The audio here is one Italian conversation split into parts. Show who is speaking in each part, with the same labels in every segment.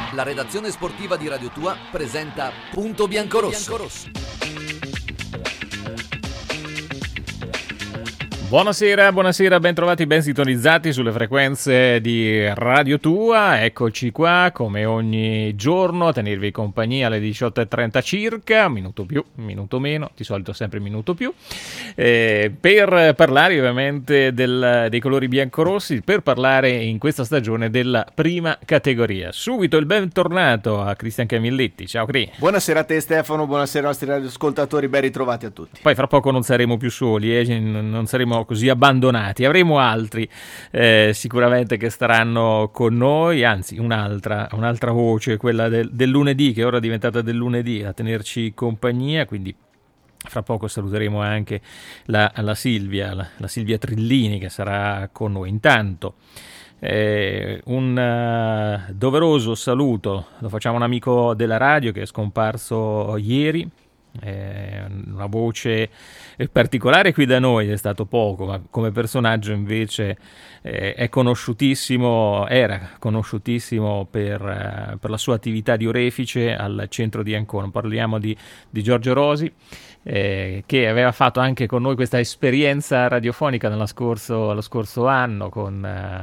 Speaker 1: La redazione sportiva di Radio Tua presenta Punto Biancorosso.
Speaker 2: Buonasera, ben trovati, ben sintonizzati sulle frequenze di Radio Tua. Eccoci qua come ogni giorno a tenervi compagnia alle 18:30 circa, minuto più, minuto meno, di solito sempre minuto più, per parlare ovviamente dei colori biancorossi, per parlare in questa stagione della prima categoria. Subito il bentornato a Cristian Camilletti. Ciao Cri.
Speaker 3: Buonasera a te Stefano, buonasera ai nostri radioascoltatori, ben ritrovati a tutti.
Speaker 2: Poi fra poco non saremo più soli, non saremo così abbandonati, avremo altri sicuramente che staranno con noi, anzi un'altra voce, quella del lunedì, che ora è diventata del lunedì, a tenerci compagnia, quindi fra poco saluteremo anche la Silvia Trillini, che sarà con noi. Intanto un doveroso saluto lo facciamo a un amico della radio che è scomparso ieri, una voce particolare qui da noi, è stato poco, ma come personaggio invece era conosciutissimo per la sua attività di orefice al centro di Ancona. Parliamo di Giorgio Rosi, che aveva fatto anche con noi questa esperienza radiofonica lo scorso anno, con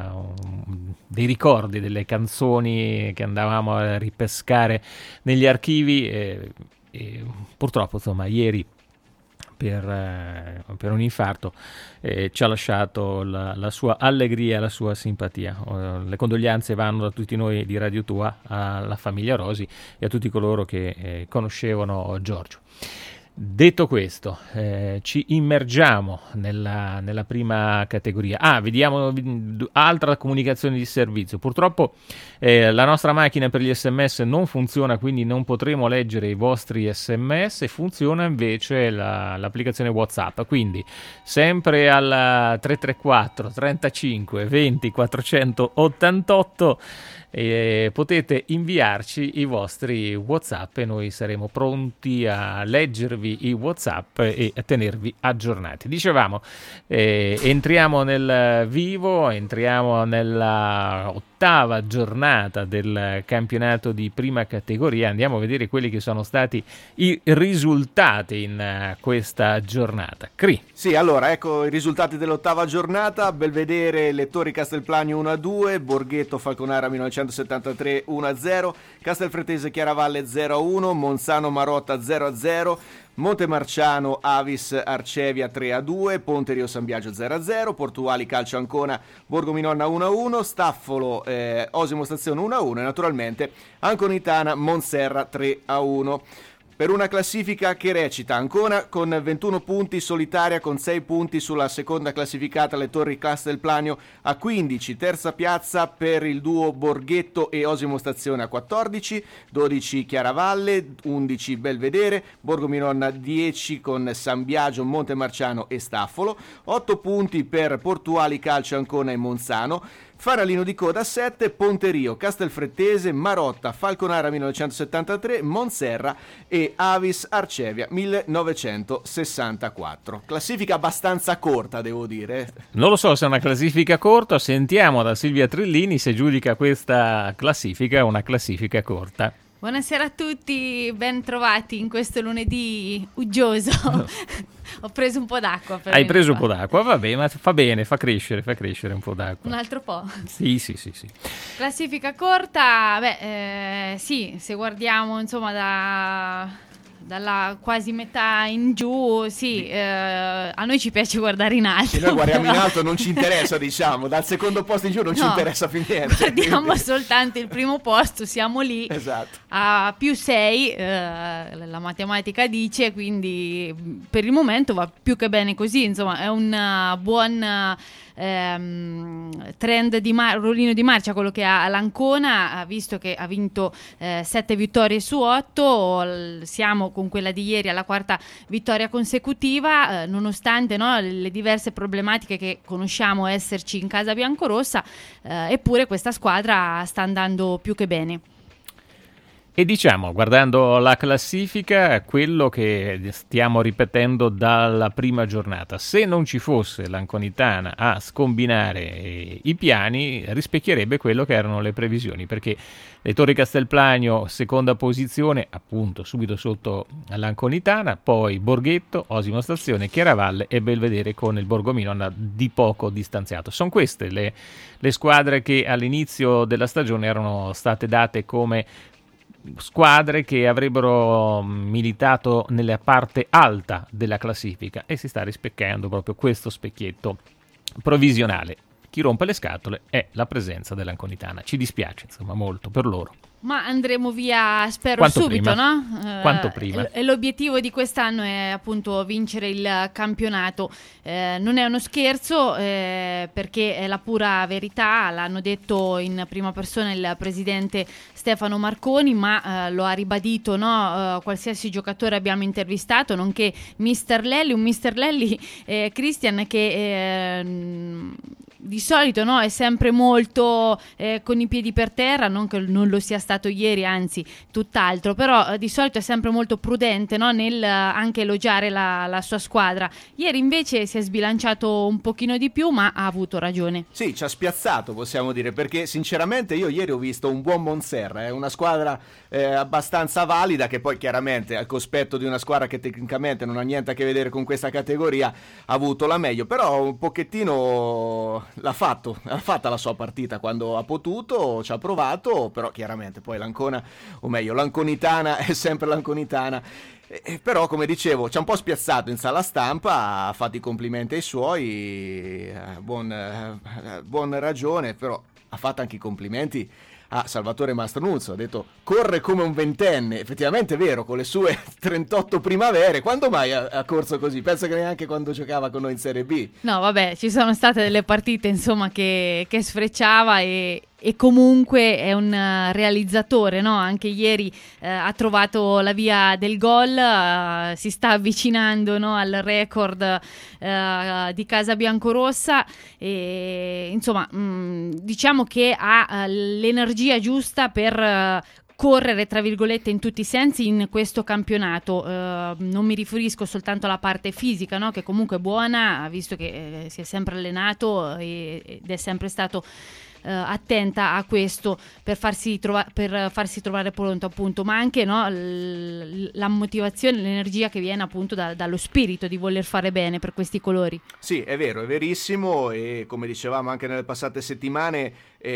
Speaker 2: dei ricordi delle canzoni che andavamo a ripescare negli archivi, e purtroppo insomma ieri per un infarto ci ha lasciato la sua allegria, la sua simpatia. Le condoglianze vanno da tutti noi di Radio Tua alla famiglia Rosi e a tutti coloro che conoscevano Giorgio. Detto questo, ci immergiamo nella prima categoria. Vediamo altra comunicazione di servizio. Purtroppo la nostra macchina per gli SMS non funziona, quindi non potremo leggere i vostri SMS. Funziona invece l'applicazione WhatsApp, quindi sempre al 334 35 20 488 potete inviarci i vostri WhatsApp e noi saremo pronti a leggervi i WhatsApp e a tenervi aggiornati. Dicevamo, entriamo nel vivo, entriamo nella ottava giornata del campionato di prima categoria. Andiamo a vedere quelli che sono stati i risultati in questa giornata. Cri.
Speaker 3: Sì, allora ecco i risultati dell'ottava giornata. Belvedere Lettori Castelplanio 1-2, Borghetto Falconara 1973 1-0, Castelfrettese Chiaravalle 0-1, Monzano Marotta 0-0, Montemarciano Avis Arcevia 3-2, Ponte Rio San Biagio 0-0, Portuali Calcio Ancona Borgo Minonna 1-1, Staffolo Osimo Stazione 1-1 e naturalmente Anconitana Monserra 3-1. Per una classifica che recita: Ancona con 21 punti, solitaria con 6 punti sulla seconda classificata Le Torri Castelplanio a 15, terza piazza per il duo Borghetto e Osimo Stazione a 14, 12 Chiaravalle, 11 Belvedere, Borgo Minonna 10 con San Biagio, Montemarciano e Staffolo, 8 punti per Portuali Calcio Ancona e Monzano, Faralino di coda 7, Ponterio, Castelfrettese, Marotta, Falconara 1973, Monserra e Avis Arcevia 1964. Classifica abbastanza corta, devo dire.
Speaker 2: Non lo so se è una classifica corta, sentiamo da Silvia Trillini se giudica questa classifica una classifica corta.
Speaker 4: Buonasera a tutti, ben trovati in questo lunedì uggioso. Ho preso un po' d'acqua.
Speaker 2: Hai preso un po' d'acqua, va bene, ma fa bene, fa crescere un po' d'acqua.
Speaker 4: Un altro po'?
Speaker 2: Sì.
Speaker 4: Classifica corta, sì, se guardiamo insomma dalla quasi metà in giù, sì, a noi ci piace guardare in alto.
Speaker 3: Se noi guardiamo in alto non ci interessa, diciamo, dal secondo posto in giù non ci interessa più niente.
Speaker 4: Guardiamo soltanto il primo posto, siamo lì,
Speaker 3: esatto,
Speaker 4: a più 6, la matematica dice, quindi per il momento va più che bene così, insomma è un buon trend di rollino di marcia quello che ha l'Ancona, visto che ha vinto 7 vittorie su 8, siamo con quella di ieri alla quarta vittoria consecutiva, nonostante le diverse problematiche che conosciamo esserci in casa biancorossa, eppure questa squadra sta andando più che bene.
Speaker 2: E diciamo, guardando la classifica, quello che stiamo ripetendo dalla prima giornata: se non ci fosse l'Anconitana a scombinare i piani, rispecchierebbe quello che erano le previsioni, perché le Torri Castelplanio seconda posizione, appunto subito sotto l'Anconitana, poi Borghetto, Osimo Stazione, Chiaravalle e Belvedere con il Borgomino di poco distanziato. Sono queste le squadre che all'inizio della stagione erano state date come squadre che avrebbero militato nella parte alta della classifica, e si sta rispecchiando proprio questo specchietto provvisionale. Chi rompe le scatole è la presenza dell'Anconitana. Ci dispiace, insomma, molto per loro.
Speaker 4: Ma andremo via, spero,
Speaker 2: Quanto
Speaker 4: subito,
Speaker 2: prima.
Speaker 4: no?
Speaker 2: Quanto prima.
Speaker 4: E l'obiettivo di quest'anno è appunto vincere il campionato. Non è uno scherzo, perché è la pura verità, l'hanno detto in prima persona il presidente Stefano Marconi, ma lo ha ribadito, no? Qualsiasi giocatore abbiamo intervistato, nonché Mister Lelli, un Mister Lelli, Christian, che di solito, no, è sempre molto con i piedi per terra, non che non lo sia stato ieri, anzi tutt'altro, però di solito è sempre molto prudente, no, nel anche elogiare la sua squadra. Ieri invece si è sbilanciato un pochino di più, ma ha avuto ragione.
Speaker 3: Sì, ci ha spiazzato, possiamo dire, perché sinceramente io ieri ho visto un buon Monserra, è una squadra abbastanza valida, che poi chiaramente al cospetto di una squadra che tecnicamente non ha niente a che vedere con questa categoria ha avuto la meglio, però un pochettino l'ha fatta la sua partita quando ha potuto, ci ha provato, però chiaramente poi l'Ancona, o meglio l'Anconitana è sempre l'Anconitana. Però, come dicevo, ci ha un po' spiazzato in sala stampa, ha fatto i complimenti ai suoi, buon ragione, però ha fatto anche i complimenti a Salvatore Mastronuzzo, ha detto corre come un ventenne. Effettivamente è vero, con le sue 38 primavere, quando mai ha corso così? Penso che neanche quando giocava con noi in Serie B.
Speaker 4: No, vabbè, ci sono state delle partite, insomma, che sfrecciava e comunque è un realizzatore, no? Anche ieri ha trovato la via del gol, si sta avvicinando, no, al record di Casa Biancorossa, e insomma diciamo che ha l'energia giusta per correre, tra virgolette, in tutti i sensi in questo campionato. Non mi riferisco soltanto alla parte fisica, no? Che comunque è buona, visto che si è sempre allenato ed è sempre stato attenta a questo per farsi trovare pronto, appunto, ma anche, no, la motivazione, l'energia che viene appunto dallo spirito di voler fare bene per questi colori.
Speaker 3: Sì, è vero, è verissimo, e come dicevamo anche nelle passate settimane,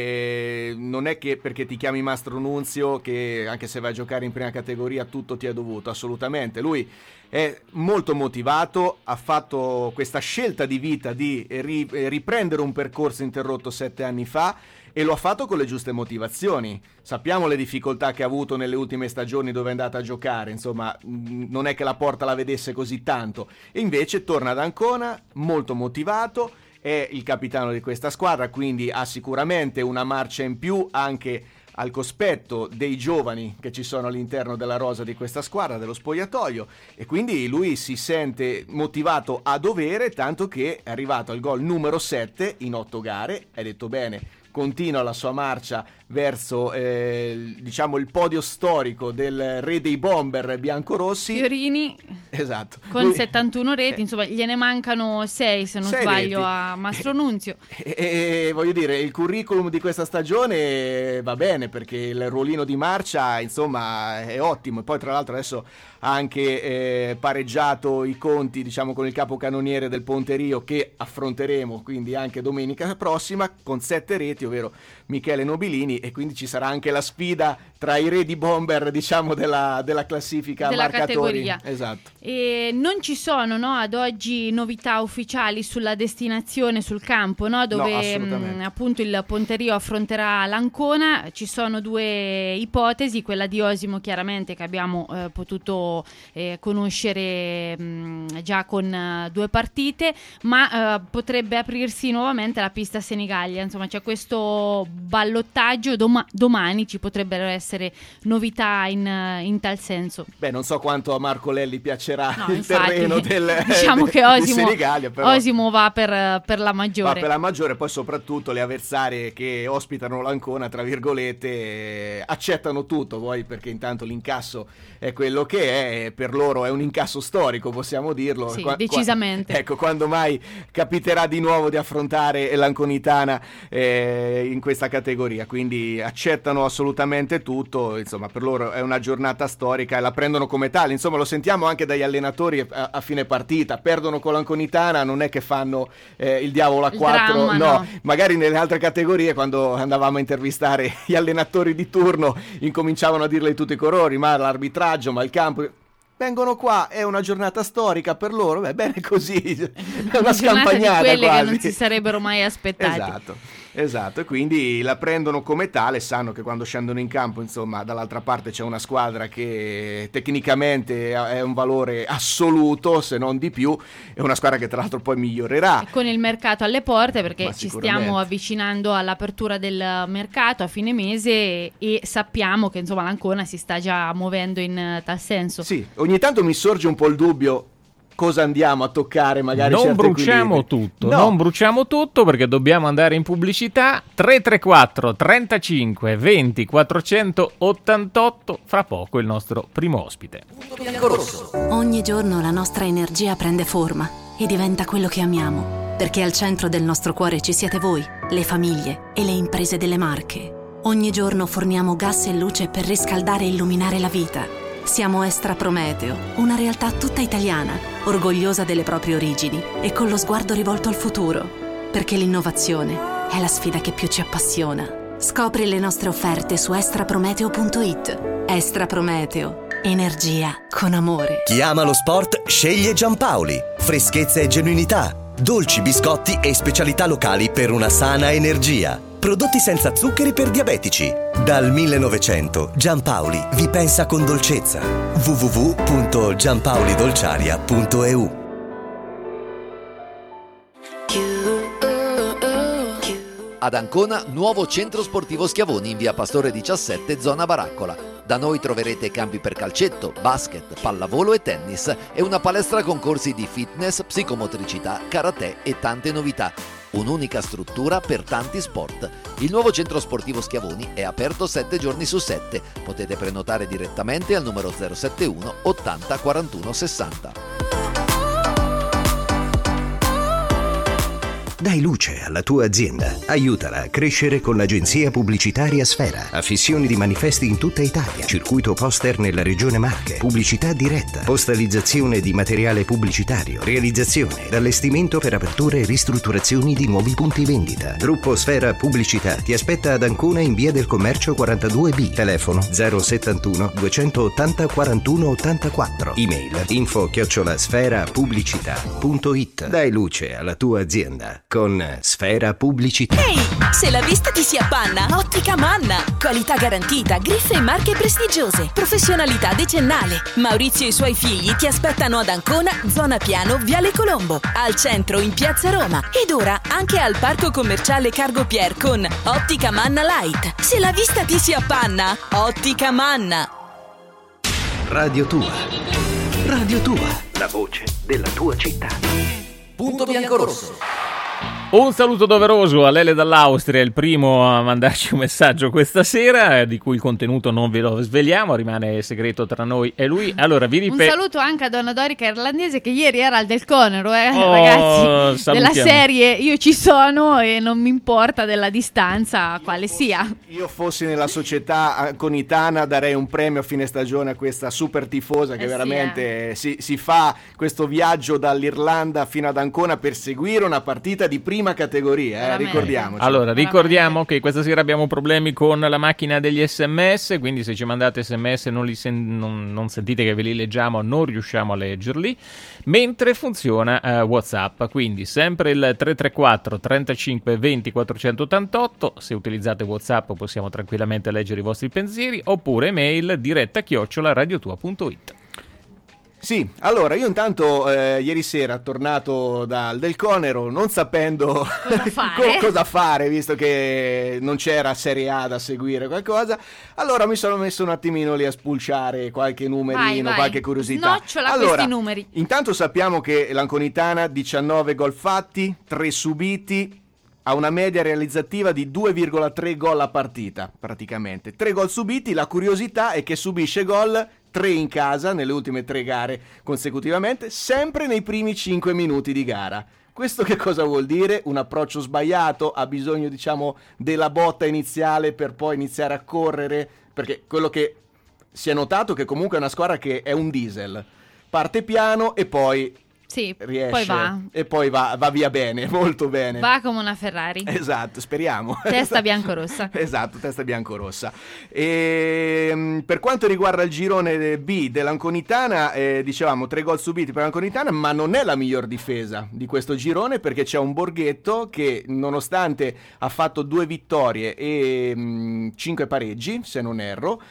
Speaker 3: non è che perché ti chiami Mastro Nunzio che anche se vai a giocare in prima categoria tutto ti è dovuto, assolutamente. Lui è molto motivato, ha fatto questa scelta di vita di riprendere un percorso interrotto 7 anni fa, e lo ha fatto con le giuste motivazioni. Sappiamo le difficoltà che ha avuto nelle ultime stagioni dove è andata a giocare, insomma non è che la porta la vedesse così tanto, e invece torna ad Ancona molto motivato, è il capitano di questa squadra, quindi ha sicuramente una marcia in più anche al cospetto dei giovani che ci sono all'interno della rosa di questa squadra, dello spogliatoio, e quindi lui si sente motivato a dovere, tanto che è arrivato al gol numero 7 in 8 gare, hai detto bene, continua la sua marcia verso diciamo il podio storico del re dei bomber biancorossi,
Speaker 4: Fiorini.
Speaker 3: Esatto.
Speaker 4: Con 71 reti, insomma gliene mancano 6 se non
Speaker 3: 6
Speaker 4: sbaglio
Speaker 3: reti.
Speaker 4: a Mastro Nunzio.
Speaker 3: E voglio dire, il curriculum di questa stagione va bene, perché il ruolino di marcia insomma è ottimo, e poi tra l'altro adesso ha anche pareggiato i conti, diciamo, con il capocannoniere del Ponterio, che affronteremo quindi anche domenica prossima, con 7 reti, ovvero Michele Nobilini, e quindi ci sarà anche la sfida tra i re di bomber, diciamo, della classifica
Speaker 4: della
Speaker 3: marcatori.
Speaker 4: categoria.
Speaker 3: Esatto.
Speaker 4: E non ci sono, no, ad oggi novità ufficiali sulla destinazione sul campo, no, dove
Speaker 3: assolutamente.
Speaker 4: appunto il Ponterio affronterà l'Ancona. Ci sono 2 ipotesi, quella di Osimo chiaramente, che abbiamo potuto conoscere già con 2 partite, ma potrebbe aprirsi nuovamente la pista Senigallia. Insomma, c'è questo ballottaggio oggi o domani ci potrebbero essere novità in tal senso.
Speaker 3: Beh, non so quanto a Marco Lelli piacerà il
Speaker 4: infatti,
Speaker 3: terreno del
Speaker 4: diciamo che Osimo va per la maggiore.
Speaker 3: Va per la maggiore, poi soprattutto le avversarie che ospitano l'Ancona, tra virgolette, accettano tutto, poi perché intanto l'incasso è quello che è, per loro è un incasso storico, possiamo dirlo.
Speaker 4: Sì, decisamente.
Speaker 3: Ecco, quando mai capiterà di nuovo di affrontare l'Anconitana in questa categoria, quindi accettano assolutamente tutto, insomma per loro è una giornata storica e la prendono come tale, insomma lo sentiamo anche dagli allenatori a fine partita, perdono con l'Anconitana, non è che fanno il diavolo a 4, no, magari nelle altre categorie quando andavamo a intervistare gli allenatori di turno incominciavano a dirle di tutti i colori, ma l'arbitraggio, ma il campo. Vengono qua, è una giornata storica per loro, bene così, è una scampagnata
Speaker 4: di quelle
Speaker 3: quasi.
Speaker 4: Che non si sarebbero mai aspettati.
Speaker 3: Esatto, e quindi la prendono come tale, sanno che quando scendono in campo, insomma, dall'altra parte c'è una squadra che tecnicamente è un valore assoluto, se non di più, è una squadra che tra l'altro poi migliorerà.
Speaker 4: E con il mercato alle porte, perché ci stiamo avvicinando all'apertura del mercato a fine mese e sappiamo che insomma l'Ancona si sta già muovendo in tal senso.
Speaker 3: Sì, ogni tanto mi sorge un po' il dubbio. Cosa andiamo a toccare magari?
Speaker 2: Non bruciamo tutto, non bruciamo tutto perché dobbiamo andare in pubblicità. 334 35 20 488, fra poco il nostro primo ospite.
Speaker 5: Ogni giorno la nostra energia prende forma e diventa quello che amiamo, perché al centro del nostro cuore ci siete voi, le famiglie e le imprese delle Marche. Ogni giorno forniamo gas e luce per riscaldare e illuminare la vita. Siamo Estra Prometeo, una realtà tutta italiana, orgogliosa delle proprie origini e con lo sguardo rivolto al futuro, perché l'innovazione è la sfida che più ci appassiona. Scopri le nostre offerte su extraprometeo.it. Estra Prometeo, energia con amore.
Speaker 6: Chi ama lo sport sceglie Giampaoli. Freschezza e genuinità, dolci, biscotti e specialità locali per una sana energia. Prodotti senza zuccheri per diabetici. Dal 1900 Giampaoli vi pensa con dolcezza. www.giampaolidolciaria.eu.
Speaker 1: Ad Ancona, nuovo centro sportivo Schiavoni in via Pastore 17, zona Baraccola. Da noi troverete campi per calcetto, basket, pallavolo e tennis e una palestra con corsi di fitness, psicomotricità, karate e tante novità. Un'unica struttura per tanti sport. Il nuovo centro sportivo Schiavoni è aperto 7 giorni su 7. Potete prenotare direttamente al numero 071 80 41 60.
Speaker 7: Dai luce alla tua azienda. Aiutala a crescere con l'agenzia pubblicitaria Sfera. Affissioni di manifesti in tutta Italia. Circuito poster nella regione Marche. Pubblicità diretta. Postalizzazione di materiale pubblicitario. Realizzazione ed allestimento per aperture e ristrutturazioni di nuovi punti vendita. Gruppo Sfera Pubblicità ti aspetta ad Ancona in via del Commercio 42B. Telefono 071 280 41 84. Email info@sferapubblicità.it. Dai luce alla tua azienda con Sfera Pubblicità.
Speaker 8: Ehi, se la vista ti si appanna, Ottica Manna. Qualità garantita, griffe e marche prestigiose, professionalità decennale. Maurizio e i suoi figli ti aspettano ad Ancona, zona Piano, Viale Colombo, al centro in Piazza Roma ed ora anche al Parco Commerciale Cargo Pier con Ottica Manna Light. Se la vista ti si appanna, Ottica Manna.
Speaker 7: Radio Tua. Radio Tua. La voce della tua città.
Speaker 1: Punto biancorosso.
Speaker 2: Un saluto doveroso a Lele dall'Austria, il primo a mandarci un messaggio questa sera, di cui il contenuto non ve lo sveliamo, rimane segreto tra noi e lui. Allora, un
Speaker 4: saluto anche a Donna Dorica irlandese che ieri era al Del Conero, ragazzi, salutiamo. Della serie io ci sono e non mi importa della distanza quale sia.
Speaker 3: Io fossi nella società anconitana darei un premio a fine stagione a questa super tifosa che veramente si fa questo viaggio dall'Irlanda fino ad Ancona per seguire una partita di prima categoria, ricordiamoci.
Speaker 2: Allora, ricordiamo che questa sera abbiamo problemi con la macchina degli SMS, quindi se ci mandate SMS non sentite che ve li leggiamo, non riusciamo a leggerli, mentre funziona WhatsApp, quindi sempre il 334 35 20 488, se utilizzate WhatsApp possiamo tranquillamente leggere i vostri pensieri, oppure mail diretta @radiotua.it.
Speaker 3: Sì, allora io intanto ieri sera tornato Del Conero non sapendo cosa fare, visto che non c'era Serie A da seguire qualcosa, allora mi sono messo un attimino lì a spulciare qualche numerino, qualche curiosità.
Speaker 4: Snocciola
Speaker 3: allora,
Speaker 4: questi numeri.
Speaker 3: Intanto sappiamo che l'Anconitana 19 gol fatti, 3 subiti, ha una media realizzativa di 2,3 gol a partita, praticamente. 3 gol subiti, la curiosità è che subisce gol 3 in casa nelle ultime 3 gare consecutivamente, sempre nei primi 5 minuti di gara. Questo che cosa vuol dire? Un approccio sbagliato, ha bisogno, diciamo, della botta iniziale per poi iniziare a correre, perché quello che si è notato che comunque è una squadra che è un diesel, parte piano e poi riesce,
Speaker 4: poi va.
Speaker 3: E poi va via bene, molto bene.
Speaker 4: Va come una Ferrari.
Speaker 3: Esatto, speriamo.
Speaker 4: Testa biancorossa.
Speaker 3: Esatto, testa biancorossa. E, per quanto riguarda il girone B dell'Anconitana, dicevamo 3 gol subiti per l'Anconitana, ma non è la miglior difesa di questo girone, perché c'è un Borghetto che, nonostante ha fatto 2 vittorie e 5 pareggi, se non erro,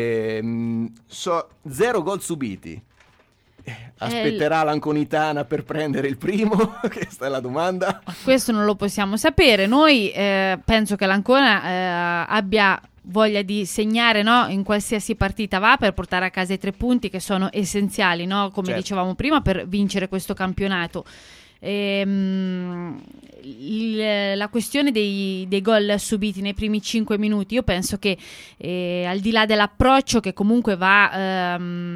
Speaker 3: 0 gol subiti. Aspetterà l'Anconitana per prendere il primo? Questa è la domanda.
Speaker 4: Questo non lo possiamo sapere. Noi penso che l'Ancona abbia voglia di segnare, no? In qualsiasi partita va, per portare a casa i 3 punti che sono essenziali, no? Come dicevamo prima, per vincere questo campionato. La questione dei gol subiti nei primi 5 minuti, io penso che al di là dell'approccio che comunque va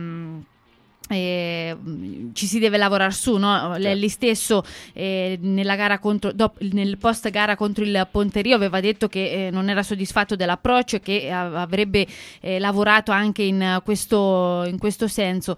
Speaker 4: ci si deve lavorare su, no? Lì stesso nella gara nel post gara contro il Ponterio aveva detto che non era soddisfatto dell'approccio e che avrebbe lavorato anche in questo senso.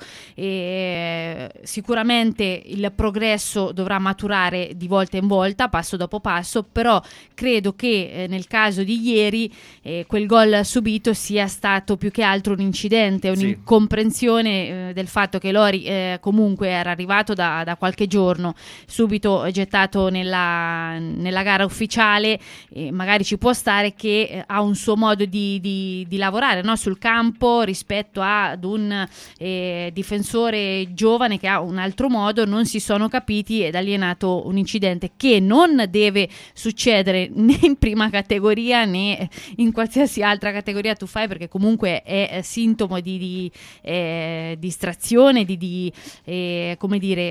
Speaker 4: Sicuramente il progresso dovrà maturare di volta in volta, passo dopo passo, però credo che nel caso di ieri quel gol subito sia stato più che altro un incidente, un'incomprensione del fatto che Lori comunque era arrivato da qualche giorno, subito gettato nella gara ufficiale, magari ci può stare che ha un suo modo di lavorare, no? Sul campo rispetto ad un difensore giovane che ha un altro modo, non si sono capiti ed ha alienato un incidente che non deve succedere né in prima categoria né in qualsiasi altra categoria tu fai, perché comunque è sintomo di distrazione, come dire,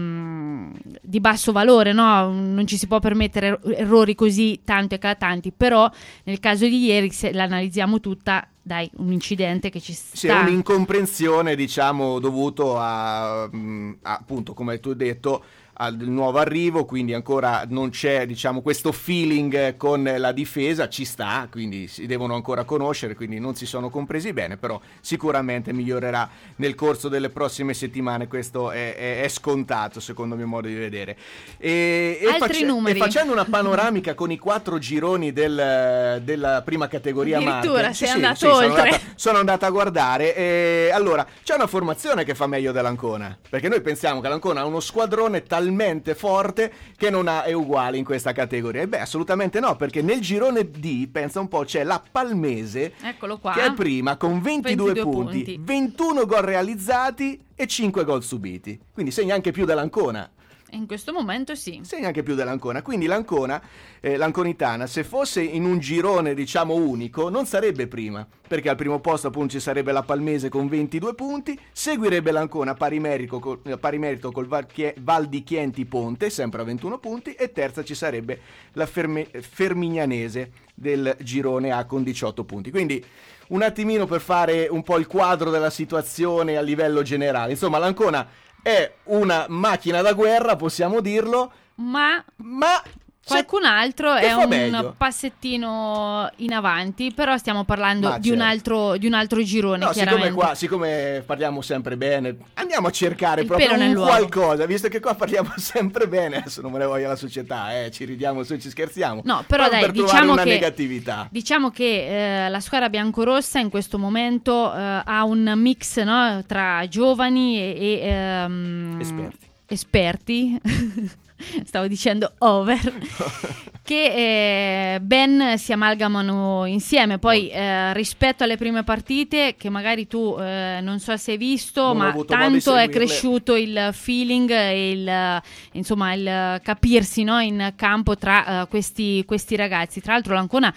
Speaker 4: di basso valore, no? Non ci si può permettere errori così tanto eclatanti, però nel caso di ieri, se l'analizziamo tutta, dai, un incidente che ci sta.
Speaker 3: Sì, un'incomprensione, diciamo, dovuto a appunto, come tu hai detto, al nuovo arrivo, quindi ancora non c'è, diciamo, questo feeling con la difesa, ci sta, quindi si devono ancora conoscere, quindi non si sono compresi bene, però sicuramente migliorerà nel corso delle prossime settimane, questo è scontato secondo mio modo di vedere.
Speaker 4: Altri numeri.
Speaker 3: E facendo una panoramica con i 4 gironi della prima categoria
Speaker 4: addirittura
Speaker 3: Marche,
Speaker 4: sei andato oltre.
Speaker 3: sono andato a guardare, allora c'è una formazione che fa meglio dell'Ancona, perché noi pensiamo che l'Ancona ha uno squadrone talmente forte che non è uguale in questa categoria, e beh, assolutamente no, perché nel girone D, pensa un po', c'è la Palmese,
Speaker 4: eccolo qua,
Speaker 3: che è prima con 22 punti, 21 gol realizzati e 5 gol subiti, quindi segna anche più dell'Ancona.
Speaker 4: In questo momento sì.
Speaker 3: Segna anche più dell'Ancona, quindi l'Anconitana, se fosse in un girone, diciamo, unico, non sarebbe prima, perché al primo posto appunto ci sarebbe la Palmese con 22 punti, seguirebbe l'Ancona pari merito col Val di Chienti Ponte, sempre a 21 punti, e terza ci sarebbe la Fermignanese del girone A con 18 punti. Quindi un attimino per fare un po' il quadro della situazione a livello generale. Insomma, l'Ancona è una macchina da guerra, possiamo dirlo, ma
Speaker 4: qualcun altro è un
Speaker 3: meglio.
Speaker 4: Passettino in avanti, però stiamo parlando di un altro girone,
Speaker 3: no,
Speaker 4: chiaramente.
Speaker 3: Siccome parliamo sempre bene, andiamo a cercare
Speaker 4: il
Speaker 3: proprio
Speaker 4: un
Speaker 3: qualcosa, visto che qua parliamo sempre bene, adesso non me ne voglia la società, ci ridiamo su, ci scherziamo.
Speaker 4: No, però dai,
Speaker 3: per
Speaker 4: diciamo
Speaker 3: una
Speaker 4: che
Speaker 3: negatività.
Speaker 4: Diciamo che la squadra biancorossa in questo momento ha un mix, no, tra giovani e esperti. stavo dicendo over, che ben si amalgamano insieme. Poi rispetto alle prime partite, che magari tu non so se hai visto, ma tanto è cresciuto il feeling e il capirsi, no, in campo tra questi ragazzi. Tra l'altro l'Ancona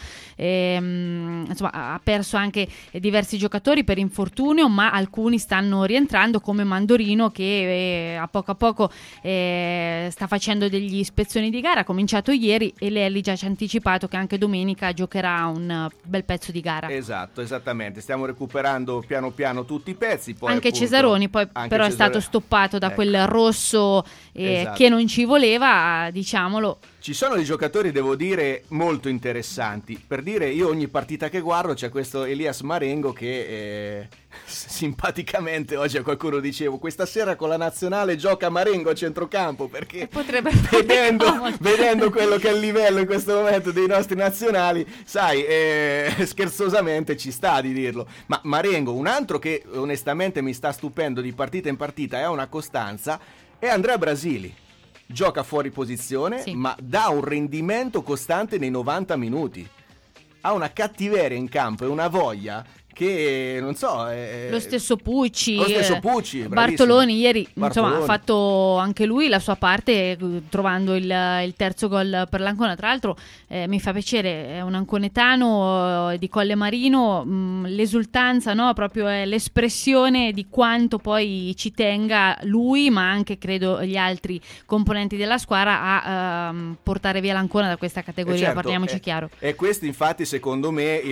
Speaker 4: ha perso anche diversi giocatori per infortunio, ma alcuni stanno rientrando, come Mandorino, che a poco sta facendo degli spezzoni di gara. Ha cominciato ieri e Lelli già ci ha anticipato che anche domenica giocherà un bel pezzo di gara.
Speaker 3: Esatto, esattamente, stiamo recuperando piano piano tutti i pezzi. Poi
Speaker 4: anche appunto, Cesaroni poi però è stato stoppato da quel rosso esatto, che non ci voleva, diciamolo.
Speaker 3: Ci sono dei giocatori, devo dire, molto interessanti. Per dire, io ogni partita che guardo c'è questo Elias Marengo che simpaticamente oggi a qualcuno dicevo questa sera con la nazionale gioca Marengo a centrocampo, perché vedendo quello che è il livello in questo momento dei nostri nazionali, sai, scherzosamente ci sta di dirlo. Ma Marengo, un altro che onestamente mi sta stupendo di partita in partita e ha una costanza, è Andrea Brasili. Gioca fuori posizione, sì, ma dà un rendimento costante nei 90 minuti. Ha una cattiveria in campo e una voglia che non so.
Speaker 4: Lo stesso Pucci,
Speaker 3: Bartoloni
Speaker 4: ieri, insomma, ha fatto anche lui la sua parte, trovando il terzo gol per l'Ancona. Tra l'altro mi fa piacere, è un anconetano di Colle Marino, l'esultanza, no? Proprio è l'espressione di quanto poi ci tenga lui, ma anche credo gli altri componenti della squadra a portare via l'Ancona da questa categoria, certo, parliamoci chiaro.
Speaker 3: E questo infatti secondo me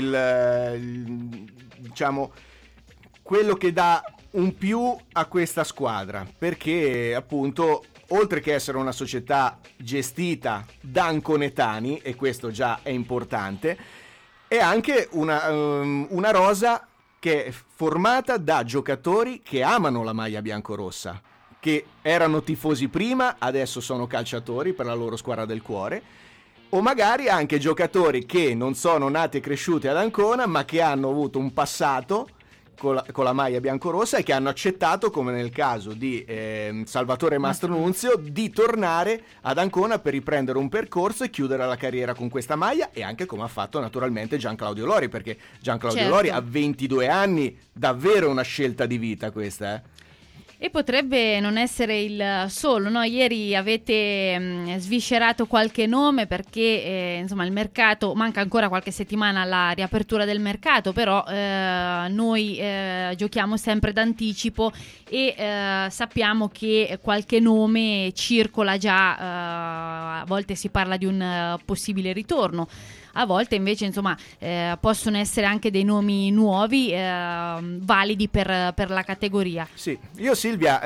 Speaker 3: diciamo quello che dà un più a questa squadra, perché appunto oltre che essere una società gestita da anconetani, e questo già è importante, è anche una rosa che è formata da giocatori che amano la maglia biancorossa, che erano tifosi prima, adesso sono calciatori per la loro squadra del cuore, o magari anche giocatori che non sono nati e cresciuti ad Ancona, ma che hanno avuto un passato con la maglia biancorossa e che hanno accettato, come nel caso di Salvatore Mastronunzio, di tornare ad Ancona per riprendere un percorso e chiudere la carriera con questa maglia, e anche come ha fatto naturalmente Gian Claudio Lori, perché Gian Claudio Lori a 22 anni, davvero una scelta di vita questa,
Speaker 4: E potrebbe non essere il solo, no? Ieri avete sviscerato qualche nome perché insomma il mercato, manca ancora qualche settimana alla riapertura del mercato, però noi giochiamo sempre d'anticipo e sappiamo che qualche nome circola già, a volte si parla di un possibile ritorno. A volte invece insomma possono essere anche dei nomi nuovi validi per la categoria.
Speaker 3: Sì, io Silvia,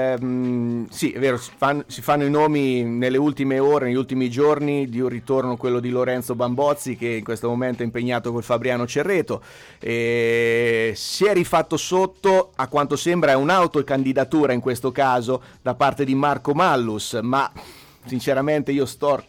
Speaker 3: sì è vero, si fanno i nomi nelle ultime ore, negli ultimi giorni di un ritorno, quello di Lorenzo Bambozzi, che in questo momento è impegnato col Fabriano Cerreto, si è rifatto sotto, a quanto sembra è un'autocandidatura in questo caso da parte di Marco Mallus, ma sinceramente io storco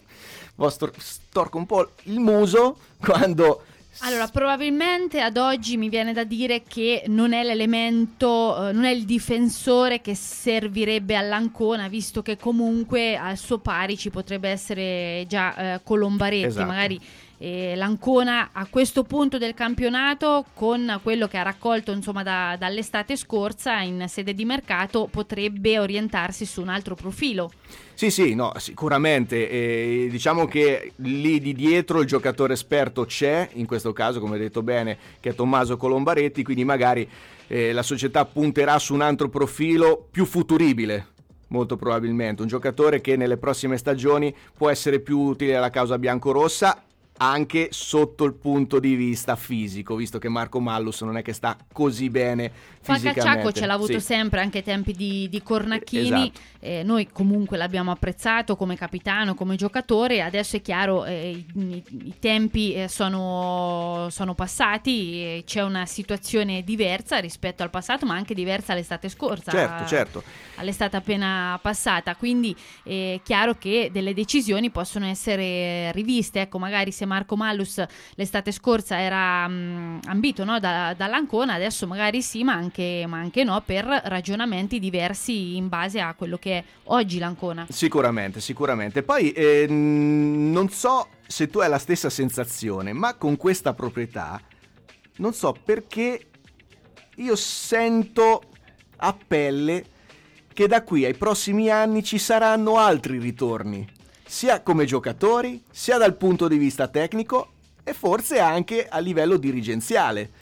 Speaker 3: un po' il muso quando...
Speaker 4: Allora, probabilmente ad oggi mi viene da dire che non è l'elemento, non è il difensore che servirebbe all'Ancona, visto che comunque al suo pari ci potrebbe essere già Colombaretti, esatto. Magari l'Ancona a questo punto del campionato, con quello che ha raccolto insomma dall'estate scorsa in sede di mercato, potrebbe orientarsi su un altro profilo.
Speaker 3: Sì, no, sicuramente, diciamo che lì di dietro il giocatore esperto c'è, in questo caso come hai detto bene, che è Tommaso Colombaretti, quindi magari la società punterà su un altro profilo più futuribile, molto probabilmente, un giocatore che nelle prossime stagioni può essere più utile alla causa biancorossa, anche sotto il punto di vista fisico, visto che Marco Mallus non è che sta così bene fisicamente.
Speaker 4: Cacciacco ce l'ha avuto sempre, anche ai tempi di Cornacchini, esatto. Noi comunque l'abbiamo apprezzato come capitano, come giocatore, adesso è chiaro, i tempi sono passati, c'è una situazione diversa rispetto al passato, ma anche diversa all'estate scorsa,
Speaker 3: certo.
Speaker 4: All'estate appena passata, quindi è chiaro che delle decisioni possono essere riviste, ecco, magari se Marco Mallus l'estate scorsa era ambito, no, dall'Ancona, adesso magari sì, ma anche no, per ragionamenti diversi in base a quello che è oggi l'Ancona.
Speaker 3: Sicuramente. Poi non so se tu hai la stessa sensazione, ma con questa proprietà non so perché io sento a pelle che da qui ai prossimi anni ci saranno altri ritorni, sia come giocatori, sia dal punto di vista tecnico e forse anche a livello dirigenziale.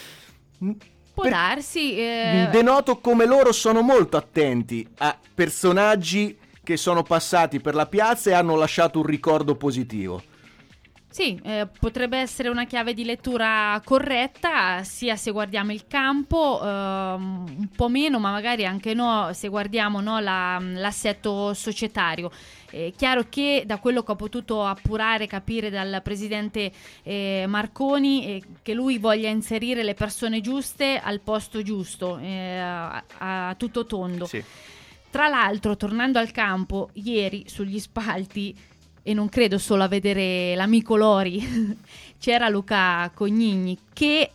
Speaker 4: Può darsi.
Speaker 3: Denoto come loro sono molto attenti a personaggi che sono passati per la piazza e hanno lasciato un ricordo positivo.
Speaker 4: Sì, potrebbe essere una chiave di lettura corretta, sia se guardiamo il campo, un po' meno, ma magari anche no, se guardiamo, no, l'assetto societario. È chiaro che da quello che ho potuto appurare, capire dal presidente Marconi, che lui voglia inserire le persone giuste al posto giusto, a tutto tondo.
Speaker 3: Sì.
Speaker 4: Tra l'altro, tornando al campo, ieri sugli spalti, e non credo solo a vedere l'amico Lori, c'era Luca Cognigni, che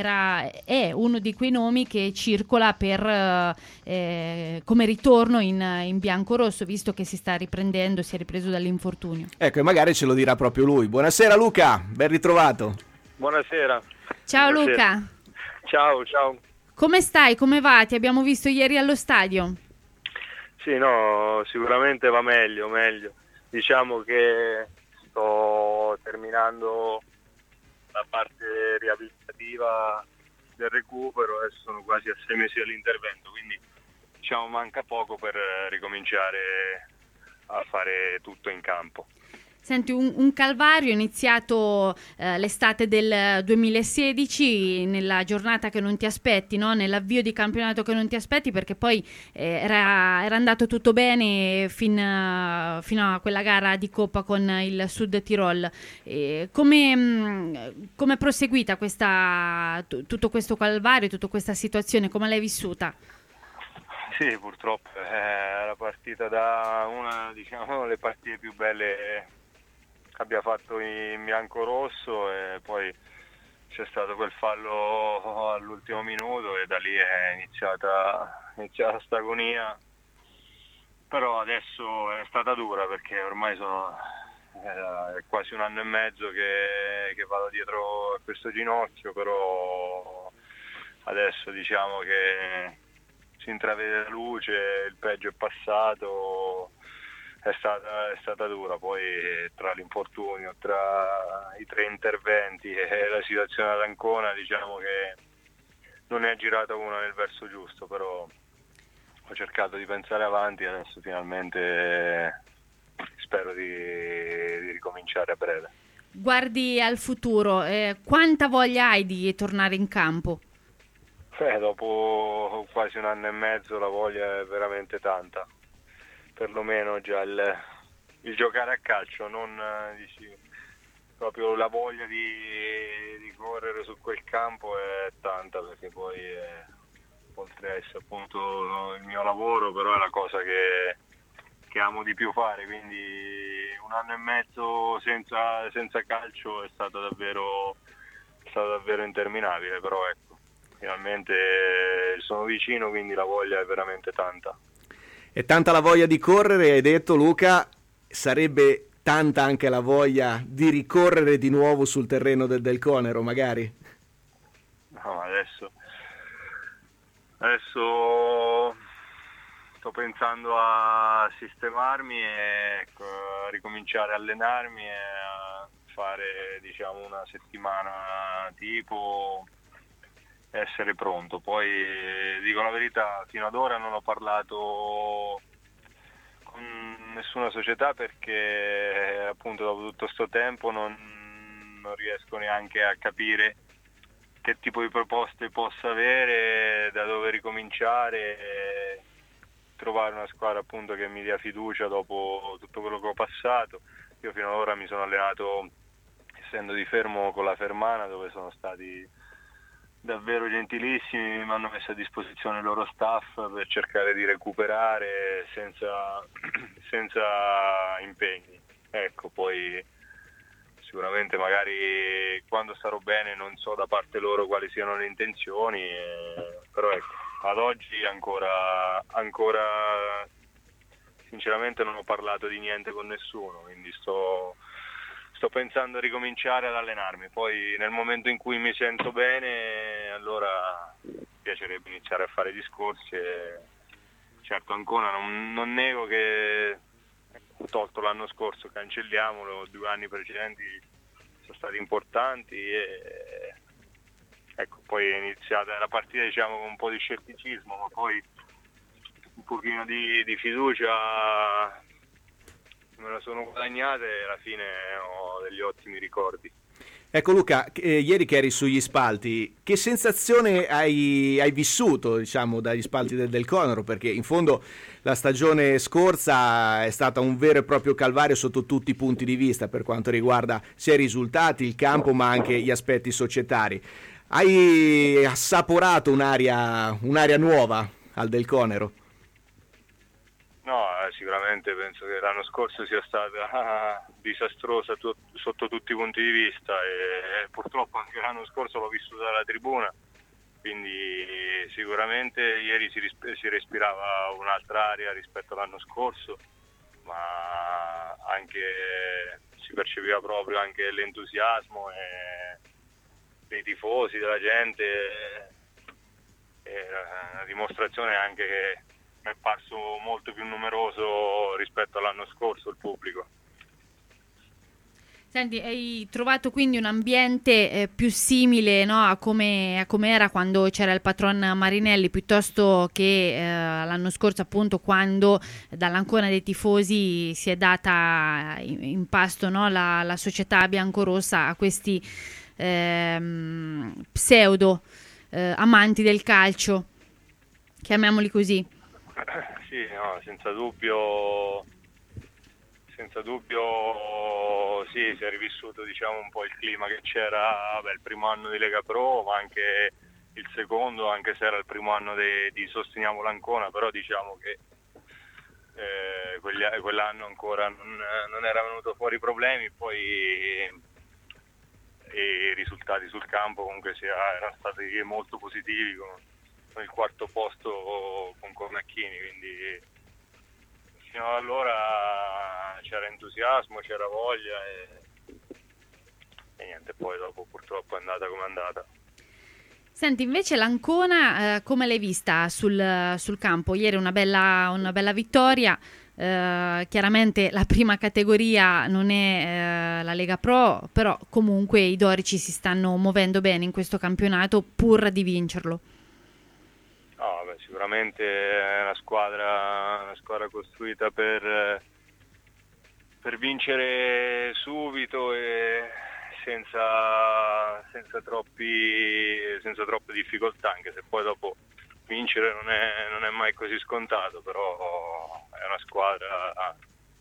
Speaker 4: è uno di quei nomi che circola per come ritorno in biancorosso, visto che si sta riprendendo, si è ripreso dall'infortunio.
Speaker 3: Ecco, e magari ce lo dirà proprio lui. Buonasera Luca, ben ritrovato.
Speaker 9: Buonasera.
Speaker 4: Ciao
Speaker 9: Buonasera.
Speaker 4: Luca.
Speaker 9: Ciao.
Speaker 4: Come stai? Come va? Ti abbiamo visto ieri allo stadio.
Speaker 9: Sì, no, sicuramente va meglio. Diciamo che sto terminando la parte riabilitativa del recupero, adesso sono quasi a 6 mesi dall'intervento, quindi diciamo manca poco per ricominciare a fare tutto in campo.
Speaker 4: Senti, un calvario iniziato l'estate del 2016, nella giornata che non ti aspetti, no? Nell'avvio di campionato che non ti aspetti, perché poi era andato tutto bene fino a quella gara di Coppa con il Sud Tirol. Come è proseguita tutto questo calvario, tutta questa situazione? Come l'hai vissuta?
Speaker 9: Sì, purtroppo è la partita da una, diciamo, le partite più belle abbia fatto in bianco-rosso, e poi c'è stato quel fallo all'ultimo minuto e da lì è iniziata sta agonia. Però adesso è stata dura, perché ormai è quasi 1 anno e mezzo che vado dietro a questo ginocchio, però adesso diciamo che si intravede la luce, il peggio è passato. È stata dura, poi tra l'infortunio, tra i 3 interventi e la situazione ad Ancona, diciamo che non è girata una nel verso giusto, però ho cercato di pensare avanti e adesso finalmente spero di ricominciare a breve.
Speaker 4: Guardi al futuro, quanta voglia hai di tornare in campo?
Speaker 9: Dopo quasi 1 anno e mezzo la voglia è veramente tanta. Perlomeno già il giocare a calcio, non proprio la voglia di correre su quel campo è tanta, perché poi oltre a essere appunto il mio lavoro, però è la cosa che amo di più fare, quindi 1 anno e mezzo senza calcio è stato davvero interminabile, però ecco, finalmente sono vicino, quindi la voglia è veramente tanta.
Speaker 3: È tanta la voglia di correre, hai detto Luca, sarebbe tanta anche la voglia di ricorrere di nuovo sul terreno del Conero, magari?
Speaker 9: No, adesso sto pensando a sistemarmi e a ricominciare a allenarmi e a fare, diciamo, una settimana tipo, essere pronto. Poi dico la verità, fino ad ora non ho parlato con nessuna società, perché appunto dopo tutto questo tempo non riesco neanche a capire che tipo di proposte possa avere, da dove ricominciare, trovare una squadra appunto che mi dia fiducia dopo tutto quello che ho passato. Io fino ad ora mi sono allenato, essendo di Fermo, con la Fermana, dove sono stati davvero gentilissimi, mi hanno messo a disposizione il loro staff per cercare di recuperare senza impegni. Ecco, poi sicuramente magari quando starò bene non so da parte loro quali siano le intenzioni, però ecco, ad oggi ancora sinceramente non ho parlato di niente con nessuno, quindi sto pensando a ricominciare ad allenarmi, poi nel momento in cui mi sento bene allora mi piacerebbe iniziare a fare discorsi e certo Ancona non nego che tolto l'anno scorso, cancelliamolo, 2 anni precedenti sono stati importanti e ecco, poi è iniziata la partita diciamo con un po' di scetticismo, ma poi un pochino di fiducia me la sono guadagnata e alla fine ho degli ottimi ricordi.
Speaker 3: Ecco Luca, ieri che eri sugli spalti, che sensazione hai vissuto, diciamo, dagli spalti del Conero? Perché in fondo la stagione scorsa è stata un vero e proprio calvario sotto tutti i punti di vista, per quanto riguarda sia i risultati, il campo, ma anche gli aspetti societari. Hai assaporato un'aria nuova al del Conero?
Speaker 9: No, sicuramente penso che l'anno scorso sia stata disastrosa sotto tutti i punti di vista e purtroppo anche l'anno scorso l'ho vissuta dalla tribuna, quindi sicuramente ieri si respirava un'altra aria rispetto all'anno scorso, ma anche si percepiva proprio anche l'entusiasmo dei tifosi, della gente, e una dimostrazione anche che è parso molto più numeroso rispetto all'anno scorso il pubblico.
Speaker 4: Senti, hai trovato quindi un ambiente più simile, no, a come era quando c'era il patron Marinelli, piuttosto che l'anno scorso, appunto, quando dall'Ancona dei tifosi si è data in pasto, no, la società biancorossa a questi pseudo amanti del calcio, chiamiamoli così.
Speaker 9: Sì, no, senza dubbio sì, si è rivissuto diciamo un po' il clima che c'era il primo anno di Lega Pro, ma anche il secondo, anche se era il primo anno di Sosteniamo l'Ancona, però diciamo che quell'anno ancora non era venuto fuori problemi, poi i risultati sul campo comunque erano stati molto positivi con il quarto posto con Cornacchini, quindi fino ad allora c'era entusiasmo, c'era voglia e niente, poi dopo purtroppo è andata come è andata.
Speaker 4: Senti, invece l'Ancona come l'hai vista sul campo? Ieri una bella vittoria, chiaramente la prima categoria non è la Lega Pro, però comunque i dorici si stanno muovendo bene in questo campionato pur di vincerlo.
Speaker 9: No, sicuramente è una squadra costruita per vincere subito e senza troppe difficoltà, anche se poi dopo vincere non è mai così scontato, però è una squadra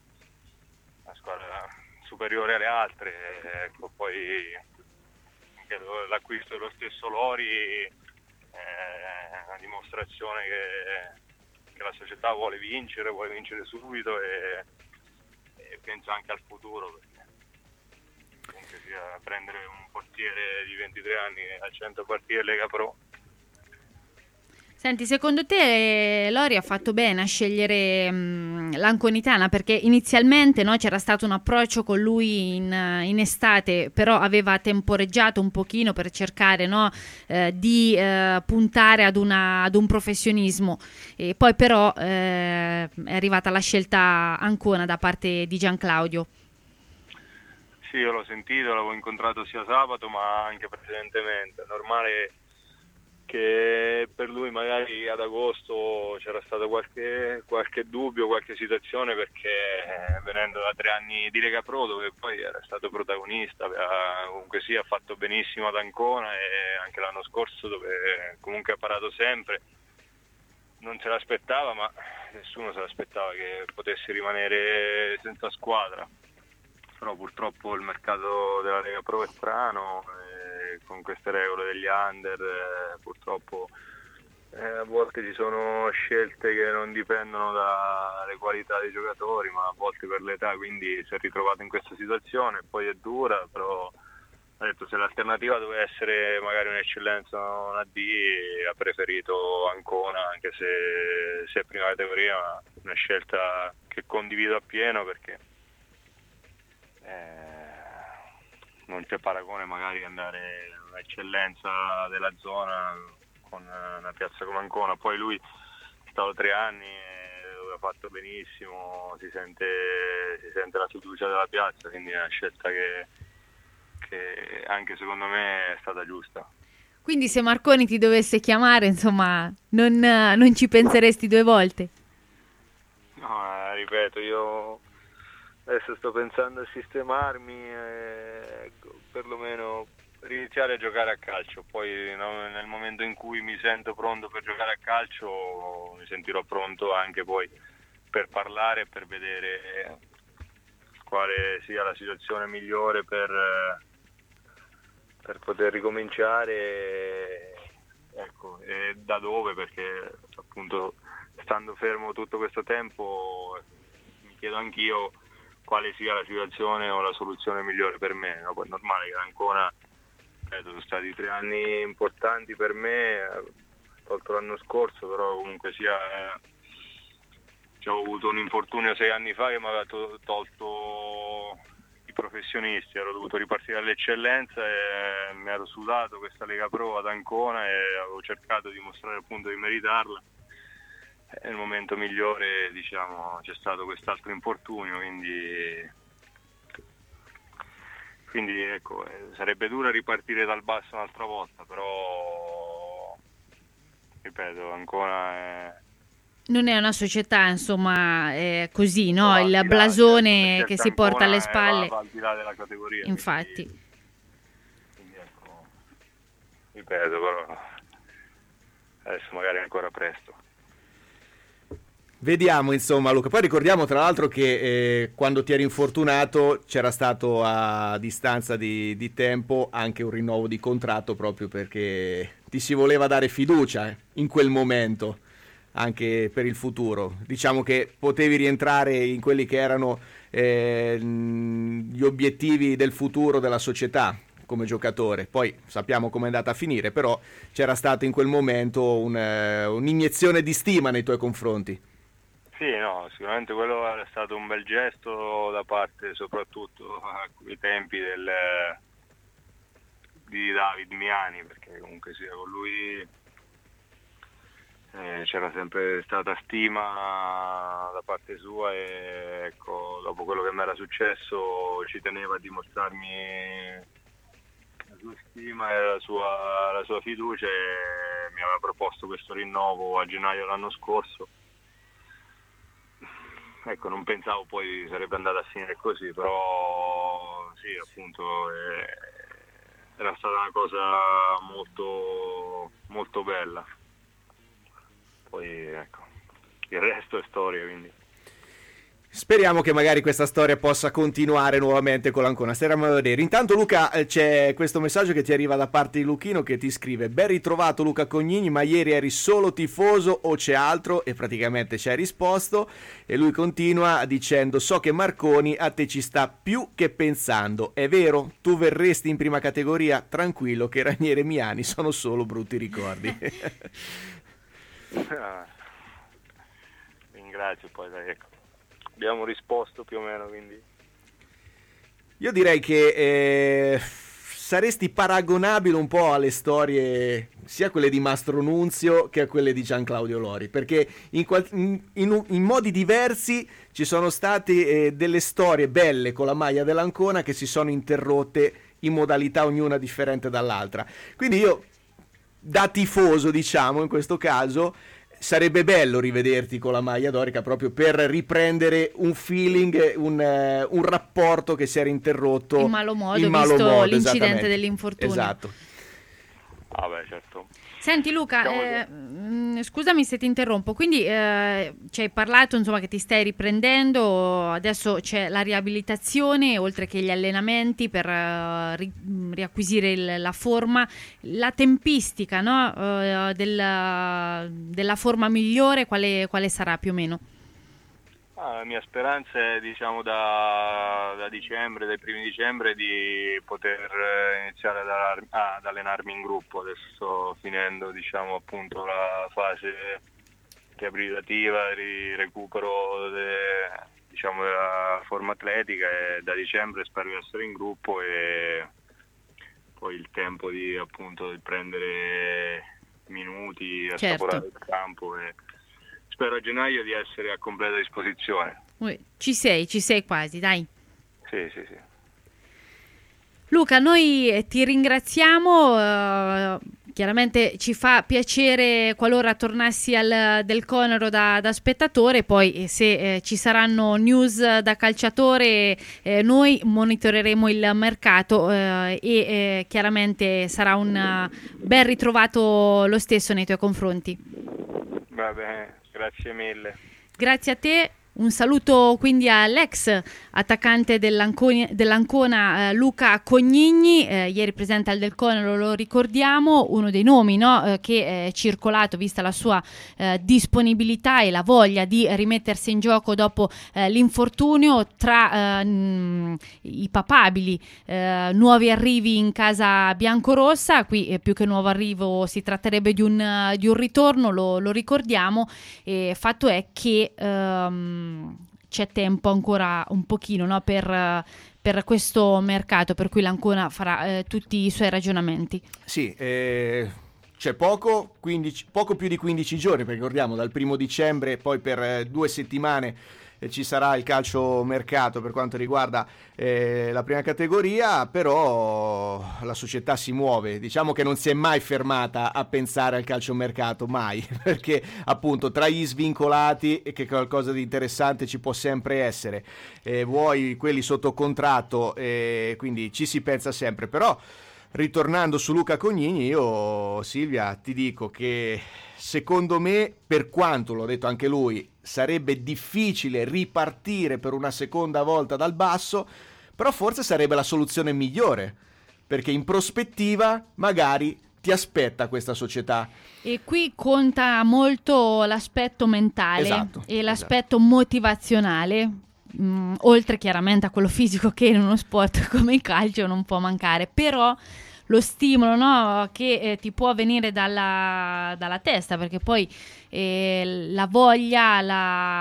Speaker 9: superiore alle altre. Ecco, poi anche l'acquisto dello stesso Lori è una dimostrazione che la società vuole vincere subito e pensa anche al futuro, perché comunque sia prendere un portiere di 23 anni a 100 partite Lega Pro.
Speaker 4: Senti, secondo te Lori ha fatto bene a scegliere l'Anconitana? Perché inizialmente, no, c'era stato un approccio con lui in estate, però aveva temporeggiato un pochino per cercare, no, di puntare ad un professionismo, e poi però è arrivata la scelta Ancona da parte di Gianclaudio.
Speaker 9: Sì, io l'ho sentito, l'avevo incontrato sia sabato ma anche precedentemente. È normale che per lui magari ad agosto c'era stato qualche dubbio, qualche situazione, perché venendo da 3 anni di Lega Pro, dove poi era stato protagonista, comunque ha fatto benissimo ad Ancona, e anche l'anno scorso dove comunque ha parato sempre, non se l'aspettava, ma nessuno se l'aspettava che potesse rimanere senza squadra. Però purtroppo il mercato della Lega Pro è strano, con queste regole degli under purtroppo A volte ci sono scelte che non dipendono dalle qualità dei giocatori, ma a volte per l'età, quindi si è ritrovato in questa situazione, poi è dura, però ha detto se l'alternativa doveva essere magari un'eccellenza o una D, ha preferito Ancona, anche se è prima categoria, ma una scelta che condivido appieno perché non c'è paragone magari andare un'eccellenza della zona con una piazza come Ancona. Poi lui è stato 3 anni e ha fatto benissimo, si sente la fiducia della piazza, quindi è una scelta che anche secondo me è stata giusta.
Speaker 4: Quindi se Marconi ti dovesse chiamare, insomma, non ci penseresti 2 volte?
Speaker 9: No, ripeto, io adesso sto pensando a sistemarmi, perlomeno iniziare a giocare a calcio, poi nel momento in cui mi sento pronto per giocare a calcio mi sentirò pronto anche poi per parlare e per vedere quale sia la situazione migliore per poter ricominciare, ecco, e da dove, perché appunto stando fermo tutto questo tempo mi chiedo anch'io quale sia la situazione o la soluzione migliore per me, no? Poi è normale che Ancona sono stati 3 anni importanti per me, tolto l'anno scorso, però comunque sia ho avuto un infortunio 6 anni fa che mi aveva tolto i professionisti, ero dovuto ripartire dall'eccellenza e mi ero sudato questa Lega Pro ad Ancona e avevo cercato di mostrare appunto di meritarla. Nel momento migliore, diciamo, c'è stato quest'altro infortunio, quindi ecco, sarebbe duro ripartire dal basso un'altra volta, però ripeto, Ancona
Speaker 4: non è una società, insomma, così, no? Il blasone che si porta alle spalle.
Speaker 9: Va al di là della categoria.
Speaker 4: Infatti.
Speaker 9: Quindi ecco, ripeto, però adesso magari è ancora presto.
Speaker 3: Vediamo, insomma, Luca. Poi ricordiamo tra l'altro che quando ti eri infortunato c'era stato a distanza di tempo anche un rinnovo di contratto, proprio perché ti si voleva dare fiducia in quel momento anche per il futuro. Diciamo che potevi rientrare in quelli che erano gli obiettivi del futuro della società come giocatore. Poi sappiamo come è andata a finire, però c'era stato in quel momento un'iniezione di stima nei tuoi confronti.
Speaker 9: Sì, no, sicuramente quello è stato un bel gesto da parte soprattutto ai tempi di David Miani, perché comunque sia con lui c'era sempre stata stima da parte sua e ecco, dopo quello che mi era successo ci teneva a dimostrarmi la sua stima e la sua fiducia e mi aveva proposto questo rinnovo a gennaio dell'anno scorso. Ecco, non pensavo poi sarebbe andata a finire così, però sì, appunto era stata una cosa molto, molto bella. Poi ecco, il resto è storia, quindi.
Speaker 3: Speriamo che magari questa storia possa continuare nuovamente con l'Ancona. Staremo a vedere. Intanto Luca, c'è questo messaggio che ti arriva da parte di Luchino che ti scrive: ben ritrovato Luca Cognini, ma ieri eri solo tifoso o c'è altro? E praticamente ci hai risposto. E lui continua dicendo: so che Marconi a te ci sta più che pensando. È vero? Tu verresti in prima categoria? Tranquillo che Ranieri e Miani sono solo brutti ricordi.
Speaker 9: Ringrazio, poi dai, ecco. Abbiamo risposto più o meno, quindi
Speaker 3: io direi che saresti paragonabile un po' alle storie, sia quelle di Mastro Nunzio che a quelle di Gian Claudio Lori, perché in modi diversi ci sono state delle storie belle con la maglia dell'Ancona che si sono interrotte in modalità ognuna differente dall'altra. Quindi io, da tifoso, diciamo, in questo caso sarebbe bello rivederti con la maglia dorica proprio per riprendere un feeling, un rapporto che si era interrotto
Speaker 4: in malo modo, visto l'incidente dell'infortunio.
Speaker 3: Esatto.
Speaker 9: Vabbè, certo.
Speaker 4: Senti Luca, scusami se ti interrompo, quindi ci hai parlato insomma che ti stai riprendendo, adesso c'è la riabilitazione oltre che gli allenamenti per riacquisire la forma, la tempistica, no? della forma migliore quale sarà più o meno?
Speaker 9: La mia speranza è, diciamo, da dicembre, dai primi dicembre, di poter iniziare ad allenarmi in gruppo. Adesso sto finendo, diciamo, appunto la fase riabilitativa, di recupero della forma atletica, e da dicembre spero di essere in gruppo, e poi il tempo di prendere minuti, assaporare il campo, e spero a gennaio di essere a completa disposizione.
Speaker 4: Ci sei quasi, dai.
Speaker 9: Sì.
Speaker 4: Luca, noi ti ringraziamo, chiaramente ci fa piacere qualora tornassi del Conero da spettatore, poi se ci saranno news da calciatore noi monitoreremo il mercato e chiaramente sarà un ben ritrovato lo stesso nei tuoi confronti.
Speaker 9: Va bene. Grazie mille.
Speaker 4: Grazie a te, un saluto quindi all'ex attaccante dell'Ancona Luca Cognigni, ieri presente al Del Conero, lo ricordiamo, uno dei nomi, no, che è circolato vista la sua disponibilità e la voglia di rimettersi in gioco dopo l'infortunio. Tra i papabili nuovi arrivi in casa biancorossa, qui più che nuovo arrivo si tratterebbe di un ritorno, lo ricordiamo, e fatto è che c'è tempo ancora un pochino, no, per questo mercato, per cui l'Ancona farà tutti i suoi ragionamenti.
Speaker 3: Sì, c'è poco più di 15 giorni, perché ricordiamo dal 1 dicembre poi per 2 settimane ci sarà il calcio mercato per quanto riguarda la prima categoria, però la società si muove, diciamo che non si è mai fermata a pensare al calcio mercato, mai, perché appunto tra gli svincolati, che qualcosa di interessante ci può sempre essere, vuoi quelli sotto contratto, quindi ci si pensa sempre. Però ritornando su Luca Cognigni, io Silvia ti dico che secondo me, per quanto l'ho detto anche lui, sarebbe difficile ripartire per una seconda volta dal basso, però forse sarebbe la soluzione migliore, perché in prospettiva magari ti aspetta questa società.
Speaker 4: E qui conta molto l'aspetto mentale e l'aspetto motivazionale, oltre chiaramente a quello fisico che in uno sport come il calcio non può mancare, però lo stimolo, no, che ti può venire dalla testa, perché poi la voglia, la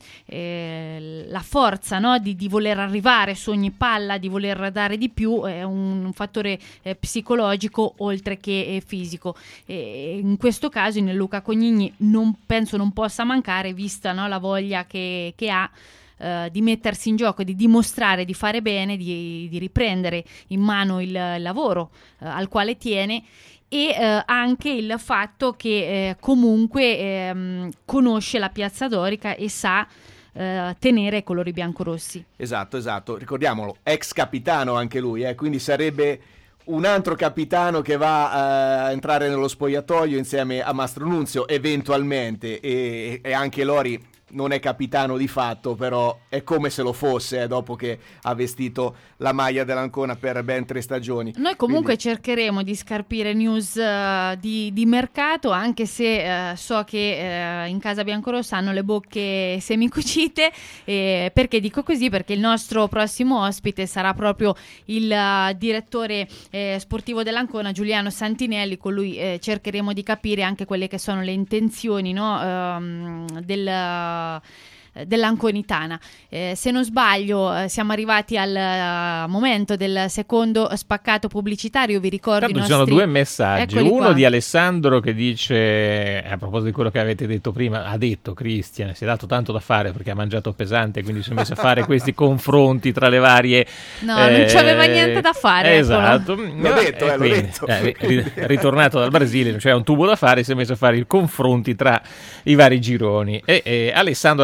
Speaker 4: forza, no, di voler arrivare su ogni palla, di voler dare di più, è un fattore psicologico oltre che fisico. In questo caso in Luca Cognigni penso non possa mancare, vista, no, la voglia che ha di mettersi in gioco, di dimostrare di fare bene, di riprendere in mano il lavoro al quale tiene, e anche il fatto che comunque conosce la piazza dorica e sa tenere i colori biancorossi.
Speaker 3: Esatto, ricordiamolo, ex capitano anche lui, quindi sarebbe un altro capitano che va a entrare nello spogliatoio insieme a Mastro Nunzio eventualmente, e anche Lori non è capitano di fatto, però è come se lo fosse dopo che ha vestito la maglia dell'Ancona per ben 3 stagioni.
Speaker 4: Noi comunque cercheremo di scarpire news di mercato, anche se so che in casa biancorossa hanno le bocche semicucite, perché dico così? Perché il nostro prossimo ospite sarà proprio il direttore sportivo dell'Ancona, Giuliano Santinelli. Con lui cercheremo di capire anche quelle che sono le intenzioni, no, dell'anconitana. Se non sbaglio siamo arrivati al momento del secondo spaccato pubblicitario. Vi ricordo
Speaker 2: ci sono 2 messaggi.
Speaker 4: Eccoli
Speaker 2: uno
Speaker 4: qua.
Speaker 2: di Alessandro che dice, a proposito di quello che avete detto prima, ha detto Cristian si è dato tanto da fare perché ha mangiato pesante, quindi si è messo a fare questi confronti tra le varie
Speaker 4: non c'aveva niente da fare,
Speaker 2: esatto,
Speaker 3: l'ho detto.
Speaker 2: Ritornato dal Brasile, non c'era un tubo da fare, si è messo a fare i confronti tra i vari gironi, e Alessandro da Falconara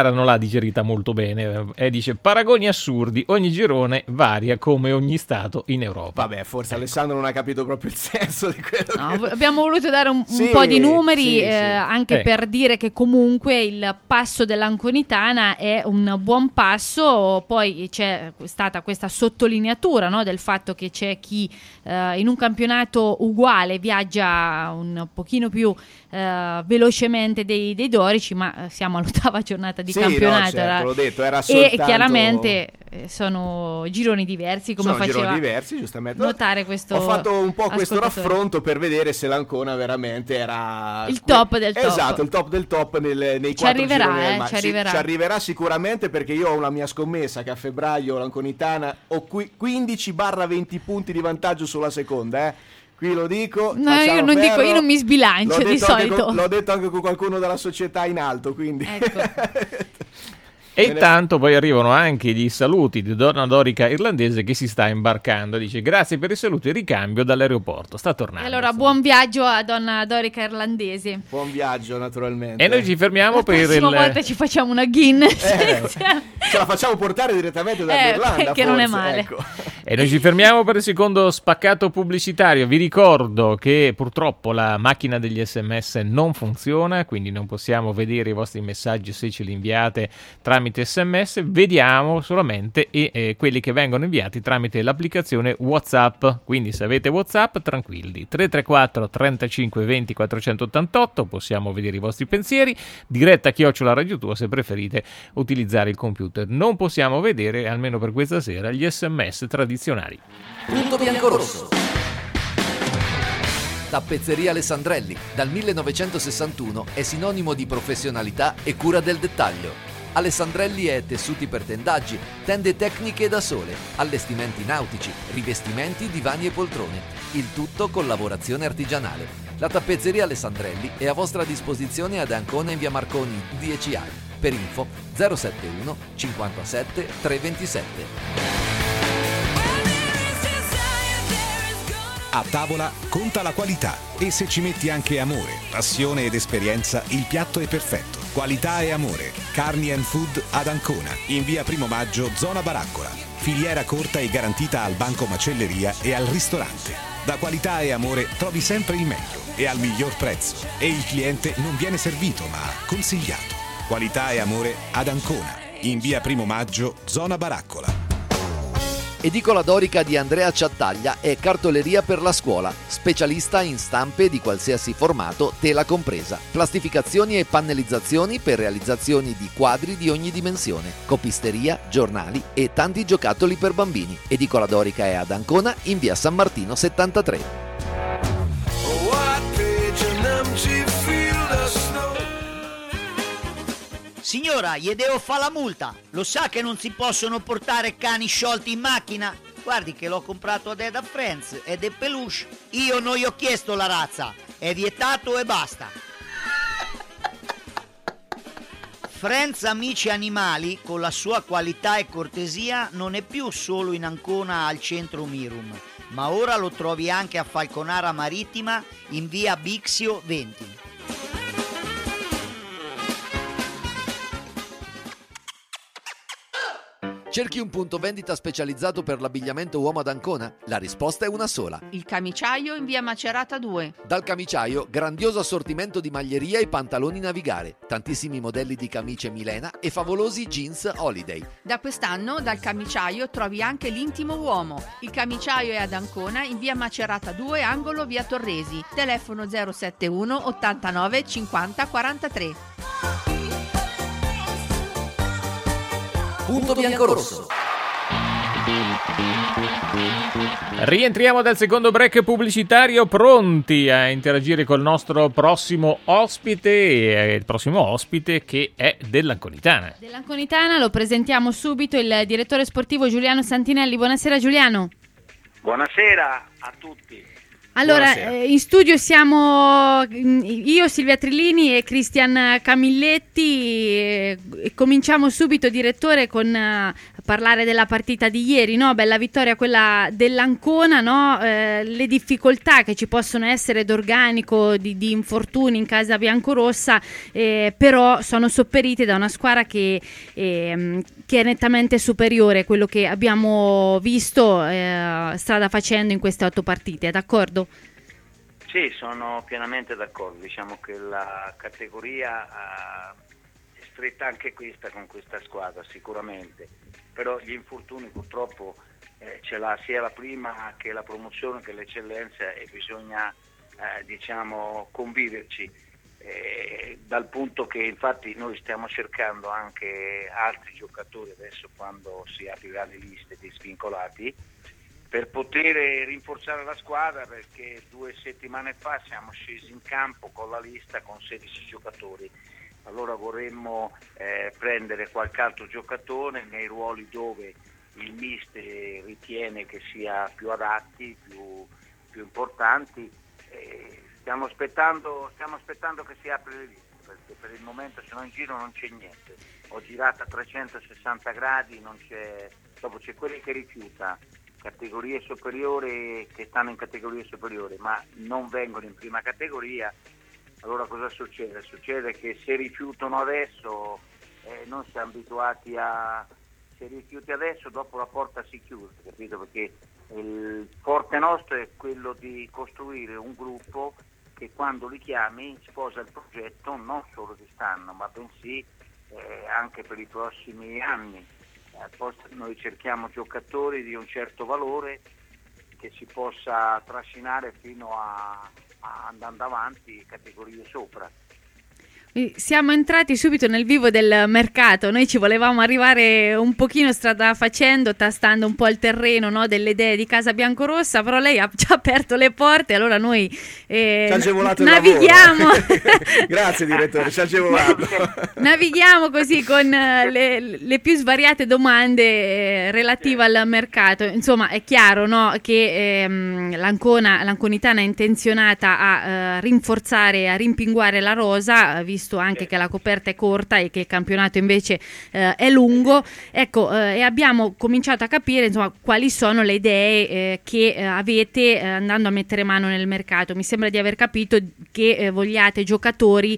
Speaker 2: Sara non l'ha digerita molto bene e dice: paragoni assurdi, ogni girone varia come ogni stato in Europa.
Speaker 3: Vabbè, forse Alessandro non ha capito proprio il senso di quello.
Speaker 4: No, abbiamo voluto dare un po' di numeri
Speaker 3: sì.
Speaker 4: anche per dire che comunque il passo dell'Anconitana è un buon passo. Poi c'è stata questa sottolineatura, no, del fatto che c'è chi in un campionato uguale viaggia un pochino più velocemente dei dorici, ma siamo all'ottava giornata di campionato,
Speaker 3: no, certo, l'ho detto, era soltanto...
Speaker 4: e chiaramente sono gironi diversi, come faceva
Speaker 3: giustamente
Speaker 4: notare questo.
Speaker 3: Ho fatto un po' questo
Speaker 4: ascoltatore.
Speaker 3: raffronto per vedere se l'Ancona veramente era
Speaker 4: il top del top.
Speaker 3: Esatto, il top del top nei quattro gironi. Ci arriverà sicuramente, perché io ho una mia scommessa che a febbraio l'Anconitana ho 15-20 punti di vantaggio sulla seconda, Qui lo dico.
Speaker 4: No, io non mi sbilancio di solito.
Speaker 3: L'ho detto anche con qualcuno della società in alto, quindi.
Speaker 4: Ecco.
Speaker 2: E intanto poi arrivano anche gli saluti di Donna Dorica irlandese che si sta imbarcando. Dice: grazie per i saluti e ricambio dall'aeroporto. Sta tornando.
Speaker 4: E allora buon viaggio a Donna Dorica irlandese.
Speaker 3: Buon viaggio, naturalmente.
Speaker 2: E noi ci fermiamo
Speaker 4: la prossima volta ci facciamo una Guinness.
Speaker 3: Ce la facciamo portare direttamente dall'Irlanda,
Speaker 4: che non è male.
Speaker 3: Ecco.
Speaker 2: E noi ci fermiamo per il secondo spaccato pubblicitario. Vi ricordo che purtroppo la macchina degli SMS non funziona, quindi non possiamo vedere i vostri messaggi se ce li inviate tramite SMS. Vediamo solamente quelli che vengono inviati tramite l'applicazione WhatsApp. Quindi se avete WhatsApp, tranquilli, 334 35 20 488, possiamo vedere i vostri pensieri. Diretta @Radio Tua se preferite utilizzare il computer. Non possiamo vedere, almeno per questa sera, gli SMS tradizionali.
Speaker 1: Punto biancorosso. Tappezzeria Alessandrelli, dal 1961 è sinonimo di professionalità e cura del dettaglio. Alessandrelli è tessuti per tendaggi, tende tecniche da sole, allestimenti nautici, rivestimenti, divani e poltrone. Il tutto con lavorazione artigianale. La tappezzeria Alessandrelli è a vostra disposizione ad Ancona in via Marconi 10A. Per info 071 57 327.
Speaker 10: A tavola conta la qualità, e se ci metti anche amore, passione ed esperienza, il piatto è perfetto. Qualità e amore. Carni and Food ad Ancona, in via Primo Maggio, zona Baraccola. Filiera corta e garantita al banco macelleria e al ristorante. Da qualità e amore trovi sempre il meglio e al miglior prezzo. E il cliente non viene servito, ma consigliato. Qualità e amore ad Ancona, in via Primo Maggio, zona Baraccola.
Speaker 1: Edicola Dorica di Andrea Ciattaglia è cartoleria per la scuola, specialista in stampe di qualsiasi formato, tela compresa, plastificazioni e pannellizzazioni per realizzazioni di quadri di ogni dimensione, copisteria, giornali e tanti giocattoli per bambini. Edicola Dorica è ad Ancona in via San Martino 73.
Speaker 11: Signora, gli devo fare la multa. Lo sa che non si possono portare cani sciolti in macchina? Guardi che l'ho comprato ad Eda Friends ed è peluche. Io non gli ho chiesto la razza. È vietato e basta. Friends Amici Animali, con la sua qualità e cortesia, non è più solo in Ancona al centro Mirum, ma ora lo trovi anche a Falconara Marittima in via Bixio 20.
Speaker 1: Cerchi un punto vendita specializzato per l'abbigliamento uomo ad Ancona? La risposta è una sola.
Speaker 12: Il Camiciaio in via Macerata 2.
Speaker 1: Dal Camiciaio, grandioso assortimento di maglieria e pantaloni navigare, tantissimi modelli di camicie Milena e favolosi jeans Holiday.
Speaker 12: Da quest'anno dal Camiciaio trovi anche l'intimo uomo. Il Camiciaio è ad Ancona in via Macerata 2, angolo via Torresi. Telefono 071 89 50 43.
Speaker 1: Punto biancorosso.
Speaker 2: Rientriamo dal secondo break pubblicitario, pronti a interagire col nostro prossimo ospite, il prossimo ospite che è dell'Anconitana.
Speaker 4: Dell'Anconitana lo presentiamo subito, il direttore sportivo Giuliano Santinelli. Buonasera Giuliano.
Speaker 13: Buonasera a tutti.
Speaker 4: Allora, in studio siamo io, Silvia Trillini e Cristian Camilletti. Cominciamo subito, direttore, con parlare della partita di ieri, no? Bella vittoria quella dell'Ancona, no? Le difficoltà che ci possono essere d'organico, di infortuni in casa biancorossa, però sono sopperite da una squadra che è nettamente superiore a quello che abbiamo visto strada facendo in queste 8 partite, d'accordo?
Speaker 13: Sì, sono pienamente d'accordo. Diciamo che la categoria è stretta anche questa con questa squadra, sicuramente, però gli infortuni purtroppo ce l'ha sia la prima che la promozione che l'eccellenza, e bisogna diciamo conviverci, dal punto che infatti noi stiamo cercando anche altri giocatori adesso quando si aprirà le liste di svincolati, per poter rinforzare la squadra, perché 2 settimane fa siamo scesi in campo con la lista con 16 giocatori. Allora vorremmo prendere qualche altro giocatore nei ruoli dove il mister ritiene che sia più adatti, più importanti. Stiamo aspettando che si apri le liste, perché per il momento se no in giro non c'è niente. Ho girato a 360 gradi, dopo c'è quelli che rifiuta categorie superiori, che stanno in categorie superiori ma non vengono in prima categoria. Allora cosa succede? Succede che se rifiutano adesso, noi siamo abituati se rifiuti adesso dopo la porta si chiude, capito? Perché il forte nostro è quello di costruire un gruppo che quando li chiami sposa il progetto non solo di quest'anno ma bensì anche per i prossimi anni. Poi noi cerchiamo giocatori di un certo valore che si possa trascinare fino a andando avanti categorie sopra.
Speaker 4: Siamo entrati subito nel vivo del mercato. Noi ci volevamo arrivare un pochino strada facendo, tastando un po' il terreno, no, delle idee di Casa Biancorossa, però lei ha già aperto le porte, allora noi navighiamo.
Speaker 3: Grazie direttore, ci ha agevolato.
Speaker 4: Navighiamo così con le più svariate domande relative al mercato. Insomma, è chiaro, no, che l'Anconitana è intenzionata a rinforzare, a rimpinguare la rosa, visto anche che la coperta è corta e che il campionato invece è lungo. Ecco, e abbiamo cominciato a capire, insomma, quali sono le idee che avete andando a mettere mano nel mercato. Mi sembra di aver capito che vogliate giocatori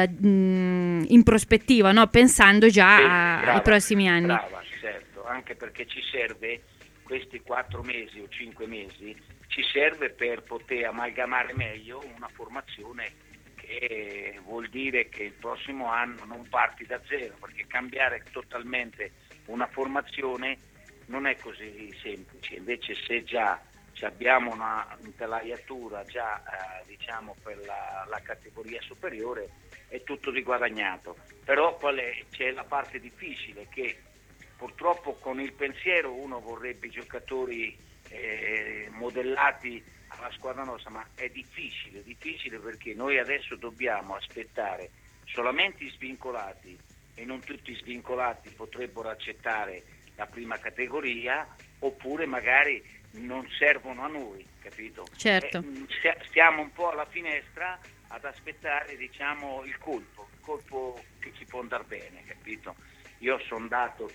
Speaker 4: in prospettiva, no? Pensando già ai prossimi anni.
Speaker 13: Brava, certo, anche perché ci serve questi 4 mesi o 5 mesi, ci serve per poter amalgamare meglio una formazione, che vuol dire che il prossimo anno non parti da zero, perché cambiare totalmente una formazione non è così semplice. Invece se già abbiamo una intelaiatura già diciamo per la categoria superiore, è tutto di guadagnato. Però c'è la parte difficile, che purtroppo con il pensiero uno vorrebbe i giocatori modellati alla squadra nostra, ma è difficile perché noi adesso dobbiamo aspettare solamente i svincolati, e non tutti i svincolati potrebbero accettare la prima categoria, oppure magari non servono a noi, capito?
Speaker 4: Certo.
Speaker 13: Stiamo un po' alla finestra ad aspettare, diciamo, il colpo che ci può andare bene, capito? Io ho sondato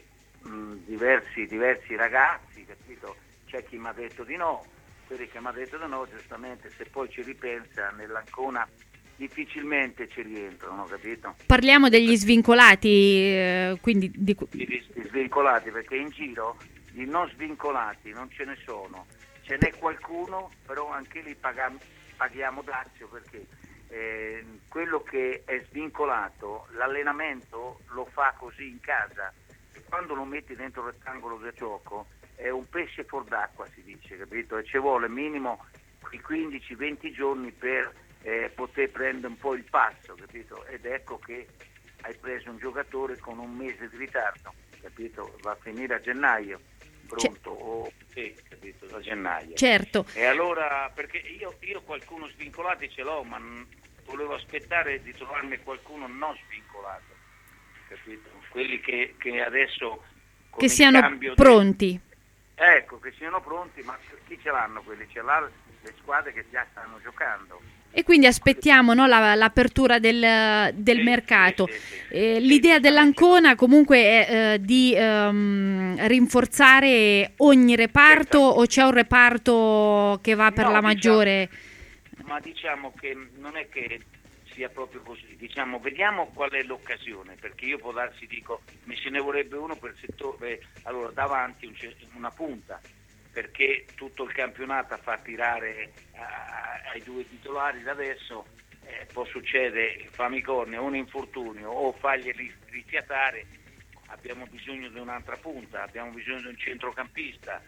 Speaker 13: diversi ragazzi, capito? C'è chi mi ha detto di no, quelli che mi ha detto di no, giustamente, se poi ci ripensa, nell'Ancona difficilmente ci rientrano, capito?
Speaker 4: Parliamo degli svincolati, quindi di
Speaker 13: svincolati, perché in giro di non svincolati non ce ne sono, ce n'è qualcuno, però anche lì paghiamo dazio, perché quello che è svincolato, l'allenamento lo fa così in casa, e quando lo metti dentro il rettangolo da gioco è un pesce fuor d'acqua, si dice, capito? E ci vuole minimo i 15-20 giorni per poter prendere un po' il passo, capito? Ed ecco che hai preso un giocatore con un mese di ritardo, capito? Va a finire a gennaio, pronto, capito? A gennaio.
Speaker 4: Certo.
Speaker 13: E allora, perché io qualcuno svincolato ce l'ho, ma volevo aspettare di trovarmi qualcuno non svincolato, capito? Quelli che adesso con
Speaker 4: che siano pronti.
Speaker 13: Ecco, che siano pronti, ma chi ce l'hanno quelli? Ce l'hanno le squadre che già stanno giocando.
Speaker 4: E quindi aspettiamo, no, l'apertura del mercato. L'idea dell'Ancona comunque è di rinforzare ogni reparto, o c'è un reparto che va per la maggiore?
Speaker 13: Ma diciamo che non è che sia proprio così, diciamo, vediamo qual è l'occasione, perché io può darsi, dico, mi ce ne vorrebbe uno per il settore, allora davanti una punta, perché tutto il campionato fa tirare ai due titolari da adesso, può succedere famicornia, un infortunio o farglieli rifiatare. Abbiamo bisogno di un'altra punta, abbiamo bisogno di un centrocampista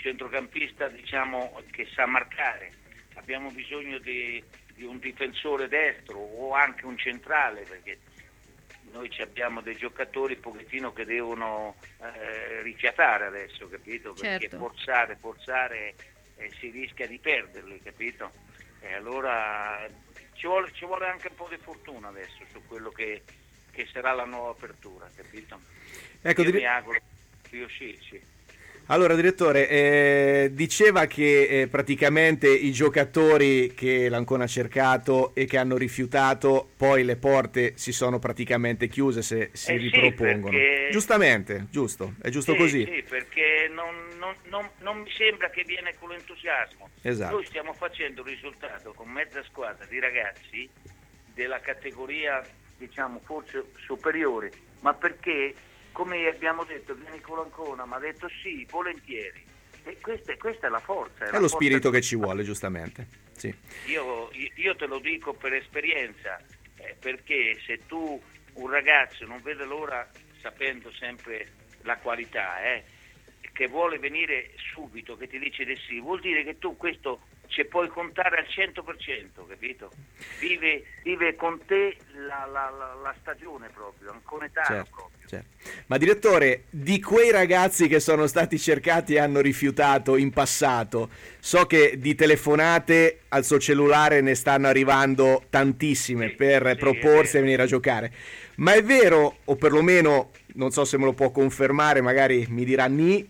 Speaker 13: diciamo che sa marcare, abbiamo bisogno di un difensore destro o anche un centrale, perché noi abbiamo dei giocatori un pochettino che devono rifiatare adesso, capito? Perché forzare si rischia di perderli, capito? E allora ci vuole anche un po' di fortuna adesso su quello che sarà la nuova apertura, capito?
Speaker 3: Ecco,
Speaker 13: io mi auguro che riuscirci.
Speaker 3: Allora, direttore, diceva che praticamente i giocatori che l'Ancona ha cercato e che hanno rifiutato, poi le porte si sono praticamente chiuse se si ripropongono.
Speaker 13: Perché...
Speaker 3: Giustamente, giusto, è giusto così.
Speaker 13: Sì, perché non mi sembra che viene con l'entusiasmo.
Speaker 3: Esatto.
Speaker 13: Noi stiamo facendo un risultato con mezza squadra di ragazzi della categoria, diciamo, forse superiore, ma perché... Come abbiamo detto, vieni con l'Ancona, ma ha detto sì, volentieri. E questa è la forza.
Speaker 3: È lo spirito che ci vuole, giustamente. Sì.
Speaker 13: Io te lo dico per esperienza, perché se tu, un ragazzo, non vede l'ora, sapendo sempre la qualità, che vuole venire subito, che ti dice di sì, vuol dire che tu questo ci puoi contare al 100%, capito? Vive con te la stagione proprio, Anconetano proprio.
Speaker 3: Certo. Ma direttore, di quei ragazzi che sono stati cercati e hanno rifiutato in passato, so che di telefonate al suo cellulare ne stanno arrivando tantissime per proporsi e venire a giocare, ma è vero, o perlomeno non so se me lo può confermare, magari mi dirà ni,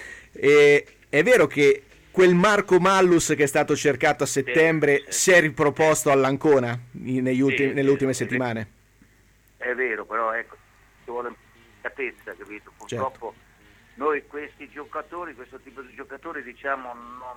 Speaker 3: è vero che quel Marco Mallus che è stato cercato a settembre si è riproposto all'Ancona nelle ultime settimane?
Speaker 13: È vero, però ecco, ci vuole catezza, capito? Purtroppo noi questi giocatori, questo tipo di giocatori, diciamo,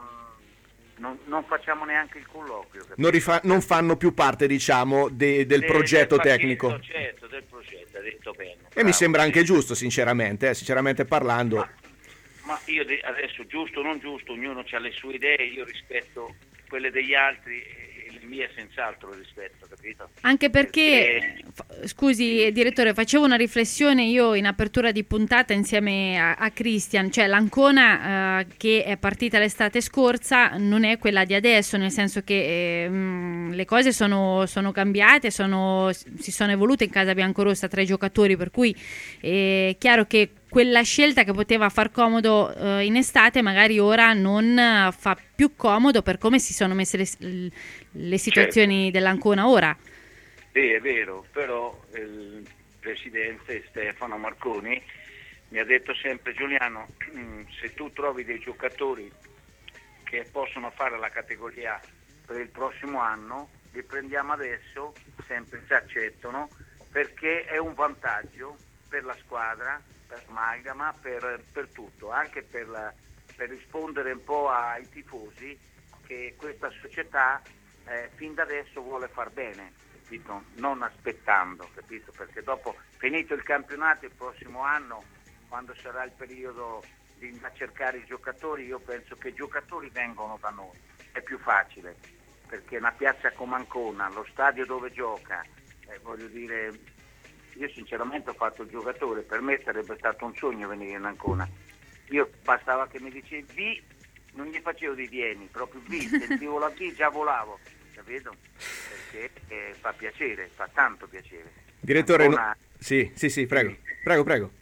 Speaker 13: non facciamo neanche il colloquio.
Speaker 3: Non fanno più parte, diciamo, del progetto tecnico.
Speaker 13: Certo, del progetto, ha detto bene.
Speaker 3: E mi sembra anche giusto, sinceramente parlando.
Speaker 13: Ma io adesso, giusto o non giusto, ognuno ha le sue idee, io rispetto quelle degli altri e le mie senz'altro rispetto, capito?
Speaker 4: Anche perché, scusi direttore, facevo una riflessione io in apertura di puntata insieme a Christian, cioè l'Ancona che è partita l'estate scorsa non è quella di adesso, nel senso che le cose sono cambiate, si sono evolute in casa biancorossa tra i giocatori, per cui è chiaro che quella scelta che poteva far comodo in estate magari ora non fa più comodo per come si sono messe le situazioni dell'Ancona ora.
Speaker 13: Sì, è vero, però il presidente Stefano Marconi mi ha detto sempre: Giuliano, se tu trovi dei giocatori che possono fare la categoria per il prossimo anno, li prendiamo adesso, sempre se accettano, perché è un vantaggio per la squadra, per Amalgama, per tutto, anche per rispondere un po' ai tifosi che questa società fin da adesso vuole far bene, capito? Non aspettando, capito? Perché dopo, finito il campionato, il prossimo anno, quando sarà il periodo di cercare i giocatori, io penso che i giocatori vengono da noi, è più facile, perché una piazza come Ancona, lo stadio dove gioca, voglio dire... Io sinceramente ho fatto il giocatore, per me sarebbe stato un sogno venire in Ancona. Io bastava che mi dicevi V, non gli facevo di vieni, proprio V, sentivo la V, già volavo, capito? Perché fa piacere, fa tanto piacere.
Speaker 3: Direttore,
Speaker 13: Ancona...
Speaker 3: sì, prego.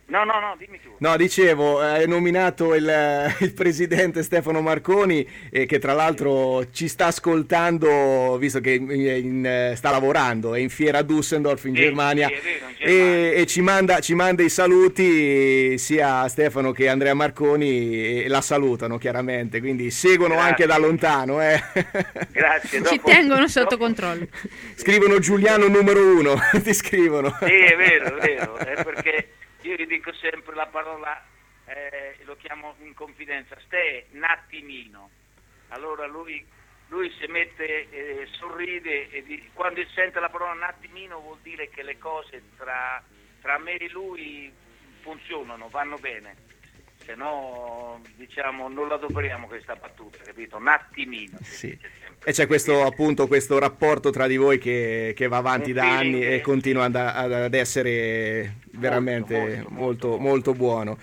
Speaker 13: No, dimmi tu.
Speaker 3: No, dicevo, hai nominato il presidente Stefano Marconi, che tra l'altro ci sta ascoltando, visto che sta lavorando, è in fiera a Düsseldorf in Germania,
Speaker 13: sì, è vero, in Germania.
Speaker 3: E ci manda i saluti sia Stefano che Andrea Marconi, e la salutano chiaramente, quindi seguono anche da lontano.
Speaker 13: Grazie.
Speaker 4: Ci tengono sotto controllo.
Speaker 3: Scrivono Giuliano numero 1, ti scrivono.
Speaker 13: Sì, è vero, è perché io gli dico sempre la parola, lo chiamo in confidenza, un attimino. Allora lui si mette, sorride e quando sente la parola un attimino vuol dire che le cose tra me e lui funzionano, vanno bene. Se no, diciamo, non la adoperiamo questa battuta, capito? Un attimino.
Speaker 3: Sì. E c'è questo rapporto tra di voi che va avanti da anni e continua ad essere veramente molto buono.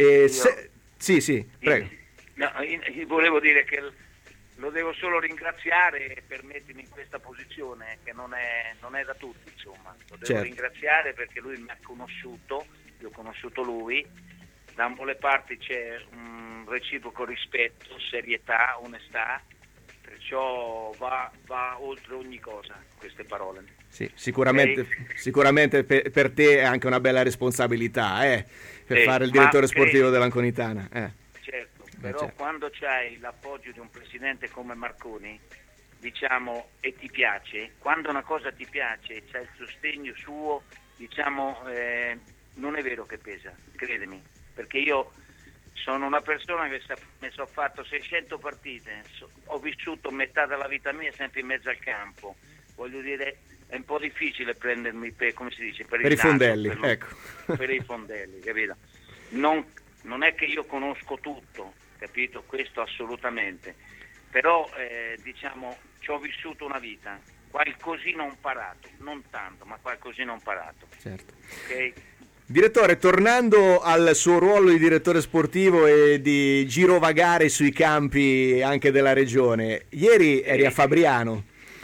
Speaker 3: Sì, prego.
Speaker 13: No, io volevo dire che lo devo solo ringraziare per mettermi in questa posizione che non è da tutti, insomma. Lo devo ringraziare perché lui mi ha conosciuto, io ho conosciuto lui. Da ambo le parti c'è un reciproco rispetto, serietà, onestà, perciò va oltre ogni cosa queste parole.
Speaker 3: Sì, sicuramente per te è anche una bella responsabilità per fare il direttore sportivo dell'Anconitana.
Speaker 13: Certo, però quando c'hai l'appoggio di un presidente come Marconi, diciamo, e ti piace, quando una cosa ti piace, c'è il sostegno suo, diciamo, non è vero che pesa, credimi. Perché io sono una persona che mi sono fatto 600 partite, ho vissuto metà della vita mia sempre in mezzo al campo, voglio dire, è un po' difficile prendermi per
Speaker 3: i fondelli,
Speaker 13: per i fondelli, capito? Non è che io conosco tutto, capito? Questo assolutamente, però diciamo ci ho vissuto una vita, qualcosina ho imparato, non tanto, ma qualcosina ho imparato.
Speaker 3: Certo.
Speaker 13: Ok?
Speaker 3: Direttore, tornando al suo ruolo di direttore sportivo e di girovagare sui campi anche della regione, ieri eri a Fabriano.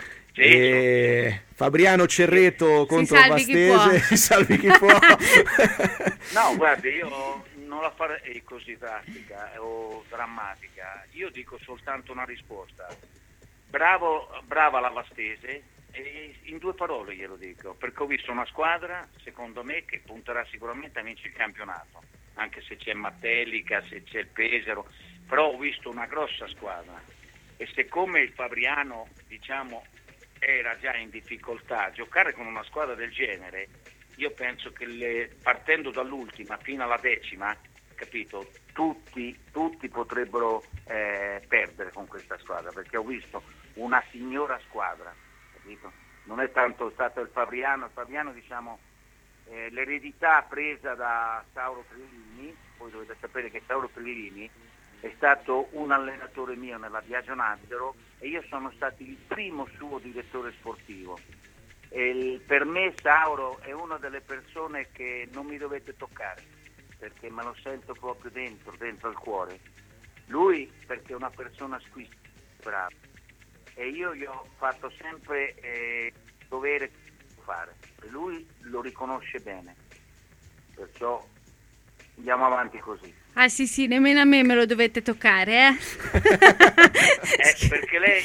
Speaker 3: Fabriano Cerreto contro Vastese, salvi chi può.
Speaker 13: No, guardi, io non la farei così drastica o drammatica, io dico soltanto una risposta. Brava la Vastese. E in due parole glielo dico, perché ho visto una squadra, secondo me, che punterà sicuramente a vincere il campionato, anche se c'è Mattelica, se c'è il Pesaro, però ho visto una grossa squadra e siccome il Fabriano, diciamo, era già in difficoltà, giocare con una squadra del genere, io penso che partendo dall'ultima fino alla 10ª, capito, tutti potrebbero perdere con questa squadra, perché ho visto una signora squadra. Non è tanto stato il Fabriano, diciamo, l'eredità presa da Sauro Trillini, voi dovete sapere che Sauro Trillini è stato un allenatore mio nella Biagio Nazero e io sono stato il primo suo direttore sportivo. Per me Sauro è una delle persone che non mi dovete toccare, perché me lo sento proprio dentro al cuore. Lui perché è una persona squisita, brava. E io gli ho fatto sempre dovere fare e lui lo riconosce bene, perciò andiamo avanti così.
Speaker 4: Ah sì, nemmeno a me lo dovete toccare,
Speaker 13: perché lei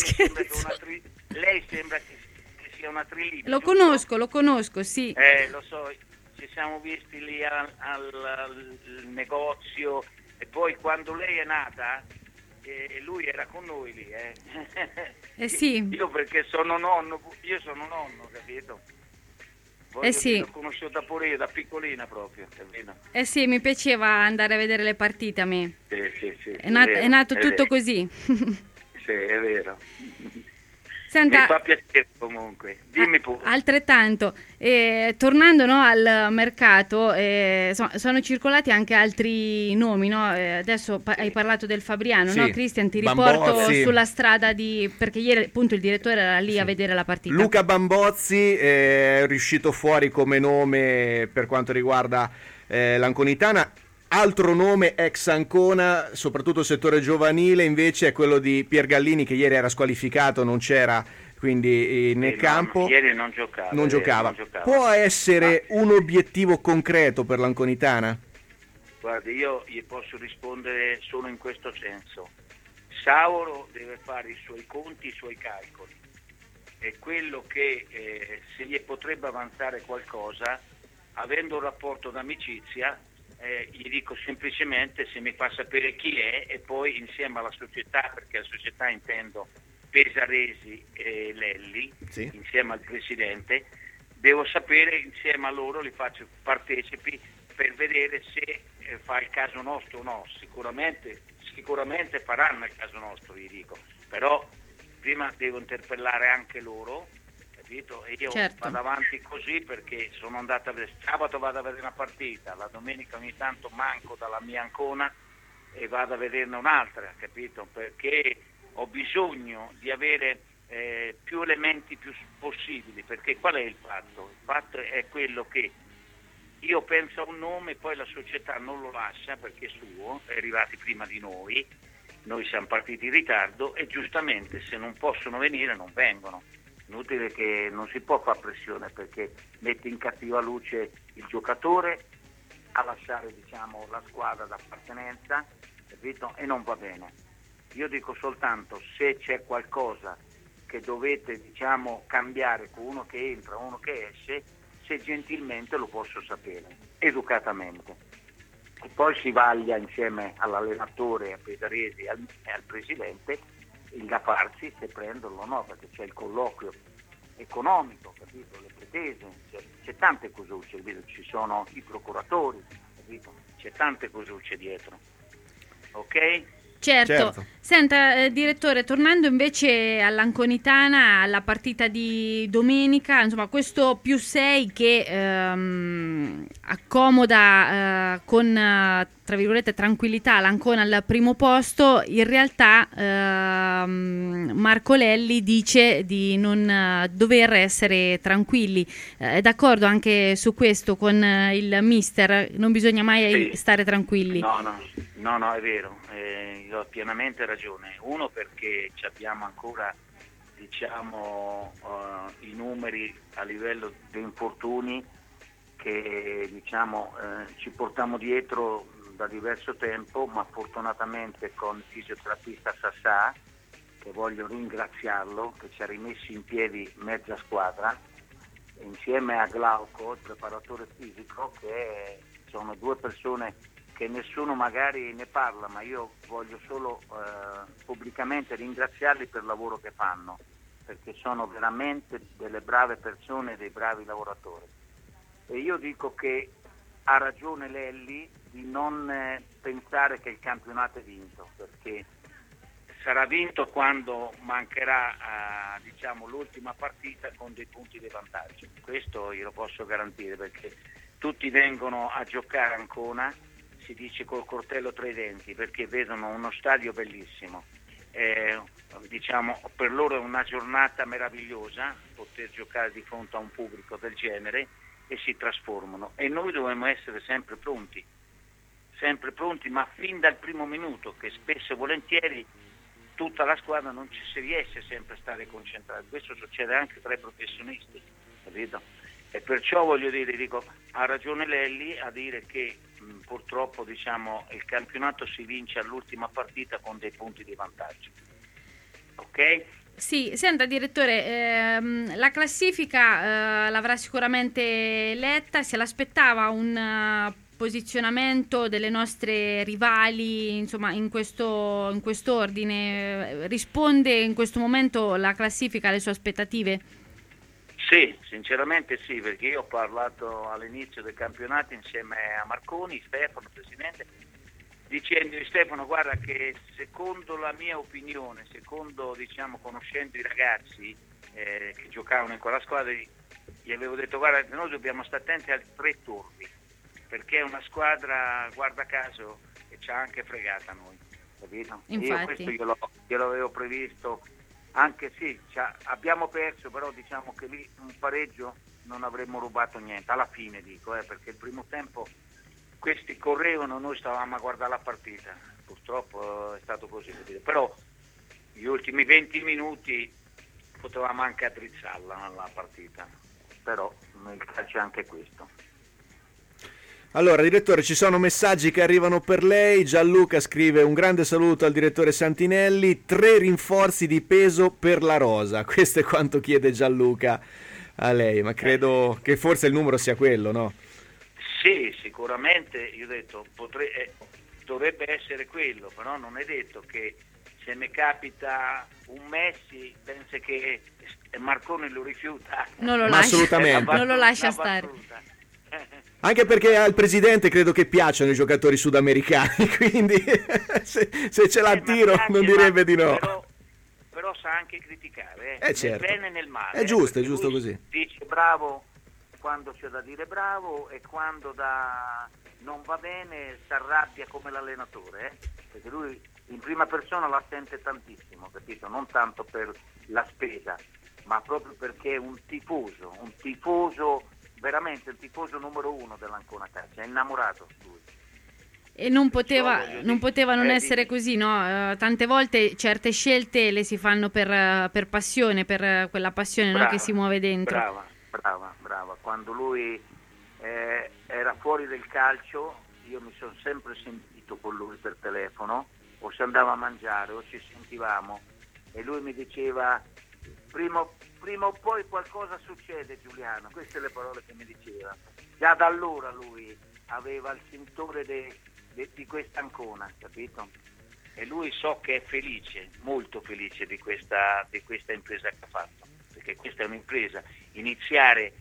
Speaker 13: sembra che sia una Trillini.
Speaker 4: Lo conosco, sì.
Speaker 13: Lo so, ci siamo visti lì al negozio e poi quando lei è nata lui era con noi lì,
Speaker 4: sì.
Speaker 13: Io perché sono nonno, capito?
Speaker 4: Sì.
Speaker 13: L'ho conosciuta pure io da piccolina proprio, capito?
Speaker 4: Sì, mi piaceva andare a vedere le partite a me.
Speaker 13: Sì.
Speaker 4: È nato tutto così.
Speaker 13: Sì, è vero.
Speaker 4: Senta,
Speaker 13: mi fa piacere comunque, dimmi pure.
Speaker 4: Altrettanto, tornando al mercato, sono circolati anche altri nomi, no? Adesso hai parlato del Fabriano, no? Cristian, ti riporto sulla strada perché ieri appunto il direttore era lì a vedere la partita.
Speaker 3: Luca Bambozzi è riuscito fuori come nome per quanto riguarda l'Anconitana. Altro nome ex Ancona, soprattutto il settore giovanile, invece è quello di Pier Gallini, che ieri era squalificato, non c'era quindi nel campo
Speaker 13: ieri non giocava.
Speaker 3: Non giocava. Può essere un obiettivo concreto per l'Anconitana?
Speaker 13: Guardi, io gli posso rispondere solo in questo senso. Sauro deve fare i suoi conti, i suoi calcoli. È quello che se gli potrebbe avanzare qualcosa, avendo un rapporto d'amicizia, gli dico semplicemente se mi fa sapere chi è, e poi insieme alla società, perché la società intendo Pesaresi e Lelli, sì, insieme al presidente, devo sapere, insieme a loro li faccio partecipi per vedere se fa il caso nostro o no. Sicuramente faranno il caso nostro, vi dico, però prima devo interpellare anche loro, capito? E io vado avanti così perché sono andato sabato vado a vedere una partita, la domenica ogni tanto manco dalla mia Ancona e vado a vederne un'altra, capito? Perché ho bisogno di avere più elementi più possibili, perché qual è il fatto? Il fatto è quello che io penso a un nome, poi la società non lo lascia perché è suo, è arrivati prima di noi siamo partiti in ritardo e giustamente se non possono venire non vengono. Inutile che non si può fare pressione perché mette in cattiva luce il giocatore a lasciare la squadra d'appartenenza, capito? E non va bene. Io dico soltanto se c'è qualcosa che dovete cambiare con uno che entra, uno che esce, se gentilmente lo posso sapere, educatamente. E poi si vaglia insieme all'allenatore, a Pesaresi e al presidente il da farsi se prenderlo o no, perché c'è il colloquio economico, capito? Le pretese, c'è tante cosucce, capito? Ci sono i procuratori, capito? C'è tante cosucce dietro, ok?
Speaker 4: Certo. Senta, direttore, tornando invece all'Anconitana, alla partita di domenica, insomma, questo +6 che accomoda con, tra virgolette, tranquillità l'Ancona al primo posto, in realtà Marco Lelli dice di non dover essere tranquilli. È d'accordo anche su questo con il mister? Non bisogna mai stare tranquilli.
Speaker 13: No, è vero, io ho pienamente ragione. Uno perché abbiamo ancora i numeri a livello di infortuni che ci portiamo dietro da diverso tempo, ma fortunatamente con il fisioterapista Sassà, che voglio ringraziarlo, che ci ha rimesso in piedi mezza squadra, insieme a Glauco, il preparatore fisico, che sono due persone che nessuno magari ne parla, ma io voglio solo pubblicamente ringraziarli per il lavoro che fanno, perché sono veramente delle brave persone, dei bravi lavoratori. E io dico che ha ragione Lelli di non pensare che il campionato è vinto, perché sarà vinto quando mancherà l'ultima partita con dei punti di vantaggio. Questo io lo posso garantire, perché tutti vengono a giocare a Ancona, si dice col coltello tra i denti, perché vedono uno stadio bellissimo. Per loro è una giornata meravigliosa poter giocare di fronte a un pubblico del genere e si trasformano, e noi dobbiamo essere sempre pronti, ma fin dal primo minuto, che spesso e volentieri tutta la squadra non ci si riesce sempre a stare concentrati. Questo succede anche tra i professionisti, capito? E perciò voglio dire, ha ragione Lelli a dire che purtroppo il campionato si vince all'ultima partita con dei punti di vantaggio, ok?
Speaker 4: Sì, senta direttore, la classifica l'avrà sicuramente letta, se l'aspettava un posizionamento delle nostre rivali, insomma, in questo ordine, risponde in questo momento la classifica alle sue aspettative?
Speaker 13: Sì, sinceramente sì, perché io ho parlato all'inizio del campionato insieme a Marconi, Stefano, presidente, dicendo Stefano, guarda che secondo la mia opinione, conoscendo i ragazzi che giocavano in quella squadra, gli avevo detto guarda, noi dobbiamo stare attenti ai 3 turni, perché è una squadra, guarda caso, che ci ha anche fregata noi, capito? Io questo glielo avevo previsto, anche sì, abbiamo perso, però che lì un pareggio non avremmo rubato niente, alla fine perché il primo tempo questi correvano, noi stavamo a guardare la partita, purtroppo è stato così, però gli ultimi 20 minuti potevamo anche addrizzarla la partita, però nel calcio è anche questo.
Speaker 3: Allora, direttore, ci sono messaggi che arrivano per lei. Gianluca scrive: un grande saluto al direttore Santinelli, 3 rinforzi di peso per la rosa. Questo è quanto chiede Gianluca a lei, ma credo che forse il numero sia quello, no?
Speaker 13: Sì, sicuramente, io ho detto, dovrebbe essere quello, però non è detto che se mi capita un Messi, pensa che Marconi lo rifiuta.
Speaker 4: Non lo
Speaker 3: Ma
Speaker 4: lascia,
Speaker 3: assolutamente.
Speaker 4: non lo lascia stare.
Speaker 3: Anche perché al presidente credo che piacciono i giocatori sudamericani, quindi se ce l'ha a tiro non direbbe di no.
Speaker 13: Però sa anche criticare,
Speaker 3: certo.
Speaker 13: nel bene e nel male.
Speaker 3: È giusto così.
Speaker 13: Dice bravo quando c'è da dire bravo e quando non va bene si arrabbia come l'allenatore, perché lui in prima persona la sente tantissimo, capito? Non tanto per la spesa, ma proprio perché è un tifoso veramente il tifoso numero 1 dell'Ancona Calcio, è innamorato lui.
Speaker 4: E non poteva non essere così, no? Tante volte certe scelte le si fanno per passione, per quella passione, no, che si muove dentro.
Speaker 13: Brava. Quando lui era fuori del calcio, io mi sono sempre sentito con lui per telefono, o se andava a mangiare o ci sentivamo, e lui mi diceva prima o poi qualcosa succede, Giuliano. Queste le parole che mi diceva. Già da allora lui aveva il sentore di questa Ancona, capito? E lui so che è felice, molto felice di questa impresa che ha fatto, perché questa è un'impresa. Iniziare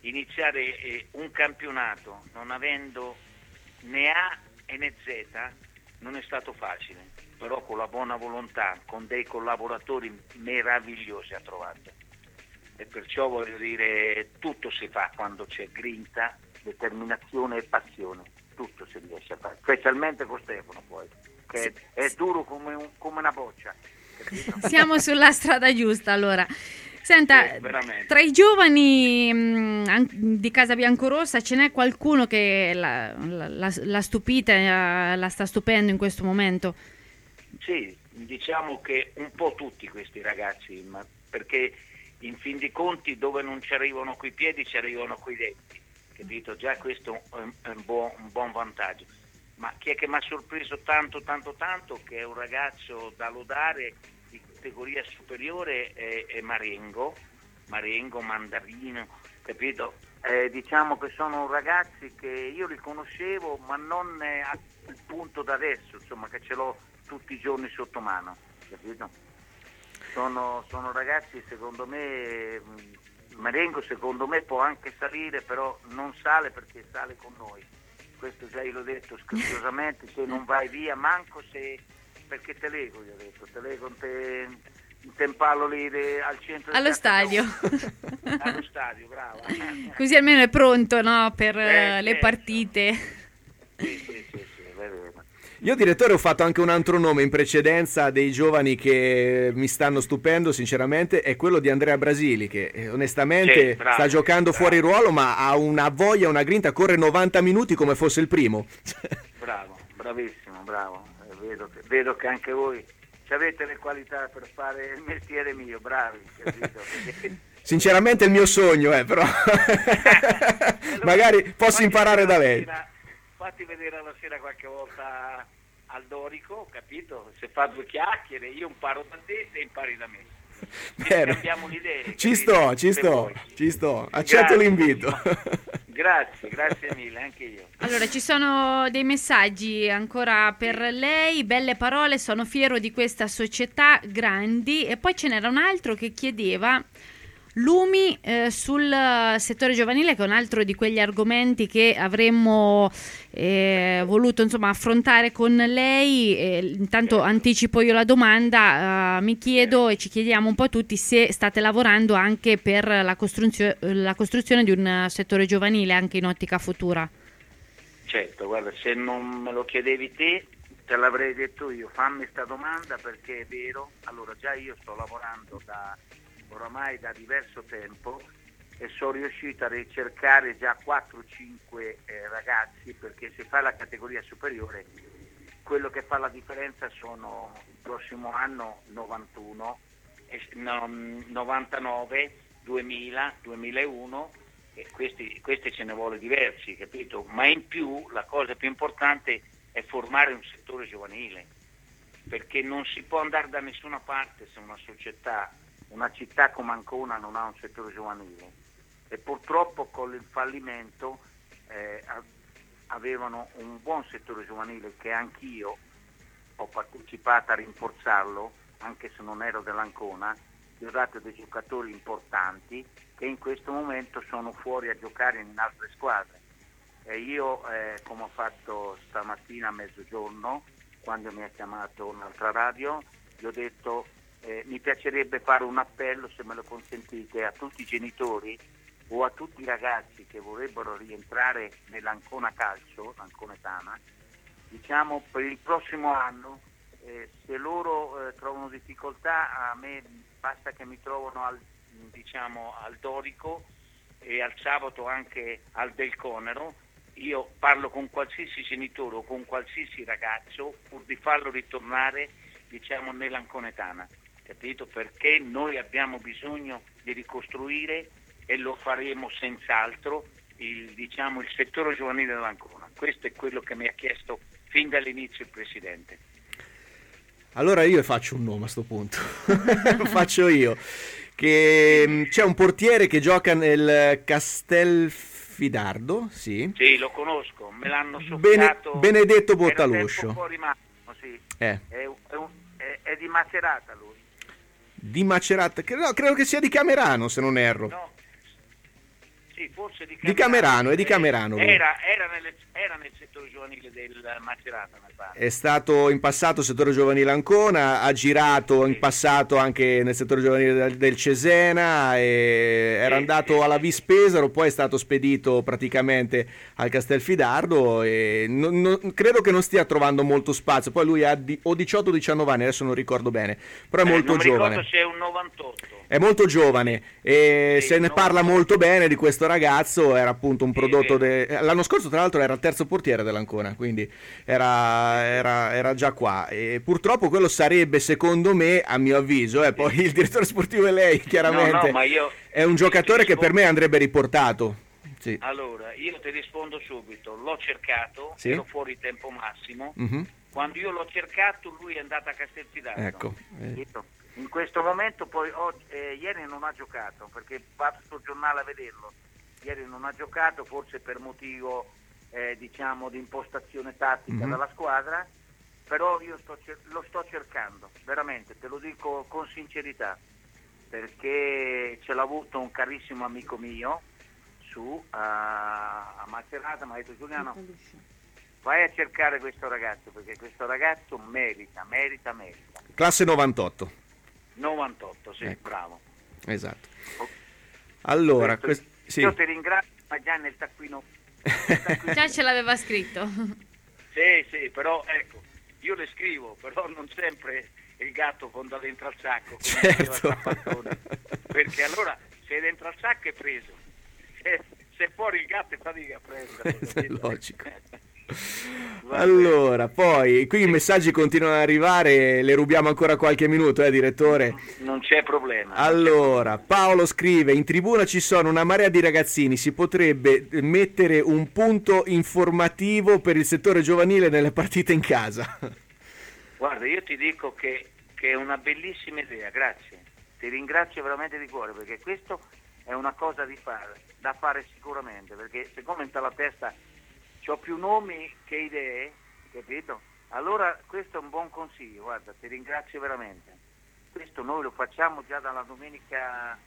Speaker 13: un campionato non avendo né A né Z non è stato facile, però con la buona volontà, con dei collaboratori meravigliosi ha trovato. E perciò voglio dire, tutto si fa quando c'è grinta, determinazione e passione, tutto si riesce a fare, specialmente con Stefano poi, che è duro come una boccia, capito?
Speaker 4: Siamo sulla strada giusta allora. Senta, tra i giovani di Casa Biancorossa ce n'è qualcuno che la stupita, la sta stupendo in questo momento?
Speaker 13: Sì, diciamo che un po' tutti questi ragazzi, ma perché in fin dei conti dove non ci arrivano coi piedi ci arrivano coi denti, capito? Già questo è un buon vantaggio. Ma chi è che mi ha sorpreso tanto che è un ragazzo da lodare di categoria superiore è Marengo, Mandarino, capito? Diciamo che sono ragazzi che io li conoscevo, ma non al punto da adesso, insomma, che ce l'ho tutti i giorni sotto mano, capito? Sono ragazzi, secondo me, Marengo secondo me può anche salire, però non sale perché sale con noi. Questo già io l'ho detto scherzosamente, se non vai via, manco se, perché te lego, gli ho detto, te lego un tempallo lì al centro
Speaker 4: allo stadio.
Speaker 13: Allo stadio, brava.
Speaker 4: Così almeno è pronto, no, per le partite.
Speaker 13: Sì, è vero.
Speaker 3: Io, direttore, ho fatto anche un altro nome in precedenza dei giovani che mi stanno stupendo sinceramente, è quello di Andrea Brasili, che onestamente sta giocando fuori ruolo, ma ha una voglia, una grinta, corre 90 minuti come fosse il primo.
Speaker 13: Bravissimo, bravo. Vedo che anche voi avete le qualità per fare il mestiere mio, bravi, capito?
Speaker 3: Sinceramente è il mio sogno, però magari posso imparare da lei.
Speaker 13: Fatti vedere alla sera qualche volta al Dorico, capito? Se fa 2 chiacchiere, io imparo da te e impari da me. Cambiamo l'idea.
Speaker 3: Ci sto, accetto l'invito.
Speaker 13: Grazie mille, anche io.
Speaker 4: Allora, ci sono dei messaggi ancora per lei, belle parole, sono fiero di questa società, grandi, e poi ce n'era un altro che chiedeva lumi sul settore giovanile, che è un altro di quegli argomenti che avremmo voluto affrontare con lei. Intanto anticipo io la domanda, mi chiedo e ci chiediamo un po' tutti se state lavorando anche per la costruzione di un settore giovanile anche in ottica futura.
Speaker 13: Certo, guarda, se non me lo chiedevi te l'avrei detto io, fammi sta domanda, perché è vero. Allora, già io sto lavorando oramai da diverso tempo e sono riuscito a ricercare già 4-5 ragazzi, perché se fa la categoria superiore quello che fa la differenza sono il prossimo anno 91 99, 2000, 2001, e questi ce ne vuole diversi, capito? Ma in più la cosa più importante è formare un settore giovanile, perché non si può andare da nessuna parte se una città come Ancona non ha un settore giovanile, e purtroppo con il fallimento avevano un buon settore giovanile che anch'io ho partecipato a rinforzarlo, anche se non ero dell'Ancona. Gli ho dato dei giocatori importanti che in questo momento sono fuori a giocare in altre squadre, e io come ho fatto stamattina a mezzogiorno, quando mi ha chiamato un'altra radio, gli ho detto mi piacerebbe fare un appello, se me lo consentite, a tutti i genitori o a tutti i ragazzi che vorrebbero rientrare nell'Ancona Calcio, l'Anconetana, diciamo per il prossimo anno, se loro trovano difficoltà, a me basta che mi trovano al Dorico e al sabato anche al Del Conero. Io parlo con qualsiasi genitore o con qualsiasi ragazzo pur di farlo ritornare, diciamo, nell'Anconetana, capito? Perché noi abbiamo bisogno di ricostruire, e lo faremo senz'altro, il settore giovanile dell'Ancona. Questo è quello che mi ha chiesto fin dall'inizio il Presidente.
Speaker 3: Allora io faccio un nome a sto punto. Faccio io. Che c'è un portiere che gioca nel Castelfidardo, sì.
Speaker 13: Sì, lo conosco, me l'hanno soffiato.
Speaker 3: Benedetto Bottaloscio.
Speaker 13: Sì.
Speaker 3: È
Speaker 13: di Macerata lui.
Speaker 3: Di Macerata, credo che sia di Camerano, se non erro.
Speaker 13: No. Sì, forse
Speaker 3: di Camerano, è di Camerano.
Speaker 13: Era nel settore giovanile del Macerata, mi pare.
Speaker 3: È stato in passato settore giovanile Ancona, ha girato in passato anche nel settore giovanile del Cesena, era andato alla Vis Pesaro, poi è stato spedito praticamente al Castelfidardo, e credo che non stia trovando molto spazio. Poi lui ha 18-19 anni, adesso non ricordo bene, però è molto
Speaker 13: non
Speaker 3: giovane.
Speaker 13: Non ricordo se è un 98.
Speaker 3: È molto giovane e se ne parla molto bene di questo ragazzo. Era appunto un prodotto l'anno scorso, tra l'altro, era il terzo portiere dell'Ancona, quindi era già qua, e purtroppo quello sarebbe, secondo me, a mio avviso, poi il direttore sportivo è lei, chiaramente,
Speaker 13: ma
Speaker 3: è un giocatore che per me andrebbe riportato. Sì.
Speaker 13: Allora, io ti rispondo subito, l'ho cercato,
Speaker 3: sì?
Speaker 13: Ero fuori tempo massimo, quando io l'ho cercato lui è andato a Castelfidardo.
Speaker 3: Ecco.
Speaker 13: In questo momento poi ieri non ha giocato, perché vado sul giornale a vederlo. Ieri non ha giocato, forse per motivo di impostazione tattica dalla squadra, però io lo sto cercando, veramente, te lo dico con sincerità, perché ce l'ha avuto un carissimo amico mio su a Macerata, mi ha detto: Giuliano, vai a cercare questo ragazzo, perché questo ragazzo merita.
Speaker 3: Classe 98.
Speaker 13: 98, sì,
Speaker 3: ecco.
Speaker 13: Bravo.
Speaker 3: Esatto. Allora, sì.
Speaker 13: Io ti ringrazio, ma già nel taccuino
Speaker 4: già ce l'aveva scritto.
Speaker 13: Sì, però ecco, io le scrivo, però non sempre il gatto fonda dentro al sacco, come diceva Trapattoni, perché allora se dentro al sacco è preso, se fuori il gatto è fatica a prendere.
Speaker 3: È logico. Allora, poi qui i messaggi continuano ad arrivare, le rubiamo ancora qualche minuto, direttore?
Speaker 13: Non c'è problema.
Speaker 3: Allora, Paolo scrive: in tribuna ci sono una marea di ragazzini, si potrebbe mettere un punto informativo per il settore giovanile nelle partite in casa.
Speaker 13: Guarda, io ti dico che è una bellissima idea, grazie, ti ringrazio veramente di cuore, perché questo è una cosa da fare sicuramente, perché siccome in la testa ho più nomi che idee, capito? Allora questo è un buon consiglio, guarda, ti ringrazio veramente. Questo noi lo facciamo già dalla domenica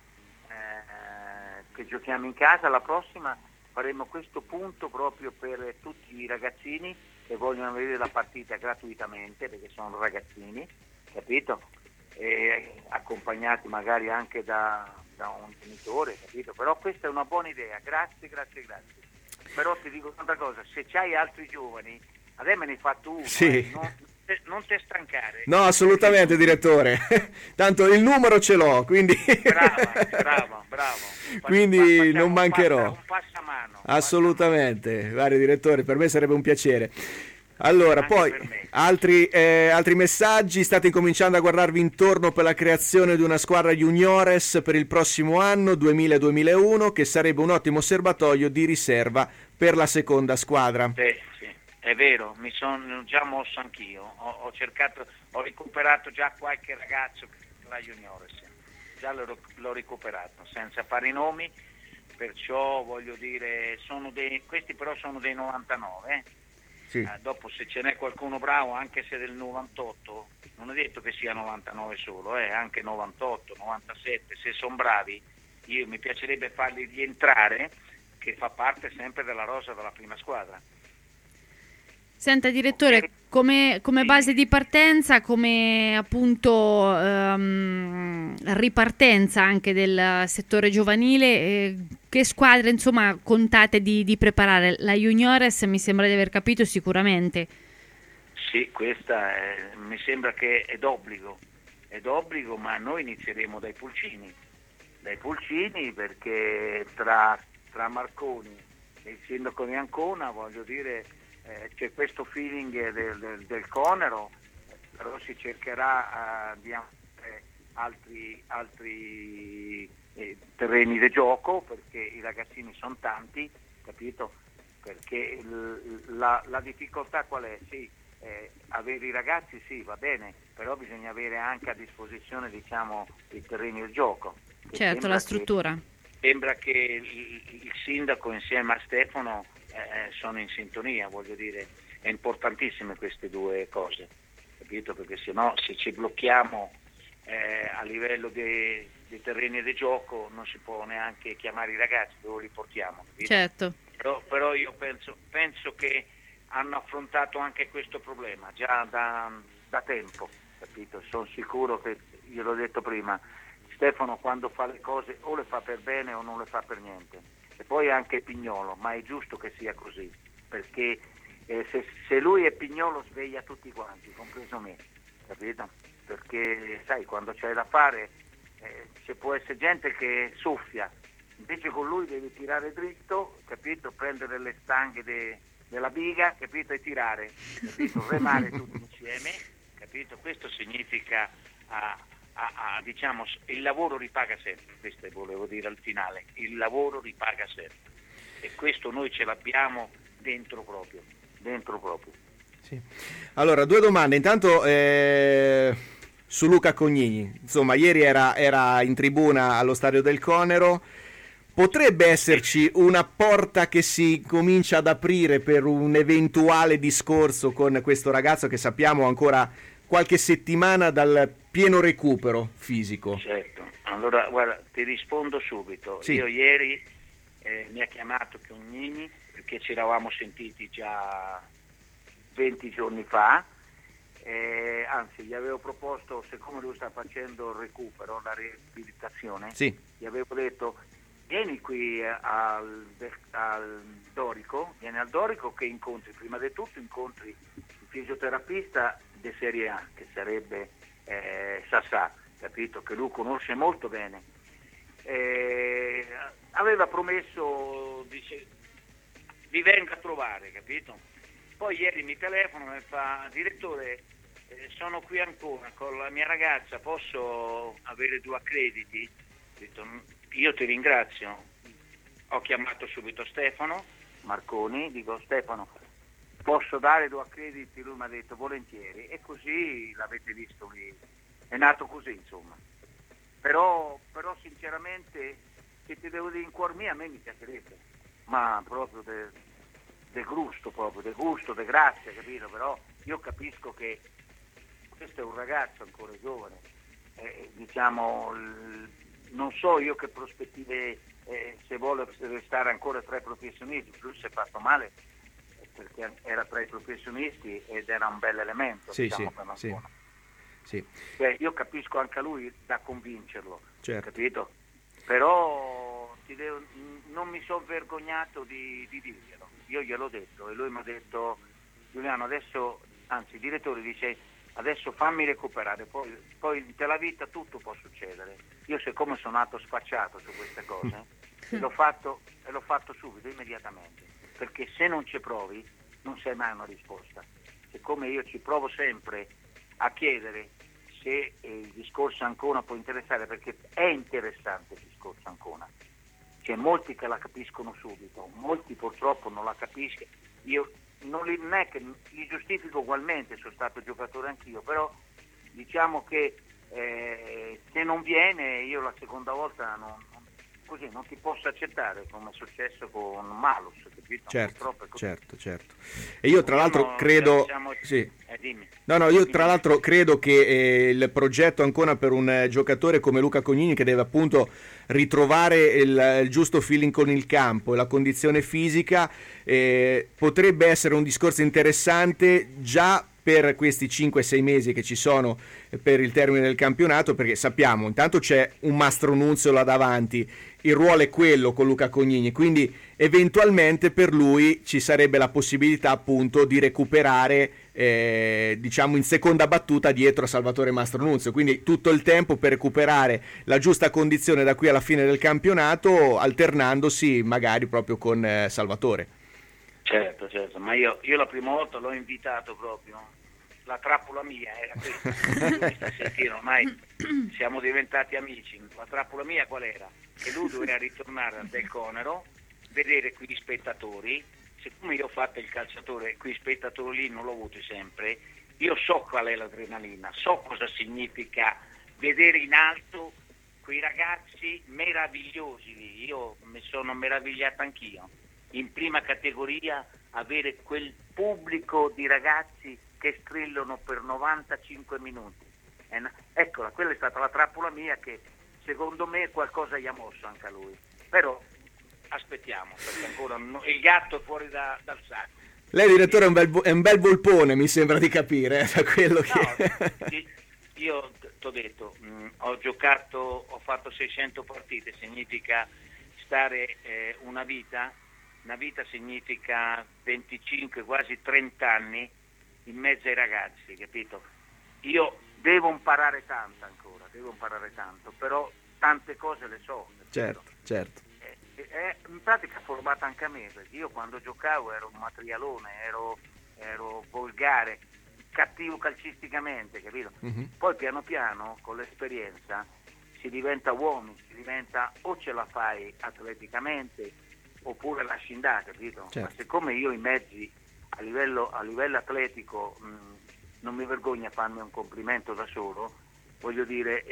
Speaker 13: che giochiamo in casa, la prossima faremo questo punto proprio per tutti i ragazzini che vogliono vedere la partita gratuitamente, perché sono ragazzini, capito? E accompagnati magari anche da un genitore, capito? Però questa è una buona idea, grazie. Però ti dico un'altra cosa, se c'hai altri giovani, adesso me ne hai fatto uno,
Speaker 3: sì.
Speaker 13: Non ti stancare.
Speaker 3: No, assolutamente, direttore. Tanto il numero ce l'ho, quindi
Speaker 13: bravo.
Speaker 3: Quindi non mancherò.
Speaker 13: Un passamano.
Speaker 3: Assolutamente, guardi, direttore, per me sarebbe un piacere. Allora,
Speaker 13: anche
Speaker 3: poi
Speaker 13: per me.
Speaker 3: altri messaggi. State incominciando a guardarvi intorno per la creazione di una squadra juniores per il prossimo anno 2000-2001, che sarebbe un ottimo serbatoio di riserva per la seconda squadra.
Speaker 13: Sì, è vero, mi sono già mosso anch'io. Ho recuperato già qualche ragazzo la juniores, già l'ho recuperato, senza fare i nomi, perciò voglio dire, questi però sono dei 99,
Speaker 3: Sì.
Speaker 13: Dopo se ce n'è qualcuno bravo, anche se del 98, non è detto che sia 99 solo, anche 98, 97, se sono bravi, mi piacerebbe farli rientrare, che fa parte sempre della rosa della prima squadra.
Speaker 4: Senta direttore, come base di partenza, come appunto ripartenza anche del settore giovanile, che squadre insomma contate di preparare? La juniores mi sembra di aver capito sicuramente.
Speaker 13: Sì, questa mi sembra che è d'obbligo, ma noi inizieremo dai pulcini perché tra Marconi e il sindaco di Ancona, voglio dire, c'è questo feeling del Conero, però si cercherà di avere altri terreni di gioco, perché i ragazzini sono tanti, capito? Perché la difficoltà qual è? Sì, avere i ragazzi sì, va bene, però bisogna avere anche a disposizione, diciamo, i terreni di gioco.
Speaker 4: Certo, la struttura.
Speaker 13: Sembra che il sindaco insieme a Stefano sono in sintonia, voglio dire, è importantissime queste due cose, capito? Perché sennò se ci blocchiamo a livello dei terreni di gioco non si può neanche chiamare i ragazzi, dove li portiamo, capito?
Speaker 4: Certo.
Speaker 13: Però io penso che hanno affrontato anche questo problema già da tempo, capito? Sono sicuro che, gliel'ho detto prima, Stefano quando fa le cose o le fa per bene o non le fa per niente. E poi anche Pignolo, ma è giusto che sia così, perché se lui è Pignolo sveglia tutti quanti, compreso me, capito? Perché sai, quando c'è da fare ci può essere gente che soffia, invece con lui devi tirare dritto, capito? Prendere le stanghe della biga, capito? E tirare, capito? Remare tutti insieme, capito? Questo significa diciamo, il lavoro ripaga sempre, questo volevo dire al finale, il lavoro ripaga sempre, e questo noi ce l'abbiamo dentro proprio.
Speaker 3: Sì. Allora, due domande. Intanto su Luca Cognini, insomma, ieri era in tribuna allo stadio del Conero. Potrebbe esserci una porta che si comincia ad aprire per un eventuale discorso con questo ragazzo che sappiamo ancora qualche settimana dal pieno recupero fisico?
Speaker 13: Certo, allora guarda, ti rispondo subito.
Speaker 3: Sì.
Speaker 13: Io ieri mi ha chiamato Cognini perché ci eravamo sentiti già 20 giorni fa, anzi gli avevo proposto, siccome lui sta facendo il recupero, la riabilitazione,
Speaker 3: sì,
Speaker 13: gli avevo detto vieni qui al Dorico, vieni al Dorico che incontri, prima di tutto incontri il fisioterapista di Serie A, che sarebbe Sassà, capito? Che lui conosce molto bene. Aveva promesso, dice, vi venga a trovare, capito? Poi ieri mi telefono e fa: direttore, sono qui ancora con la mia ragazza, posso avere 2 accrediti? Ho detto, io ti ringrazio. Ho chiamato subito Stefano Marconi, dico: Stefano, posso dare 2 accrediti? Lui mi ha detto volentieri, e così l'avete visto lì, è nato così, insomma. Però sinceramente, se ti devo dire in cuor mio, a me mi piacerebbe, ma proprio de gusto, de grazia, capito? Però io capisco che questo è un ragazzo ancora giovane, diciamo, non so io che prospettive, se vuole restare ancora tra i professionisti. Lui si è fatto male perché era tra i professionisti ed era un bel elemento,
Speaker 3: sì,
Speaker 13: diciamo,
Speaker 3: sì,
Speaker 13: per
Speaker 3: sì, sì.
Speaker 13: Cioè, io capisco anche a lui da convincerlo,
Speaker 3: certo,
Speaker 13: capito? Però non mi sono vergognato di dirglielo, io gliel'ho detto e lui mi ha detto: Giuliano, adesso, anzi il direttore dice: adesso fammi recuperare, poi nella vita tutto può succedere. Io siccome sono nato sfacciato su queste cose e l'ho fatto subito, immediatamente, perché se non ci provi non sai mai una risposta, siccome io ci provo sempre a chiedere se il discorso Ancona può interessare, perché è interessante il discorso Ancona. C'è molti che la capiscono subito, molti purtroppo non la capiscono. Io non è che li giustifico ugualmente, sono stato giocatore anch'io, però diciamo che se non viene, io la seconda volta così non ti posso accettare, come è successo con Malus, capito?
Speaker 3: Certo. E io tra l'altro credo
Speaker 13: dimmi.
Speaker 3: Io tra l'altro credo che il progetto Ancona per un giocatore come Luca Cognini, che deve appunto ritrovare il giusto feeling con il campo e la condizione fisica, potrebbe essere un discorso interessante già per questi 5-6 mesi che ci sono per il termine del campionato, perché sappiamo, intanto c'è un Mastro Nunzio là davanti, il ruolo è quello con Luca Cognini, quindi eventualmente per lui ci sarebbe la possibilità appunto di recuperare diciamo in seconda battuta dietro a Salvatore Mastro Nunzio, quindi tutto il tempo per recuperare la giusta condizione da qui alla fine del campionato, alternandosi magari proprio con Salvatore.
Speaker 13: Certo, ma io la prima volta l'ho invitato proprio, la trappola mia era questa, ormai siamo diventati amici, la trappola mia qual era? Che lui doveva ritornare al Del Conero, vedere quegli spettatori, siccome io ho fatto il calciatore, quei spettatori lì non l'ho avuti sempre, io so qual è l'adrenalina, so cosa significa vedere in alto quei ragazzi meravigliosi lì, io mi sono meravigliato anch'io. In prima categoria avere quel pubblico di ragazzi che strillano per 95 minuti. Eccola, quella è stata la trappola mia che secondo me qualcosa gli ha mosso anche a lui. Però aspettiamo, perché ancora il gatto è fuori dal sacco.
Speaker 3: Lei, direttore, è un bel volpone, mi sembra di capire, da quello che...
Speaker 13: No, io ti ho detto, ho giocato, ho fatto 600 partite, significa stare una vita significa 25, quasi 30 anni in mezzo ai ragazzi, capito? Io devo imparare tanto ancora, però tante cose le so. Capito?
Speaker 3: Certo.
Speaker 13: In pratica ha formato anche a me, perché io quando giocavo ero un materialone, ero volgare, cattivo calcisticamente, capito? Poi piano piano, con l'esperienza, si diventa uomini, o ce la fai atleticamente, oppure lasci andare, capito?
Speaker 3: Certo.
Speaker 13: Ma siccome io i mezzi a livello atletico non mi vergogno a farmi un complimento da solo, voglio dire,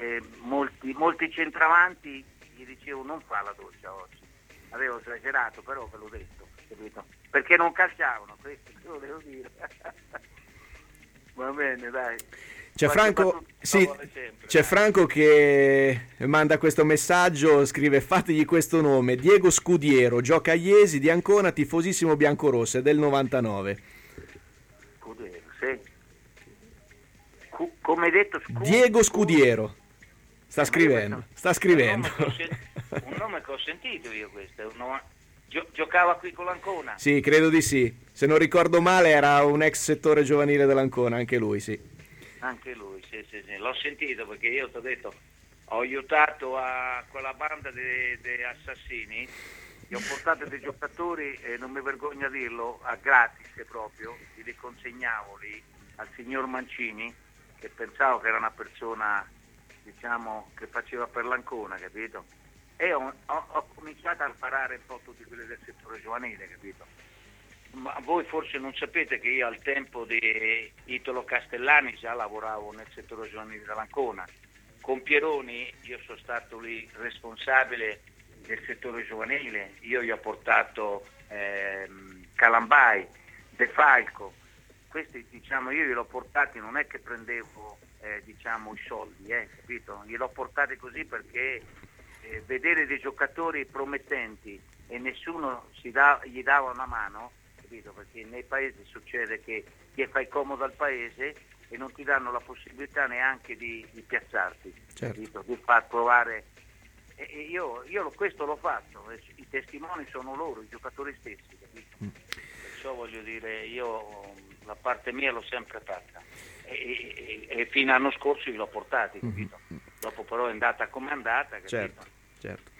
Speaker 13: molti centravanti gli dicevo non fa la doccia oggi, avevo esagerato, però ve l'ho detto, capito? Perché non calciavano, questo te lo devo dire. Va bene, dai.
Speaker 3: C'è Franco che manda questo messaggio, scrive: fategli questo nome, Diego Scudiero, gioca a Iesi di Ancona, tifosissimo biancorosso, è del 99.
Speaker 13: Scudiero, sì. Come hai detto?
Speaker 3: Diego Scudiero. Sta scrivendo.
Speaker 13: Un nome che ho sentito io, questo. Giocava qui con l'Ancona?
Speaker 3: Sì, credo di sì. Se non ricordo male era un ex settore giovanile dell'Ancona, anche lui, sì.
Speaker 13: Anche lui, sì. L'ho sentito perché io ti ho detto, ho aiutato a quella banda dei assassini, gli ho portato dei giocatori, e non mi vergogno a dirlo, a gratis proprio, li consegnavo lì al signor Mancini, che pensavo che era una persona, diciamo, che faceva per l'Ancona, capito? E ho cominciato a imparare un po' tutti quelli del settore giovanile, capito? Ma voi forse non sapete che io al tempo di Italo Castellani già lavoravo nel settore giovanile dell'Ancona. Con Pieroni io sono stato lì responsabile del settore giovanile, io gli ho portato Calambai, De Falco, questi diciamo io gliel'ho portati, non è che prendevo diciamo i soldi, capito? Gliel'ho portati così perché vedere dei giocatori promettenti e nessuno gli dava una mano, capito? Perché nei paesi succede che ti fai comodo al paese e non ti danno la possibilità neanche di piazzarti, capito? Di far provare. E io questo l'ho fatto, i testimoni sono loro, i giocatori stessi, capito? Perciò voglio dire, io la parte mia l'ho sempre fatta e fino all'anno scorso l'ho portati, capito? Dopo però è andata come è andata, capito?
Speaker 3: Certo.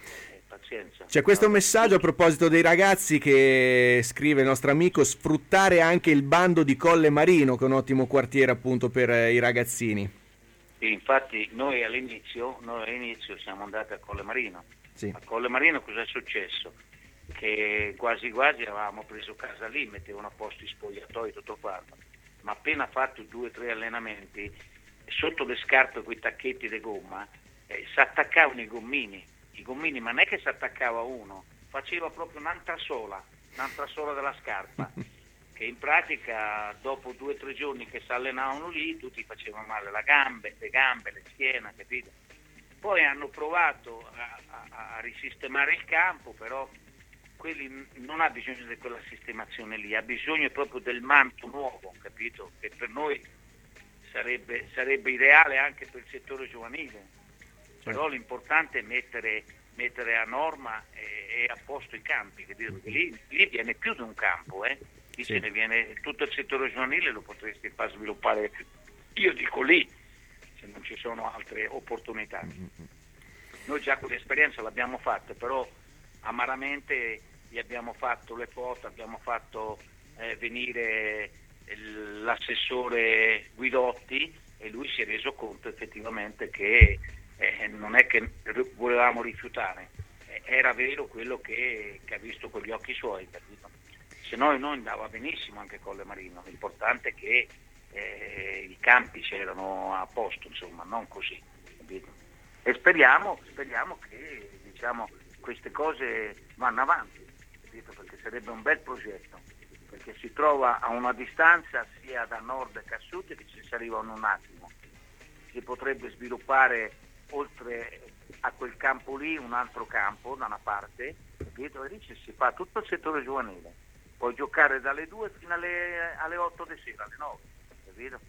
Speaker 13: pazienza.
Speaker 3: C'è questo messaggio a proposito dei ragazzi che scrive il nostro amico: sfruttare anche il bando di Colle Marino, che è un ottimo quartiere appunto per i ragazzini.
Speaker 13: Sì, infatti noi all'inizio siamo andati a Colle Marino.
Speaker 3: Sì.
Speaker 13: A Colle Marino cosa è successo? Che quasi avevamo preso casa lì, mettevano a posto i spogliatoi, tutto quanto, ma appena fatto 2 o 3 allenamenti, sotto le scarpe quei tacchetti di gomma si attaccavano i gommini, ma non è che si attaccava uno, faceva proprio un'altra sola della scarpa, che in pratica dopo 2 o 3 giorni che si allenavano lì tutti facevano male le gambe, le schiena, capito? Poi hanno provato a risistemare il campo, però quelli non ha bisogno di quella sistemazione lì, ha bisogno proprio del manto nuovo, capito? Che per noi sarebbe ideale anche per il settore giovanile, però l'importante è mettere a norma e a posto i campi, capito? Perché lì viene più di un campo, lì se ne viene tutto il settore giovanile, lo potresti far sviluppare, io dico lì, se non ci sono altre opportunità. Noi già quell'esperienza l'abbiamo fatta, però amaramente gli abbiamo fatto le foto, abbiamo fatto venire l'assessore Guidotti e lui si è reso conto effettivamente che non è che volevamo rifiutare, era vero quello che ha visto con gli occhi suoi, capito? Se no andava benissimo anche Colle Marino, l'importante è che i campi c'erano a posto, insomma, non così, capito? E speriamo che, diciamo, queste cose vanno avanti, capito? Perché sarebbe un bel progetto, perché si trova a una distanza sia da nord che a sud che ci si arriva in un attimo. Si potrebbe sviluppare oltre a quel campo lì un altro campo da una parte, capito? E lì si fa tutto il settore giovanile, puoi giocare dalle 2 fino alle 8 di sera, alle 9, capito?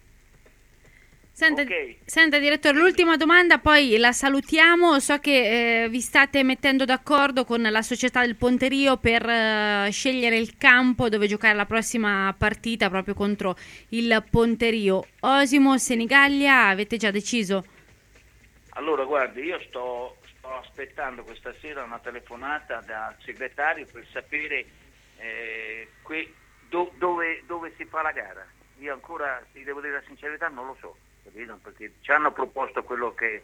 Speaker 4: Senta direttore, l'ultima domanda, poi la salutiamo. So che vi state mettendo d'accordo con la società del Ponterio per scegliere il campo dove giocare la prossima partita proprio contro il Ponterio. Osimo, Senigallia, avete già deciso?
Speaker 13: Allora guardi, io sto aspettando questa sera una telefonata dal segretario per sapere dove si fa la gara. Io ancora, ti devo dire la sincerità, non lo so, capito? Perché ci hanno proposto quello che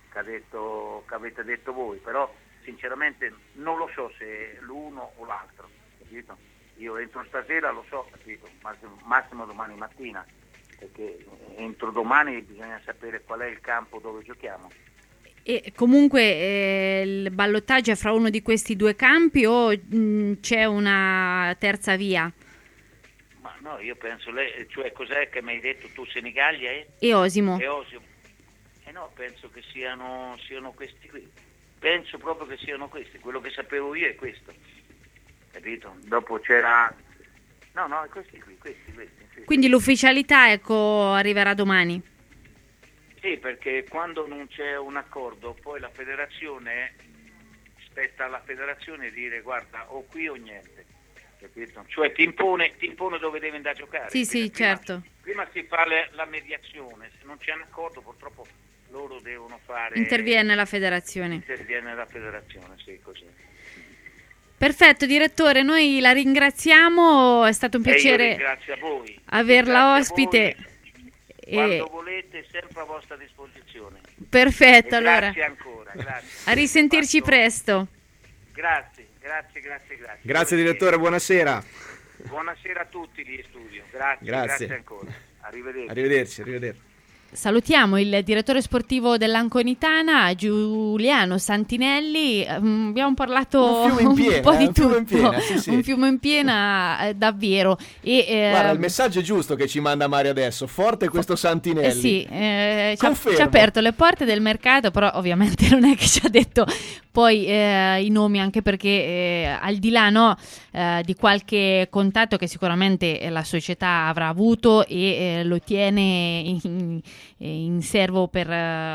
Speaker 13: avete detto voi, però sinceramente non lo so se l'uno o l'altro, capito? Io entro stasera lo so, capito? Massimo domani mattina, perché entro domani bisogna sapere qual è il campo dove giochiamo.
Speaker 4: E comunque il ballottaggio è fra uno di questi 2 campi o c'è una terza via?
Speaker 13: Ma no, io penso, cioè cos'è che mi hai detto tu, Senigallia
Speaker 4: e Osimo?
Speaker 13: No, penso che siano questi qui. Penso proprio che siano questi. Quello che sapevo io è questo, capito? Dopo c'era... No, è questi qui. Sì.
Speaker 4: Quindi l'ufficialità, arriverà domani?
Speaker 13: Sì, perché quando non c'è un accordo, poi la federazione, spetta alla federazione dire guarda, o qui o niente. Capito? Cioè ti impone dove devi andare a giocare.
Speaker 4: Sì, certo.
Speaker 13: Prima si fa la mediazione, se non c'è un accordo purtroppo loro devono fare...
Speaker 4: Interviene la federazione,
Speaker 13: sì, così.
Speaker 4: Perfetto direttore, noi la ringraziamo, è stato un piacere
Speaker 13: io ringrazio a voi.
Speaker 4: averla ospite.
Speaker 13: Quando volete, sempre a vostra disposizione.
Speaker 4: Perfetto, allora.
Speaker 13: Grazie ancora, grazie.
Speaker 4: A risentirci presto.
Speaker 13: Grazie.
Speaker 3: Grazie direttore, buonasera.
Speaker 13: Buonasera a tutti lì in studio. Grazie ancora.
Speaker 3: Arrivederci.
Speaker 4: Salutiamo il direttore sportivo dell'Anconitana, Giuliano Santinelli. Abbiamo parlato un po' di tutto. Un fiume in piena, davvero.
Speaker 3: Guarda, il messaggio è giusto che ci manda Mario adesso. Forte questo Santinelli.
Speaker 4: Sì, ci ha aperto le porte del mercato, però ovviamente non è che ci ha detto poi i nomi, anche perché al di là di qualche contatto che sicuramente la società avrà avuto e lo tiene in serbo per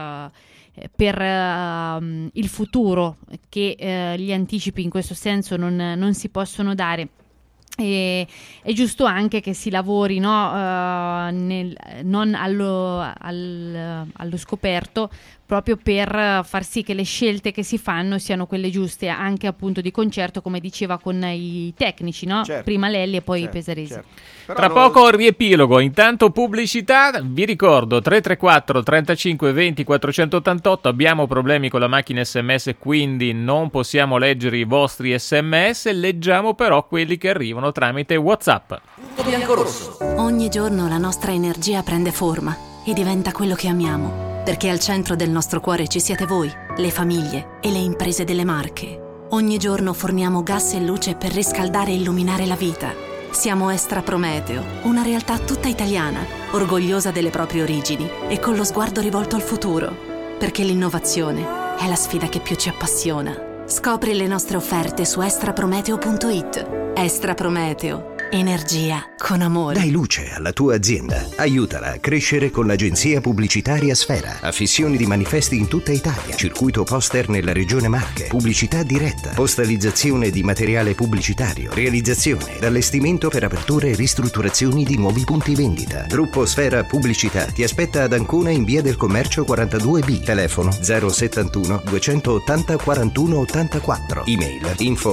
Speaker 4: il futuro, che gli anticipi in questo senso non si possono dare. È giusto anche che si lavori non allo scoperto, proprio per far sì che le scelte che si fanno siano quelle giuste, anche appunto di concerto, come diceva con i tecnici, no?
Speaker 3: Certo.
Speaker 4: Prima Lelli e poi
Speaker 3: Certo,
Speaker 4: Pesaresi.
Speaker 3: certo.
Speaker 2: Tra poco riepilogo, intanto pubblicità, vi ricordo 334 35 20 488, abbiamo problemi con la macchina SMS, quindi non possiamo leggere i vostri SMS, leggiamo però quelli che arrivano tramite WhatsApp.
Speaker 1: Biancorosso.
Speaker 5: Ogni giorno la nostra energia prende forma e diventa quello che amiamo, perché al centro del nostro cuore ci siete voi, le famiglie e le imprese delle Marche. Ogni giorno forniamo gas e luce per riscaldare e illuminare la vita. Siamo Estra Prometeo, una realtà tutta italiana, orgogliosa delle proprie origini e con lo sguardo rivolto al futuro, perché l'innovazione è la sfida che più ci appassiona. Scopri le nostre offerte su estraprometeo.it. Estra Prometeo, energia con amore.
Speaker 7: Dai luce alla tua azienda. Aiutala a crescere con l'agenzia pubblicitaria Sfera. Affissioni di manifesti in tutta Italia. Circuito poster nella regione Marche. Pubblicità diretta. Postalizzazione di materiale pubblicitario. Realizzazione ed allestimento per aperture e ristrutturazioni di nuovi punti vendita. Gruppo Sfera Pubblicità ti aspetta ad Ancona in via del Commercio 42B. Telefono 071 280 41 84. Email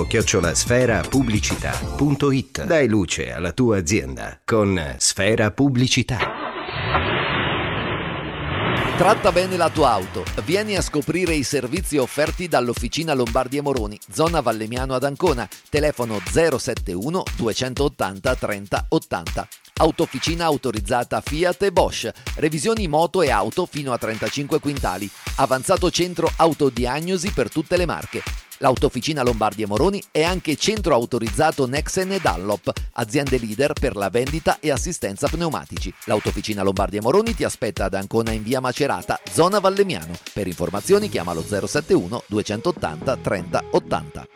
Speaker 7: info@sferapubblicità.it. Dai luce alla tua azienda con Sfera Pubblicità.
Speaker 1: Tratta bene la tua auto. Vieni a scoprire i servizi offerti dall'Officina Lombardi e Moroni, zona Vallemiano ad Ancona. Telefono 071 280 30 80. Autofficina autorizzata Fiat e Bosch. Revisioni moto e auto fino a 35 quintali. Avanzato centro autodiagnosi per tutte le marche. L'Autofficina Lombardi e Moroni è anche centro autorizzato Nexen e Dunlop, aziende leader per la vendita e assistenza pneumatici. L'Autofficina Lombardi e Moroni ti aspetta ad Ancona in via Macerata, zona Vallemiano. Per informazioni chiamalo 071 280 30 80.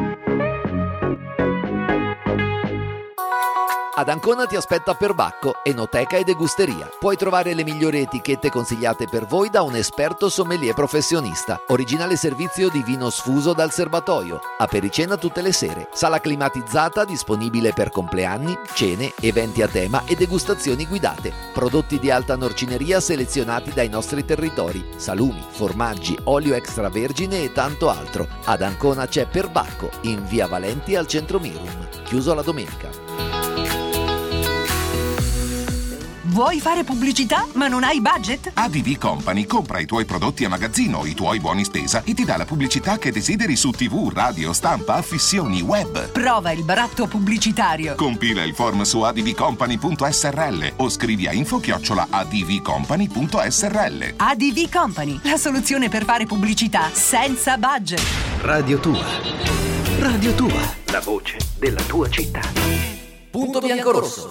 Speaker 1: Ad Ancona ti aspetta Perbacco, enoteca e degusteria. Puoi trovare le migliori etichette consigliate per voi da un esperto sommelier professionista. Originale servizio di vino sfuso dal serbatoio. Apericena tutte le sere. Sala climatizzata disponibile per compleanni, cene, eventi a tema e degustazioni guidate. Prodotti di alta norcineria selezionati dai nostri territori. Salumi, formaggi, olio extravergine e tanto altro. Ad Ancona c'è Perbacco, in via Valenti al centro Mirum. Chiuso la domenica.
Speaker 14: Vuoi fare pubblicità ma non hai budget?
Speaker 15: ADV Company compra i tuoi prodotti a magazzino, i tuoi buoni spesa e ti dà la pubblicità che desideri su TV, radio, stampa, affissioni, web.
Speaker 14: Prova il baratto pubblicitario.
Speaker 15: Compila il form su advcompany.srl o scrivi a info@advcompany.srl.
Speaker 14: ADV Company, la soluzione per fare pubblicità senza budget.
Speaker 7: Radio Tua. Radio Tua. La voce della tua città.
Speaker 1: Punto Biancorosso.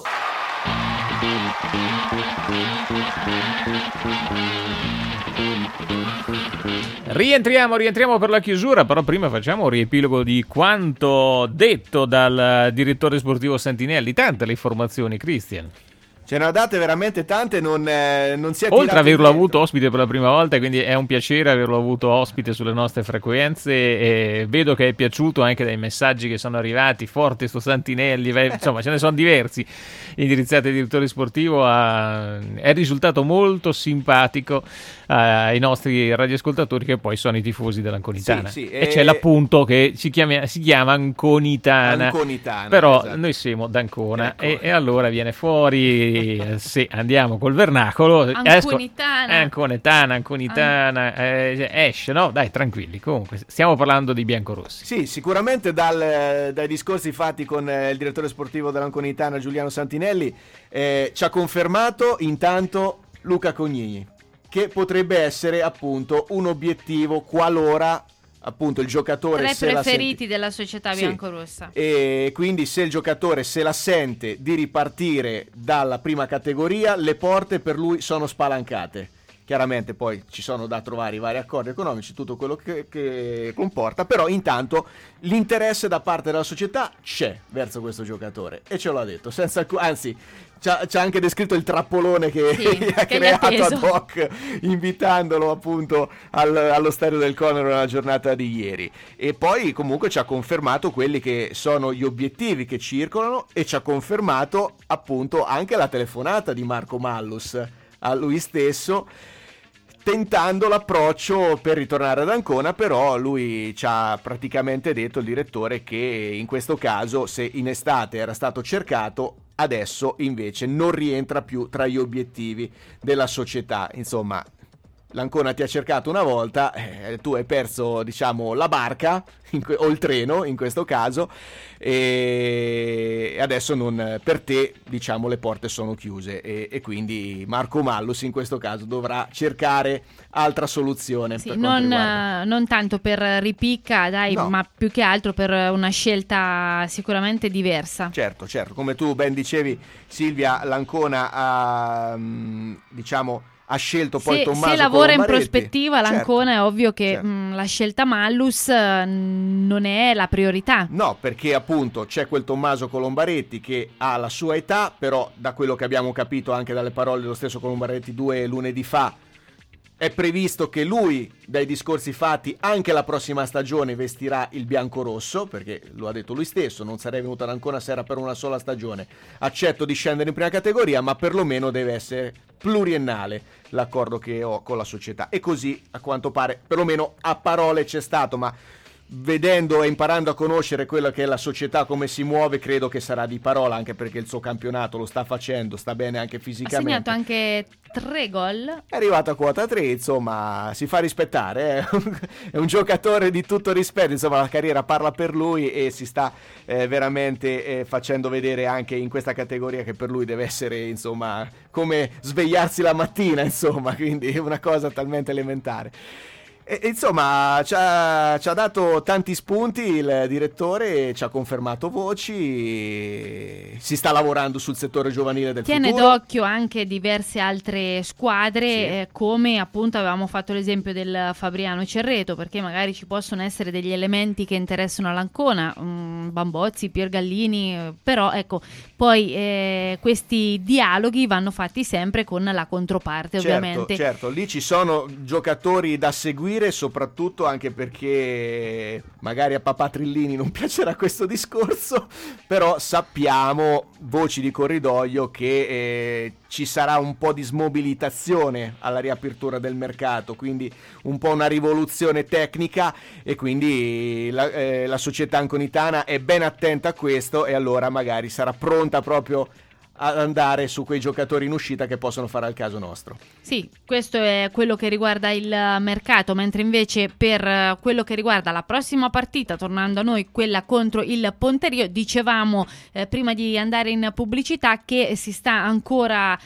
Speaker 2: Rientriamo per la chiusura, però prima facciamo un riepilogo di quanto detto dal direttore sportivo Santinelli. Tante le informazioni, Christian.
Speaker 3: Ce ne ha date veramente tante, non si è
Speaker 2: oltre ad averlo
Speaker 3: indietro.
Speaker 2: avuto ospite per la prima volta, quindi è un piacere averlo avuto ospite sulle nostre frequenze, e vedo che è piaciuto anche dai messaggi che sono arrivati. Forte sto Santinelli, insomma ce ne sono diversi indirizzati al direttore sportivo. È risultato molto simpatico ai nostri radioascoltatori, che poi sono i tifosi dell'Anconitana.
Speaker 3: Sì,
Speaker 2: e c'è l'appunto che si chiama Anconitana, però
Speaker 3: esatto.
Speaker 2: Noi siamo d'Ancona, ecco. e allora viene fuori. Sì, andiamo col vernacolo. Anconitana, esce, no? Dai, tranquilli. Comunque, stiamo parlando di biancorossi.
Speaker 3: Sì, sicuramente dai discorsi fatti con il direttore sportivo dell'Anconitana, Giuliano Santinelli, ci ha confermato intanto Luca Cognini, che potrebbe essere appunto un obiettivo qualora appunto il giocatore
Speaker 4: tra i preferiti della società biancorossa.
Speaker 3: E quindi se il giocatore se la sente di ripartire dalla prima categoria, le porte per lui sono spalancate. Chiaramente poi ci sono da trovare i vari accordi economici, tutto quello che comporta, però intanto l'interesse da parte della società c'è verso questo giocatore, e ce l'ha detto, anzi ci ha anche descritto il trappolone che ha creato ad hoc, invitandolo appunto allo stadio del Conero nella giornata di ieri. E poi comunque ci ha confermato quelli che sono gli obiettivi che circolano, e ci ha confermato appunto anche la telefonata di Marco Mallus a lui stesso, tentando l'approccio per ritornare ad Ancona, però lui ci ha praticamente detto, il direttore, che in questo caso, se in estate era stato cercato, adesso invece non rientra più tra gli obiettivi della società. Insomma, l'Ancona ti ha cercato una volta, tu hai perso, diciamo, la barca o il treno in questo caso, e adesso per te, diciamo, le porte sono chiuse, e quindi Marco Mallus in questo caso dovrà cercare altra soluzione.
Speaker 4: Sì, non tanto per ripicca, no, ma più che altro per una scelta sicuramente diversa.
Speaker 3: Certo, come tu ben dicevi, Silvia, l'Ancona ha, ha scelto poi Tommaso
Speaker 4: se lavora in
Speaker 3: Colombaretti.
Speaker 4: prospettiva l'Ancona, è ovvio che la scelta Mallus non è la priorità.
Speaker 3: No, perché appunto c'è quel Tommaso Colombaretti che ha la sua età, però da quello che abbiamo capito anche dalle parole dello stesso Colombaretti 2 lunedì fa, è previsto che lui, dai discorsi fatti, anche la prossima stagione vestirà il biancorosso, perché lo ha detto lui stesso, non sarei venuto ad Ancona se era per una sola stagione, accetto di scendere in prima categoria, ma perlomeno deve essere pluriennale l'accordo che ho con la società, e così a quanto pare, perlomeno a parole c'è stato, ma vedendo e imparando a conoscere quella che è la società, come si muove, credo che sarà di parola, anche perché il suo campionato lo sta facendo, sta bene anche fisicamente.
Speaker 4: Ha segnato anche 3 gol.
Speaker 3: È arrivato a quota 3, insomma, si fa rispettare, è un giocatore di tutto rispetto, insomma, la carriera parla per lui e si sta veramente facendo vedere anche in questa categoria, che per lui deve essere, insomma, come svegliarsi la mattina, insomma, quindi è una cosa talmente elementare. E, insomma, ci ha dato tanti spunti il direttore, ci ha confermato voci, si sta lavorando sul settore giovanile del
Speaker 4: futuro. Tiene d'occhio anche diverse altre squadre,
Speaker 3: sì.
Speaker 4: Come appunto avevamo fatto l'esempio del Fabriano Cerreto, perché magari ci possono essere degli elementi che interessano all'Ancona, Bambozzi, Piergallini, però ecco, poi questi dialoghi vanno fatti sempre con la controparte, ovviamente.
Speaker 3: Certo, lì ci sono giocatori da seguire, soprattutto anche perché magari a papà Trillini non piacerà questo discorso, però sappiamo, voci di corridoio, che ci sarà un po' di smobilitazione alla riapertura del mercato, quindi un po' una rivoluzione tecnica, e quindi la società anconitana è ben attenta a questo, e allora magari sarà pronta proprio ad andare su quei giocatori in uscita che possono fare al caso nostro.
Speaker 4: Sì, questo è quello che riguarda il mercato, mentre invece per quello che riguarda la prossima partita, tornando a noi, quella contro il Ponterio, dicevamo prima di andare in pubblicità che si sta ancora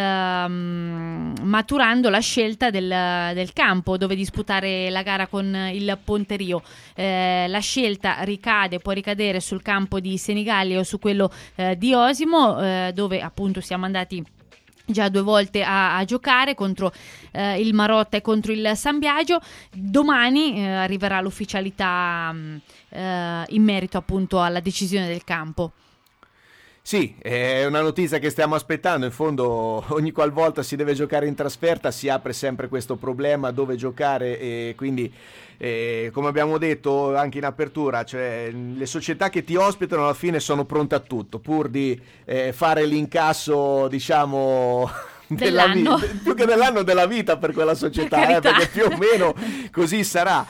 Speaker 4: maturando la scelta del campo dove disputare la gara con il Ponterio. La scelta può ricadere sul campo di Senigallia o su quello di Osimo, dove appunto siamo andati già 2 volte a giocare contro il Marotta e contro il San Biagio. Domani arriverà l'ufficialità in merito appunto alla decisione del campo.
Speaker 3: Sì, è una notizia che stiamo aspettando. In fondo ogni qualvolta si deve giocare in trasferta si apre sempre questo problema dove giocare, e quindi come abbiamo detto anche in apertura, cioè le società che ti ospitano alla fine sono pronte a tutto pur di fare l'incasso, diciamo,
Speaker 4: dell'anno.
Speaker 3: Più che dell'anno, della vita per quella società, perché più o meno così sarà,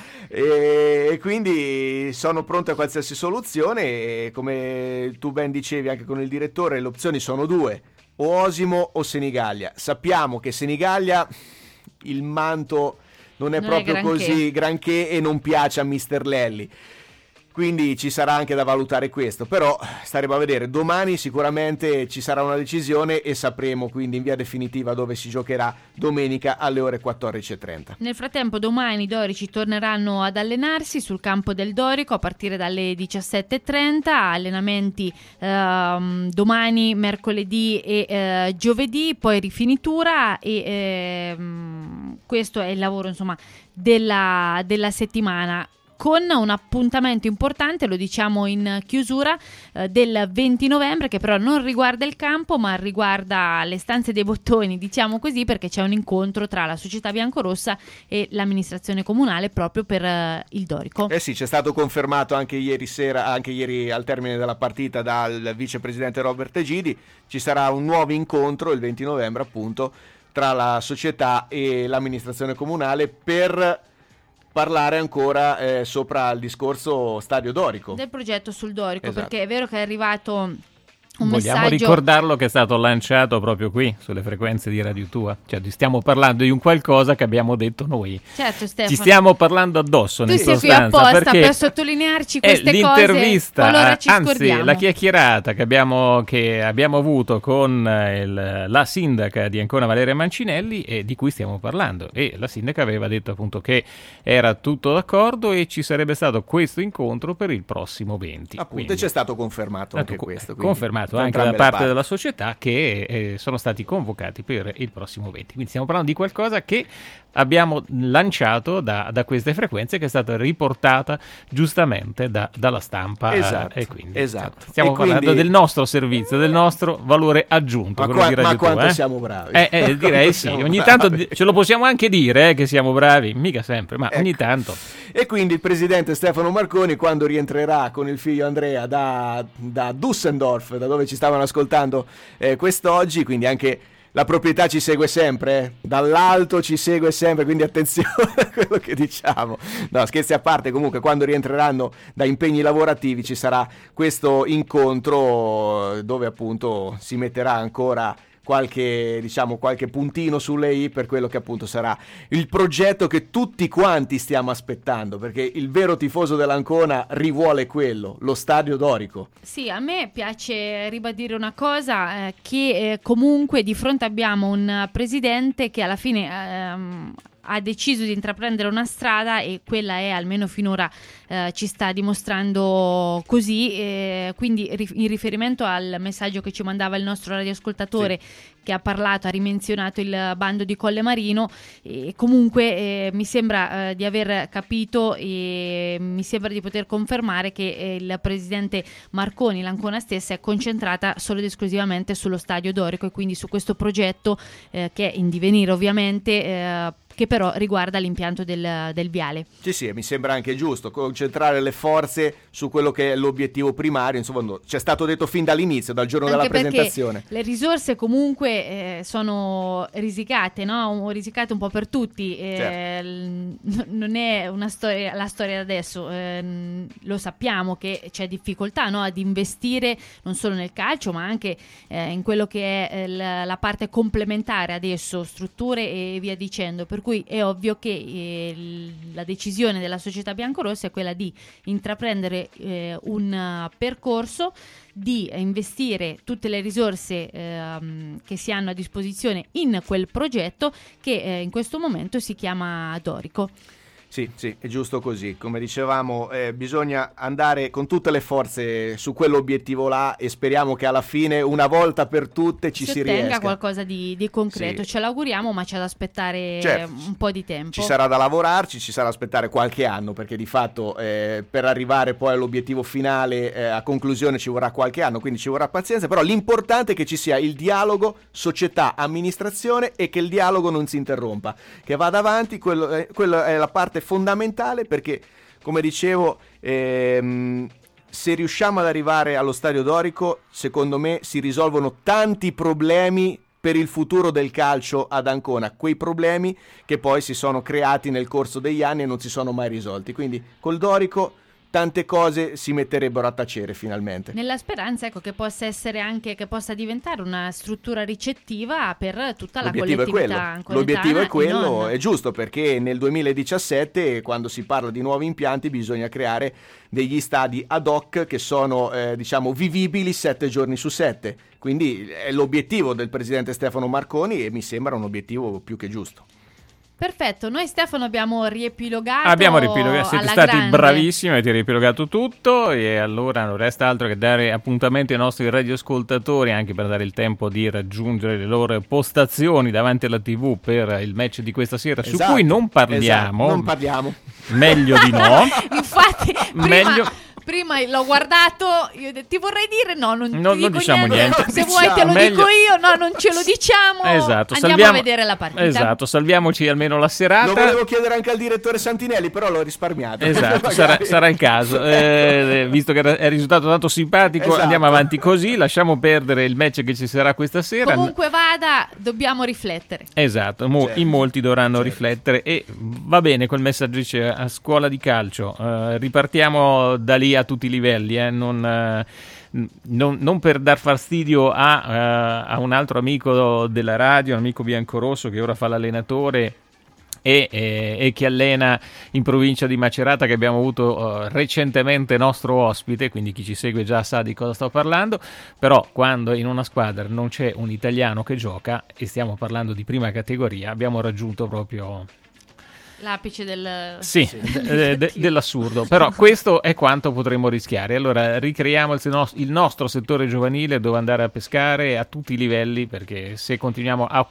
Speaker 3: e quindi sono pronte a qualsiasi soluzione, e come tu ben dicevi anche con il direttore, le opzioni sono 2: o Osimo o Senigallia. Sappiamo che Senigallia il manto non è proprio così granché e non piace a Mister Lelli, quindi ci sarà anche da valutare questo, però staremo a vedere. Domani sicuramente ci sarà una decisione e sapremo quindi in via definitiva dove si giocherà domenica alle ore 14:30.
Speaker 4: Nel frattempo domani i dorici torneranno ad allenarsi sul campo del Dorico a partire dalle 17:30, allenamenti domani, mercoledì e giovedì, poi rifinitura, e questo è il lavoro, insomma, della settimana, con un appuntamento importante, lo diciamo in chiusura, del 20 novembre, che però non riguarda il campo ma riguarda le stanze dei bottoni, diciamo così, perché c'è un incontro tra la società biancorossa e l'amministrazione comunale proprio per il Dorico.
Speaker 3: Sì, c'è stato confermato anche ieri al termine della partita dal vicepresidente Robert Egidi. Ci sarà un nuovo incontro il 20 novembre appunto tra la società e l'amministrazione comunale per parlare ancora sopra il discorso Stadio Dorico.
Speaker 4: Del progetto sul Dorico,
Speaker 3: Esatto.
Speaker 4: perché è vero che è arrivato un
Speaker 2: Vogliamo
Speaker 4: messaggio...
Speaker 2: ricordarlo che è stato lanciato proprio qui, sulle frequenze di Radio Tua. Cioè, stiamo parlando di un qualcosa che abbiamo detto noi.
Speaker 4: Certo, Stefano.
Speaker 2: Ci stiamo parlando addosso, in
Speaker 4: Tu sei qui
Speaker 2: sostanza,
Speaker 4: apposta
Speaker 2: perché
Speaker 4: per sottolinearci queste
Speaker 2: l'intervista,
Speaker 4: cose, qualora ci
Speaker 2: anzi
Speaker 4: scordiamo.
Speaker 2: la chiacchierata che abbiamo avuto con la sindaca di Ancona, Valeria Mancinelli, e di cui stiamo parlando. E la sindaca aveva detto appunto che era tutto d'accordo e ci sarebbe stato questo incontro per il prossimo 20.
Speaker 3: Appunto,
Speaker 2: Quindi,
Speaker 3: e c'è stato confermato anche questo. quindi,
Speaker 2: confermato anche da parte della società che sono stati convocati per il prossimo 20. Quindi stiamo parlando di qualcosa che abbiamo lanciato da queste frequenze, che è stata riportata giustamente dalla stampa.
Speaker 3: Esatto,
Speaker 2: E quindi
Speaker 3: esatto.
Speaker 2: stiamo
Speaker 3: E
Speaker 2: parlando
Speaker 3: quindi-
Speaker 2: del nostro servizio, del nostro valore aggiunto.
Speaker 3: Ma,
Speaker 2: quello di Radio
Speaker 3: quanto
Speaker 2: Tua,
Speaker 3: siamo bravi.
Speaker 2: Direi sì,
Speaker 3: Siamo
Speaker 2: ogni
Speaker 3: bravi.
Speaker 2: tanto ce lo possiamo anche dire che siamo bravi, mica sempre, ma ogni tanto.
Speaker 3: E quindi il presidente Stefano Marconi, quando rientrerà con il figlio Andrea da Düsseldorf, da dove ci stavano ascoltando quest'oggi, quindi anche la proprietà ci segue sempre, dall'alto ci segue sempre, quindi attenzione a quello che diciamo. No, scherzi a parte, comunque quando rientreranno da impegni lavorativi ci sarà questo incontro dove appunto si metterà ancora qualche puntino sulle i per quello che appunto sarà il progetto che tutti quanti stiamo aspettando, perché il vero tifoso dell'Ancona rivuole quello, lo Stadio Dorico.
Speaker 4: Sì, a me piace ribadire una cosa, che comunque di fronte abbiamo un presidente che alla fine ha deciso di intraprendere una strada, e quella è, almeno finora ci sta dimostrando così, quindi in riferimento al messaggio che ci mandava il nostro radioascoltatore, sì, che ha parlato, ha rimenzionato il bando di Colle Marino, e comunque mi sembra di aver capito e mi sembra di poter confermare che il presidente Marconi, l'Ancona stessa, è concentrata solo ed esclusivamente sullo Stadio Dorico, e quindi su questo progetto che è in divenire ovviamente, che però riguarda l'impianto del viale.
Speaker 3: Sì, mi sembra anche giusto concentrare le forze su quello che è l'obiettivo primario, insomma, c'è stato detto fin dall'inizio, dal giorno
Speaker 4: Anche
Speaker 3: della presentazione.
Speaker 4: Le risorse comunque sono risicate, no? Risicate un po' per tutti,
Speaker 3: Certo.
Speaker 4: Non è una storia, la storia adesso, lo sappiamo che c'è difficoltà, no? Ad investire non solo nel calcio, ma anche in quello che è la parte complementare adesso, strutture e via dicendo, per cui è ovvio che la decisione della società biancorossa è quella di intraprendere un percorso, di investire tutte le risorse che si hanno a disposizione in quel progetto che in questo momento si chiama Dorico.
Speaker 3: Sì, è giusto così. Come dicevamo, bisogna andare con tutte le forze su quell'obiettivo là, e speriamo che alla fine, una volta per tutte, ci si
Speaker 4: ottenga
Speaker 3: riesca.
Speaker 4: qualcosa di concreto.
Speaker 3: Sì.
Speaker 4: Ce l'auguriamo, ma c'è da aspettare
Speaker 3: Certo.
Speaker 4: un po' di tempo.
Speaker 3: Ci sarà da lavorarci, ci sarà da aspettare qualche anno, perché di fatto per arrivare poi all'obiettivo finale, a conclusione, ci vorrà qualche anno, quindi ci vorrà pazienza, però l'importante è che ci sia il dialogo società-amministrazione e che il dialogo non si interrompa, che vada avanti. Quello è la parte fondamentale, perché come dicevo, se riusciamo ad arrivare allo Stadio Dorico, secondo me si risolvono tanti problemi per il futuro del calcio ad Ancona, quei problemi che poi si sono creati nel corso degli anni e non si sono mai risolti. Quindi col Dorico tante cose si metterebbero a tacere finalmente.
Speaker 4: Nella speranza, ecco, che possa essere anche, che possa diventare una struttura ricettiva per tutta la collettività anconetana.
Speaker 3: L'obiettivo è
Speaker 4: e
Speaker 3: quello,
Speaker 4: non.
Speaker 3: è giusto, perché nel 2017, quando si parla di nuovi impianti, bisogna creare degli stadi ad hoc che sono vivibili 7 giorni su 7. Quindi è l'obiettivo del presidente Stefano Marconi, e mi sembra un obiettivo più che giusto.
Speaker 4: Perfetto, noi Stefano abbiamo riepilogato.
Speaker 2: Siete
Speaker 4: alla
Speaker 2: stati
Speaker 4: grande.
Speaker 2: bravissimi, avete riepilogato tutto, e allora non resta altro che dare appuntamento ai nostri radioascoltatori, anche per dare il tempo di raggiungere le loro postazioni davanti alla TV per il match di questa sera,
Speaker 3: Esatto,
Speaker 2: su cui non parliamo.
Speaker 3: non parliamo.
Speaker 2: Meglio di no.
Speaker 4: Infatti, Prima l'ho guardato, io ho detto, ti vorrei dire, no, non
Speaker 2: diciamo niente.
Speaker 4: Se vuoi te lo dico io, no, non ce lo diciamo.
Speaker 2: Esatto,
Speaker 4: andiamo a vedere la partita.
Speaker 2: Esatto, salviamoci almeno la serata.
Speaker 3: Lo volevo chiedere anche al direttore Santinelli, però l'ho risparmiato.
Speaker 2: Esatto, sarà il caso. Visto che è risultato tanto simpatico,
Speaker 3: esatto.
Speaker 2: Andiamo avanti così, lasciamo perdere il match che ci sarà questa sera.
Speaker 4: Comunque vada, dobbiamo riflettere.
Speaker 2: Esatto, in molti dovranno riflettere e va bene quel messaggio dice a scuola di calcio, ripartiamo da lì a tutti i livelli, non per dar fastidio a un altro amico della radio, un amico biancorosso che ora fa l'allenatore e che allena in provincia di Macerata, che abbiamo avuto recentemente nostro ospite, quindi chi ci segue già sa di cosa sto parlando, però quando in una squadra non c'è un italiano che gioca, e stiamo parlando di prima categoria, abbiamo raggiunto proprio
Speaker 4: l'apice
Speaker 2: dell'assurdo. Però questo è quanto potremmo rischiare. Allora ricreiamo il nostro settore giovanile dove andare a pescare a tutti i livelli, perché se continuiamo ad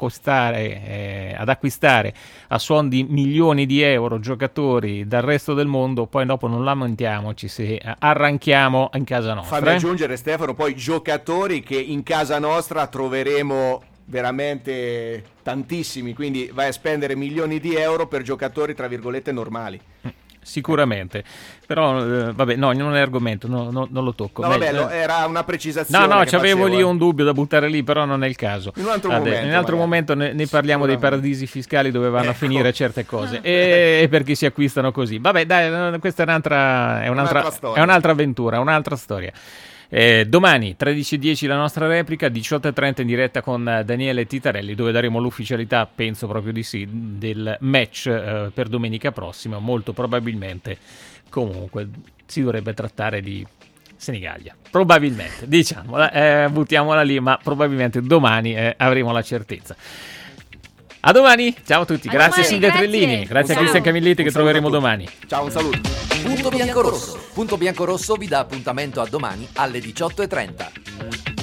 Speaker 2: acquistare a suon di milioni di euro giocatori dal resto del mondo, poi dopo non lamentiamoci se arranchiamo in casa nostra.
Speaker 3: Fammi aggiungere, Stefano, poi giocatori che in casa nostra troveremo veramente tantissimi, quindi vai a spendere milioni di euro per giocatori tra virgolette normali.
Speaker 2: Sicuramente, però vabbè, no, non è argomento, non lo tocco.
Speaker 3: No, vabbè, era una precisazione.
Speaker 2: No, c'avevo lì un dubbio da buttare lì, però non è il caso.
Speaker 3: In un altro
Speaker 2: momento ne parliamo dei paradisi fiscali dove vanno a finire certe cose e perché si acquistano così. Vabbè, dai, questa è un'altra avventura, un'altra storia. Domani 13:10 la nostra replica, 18:30 in diretta con Daniele Titarelli, dove daremo l'ufficialità, penso proprio di sì, del match per domenica prossima. Molto probabilmente, comunque, si dovrebbe trattare di Senigallia, probabilmente, diciamola, buttiamola lì, ma probabilmente domani avremo la certezza. A domani, ciao a tutti, grazie Silvia Trellini, grazie a Cristian Camilliti che troveremo domani.
Speaker 3: Ciao, un saluto.
Speaker 1: Punto Biancorosso vi dà appuntamento a domani alle 18:30.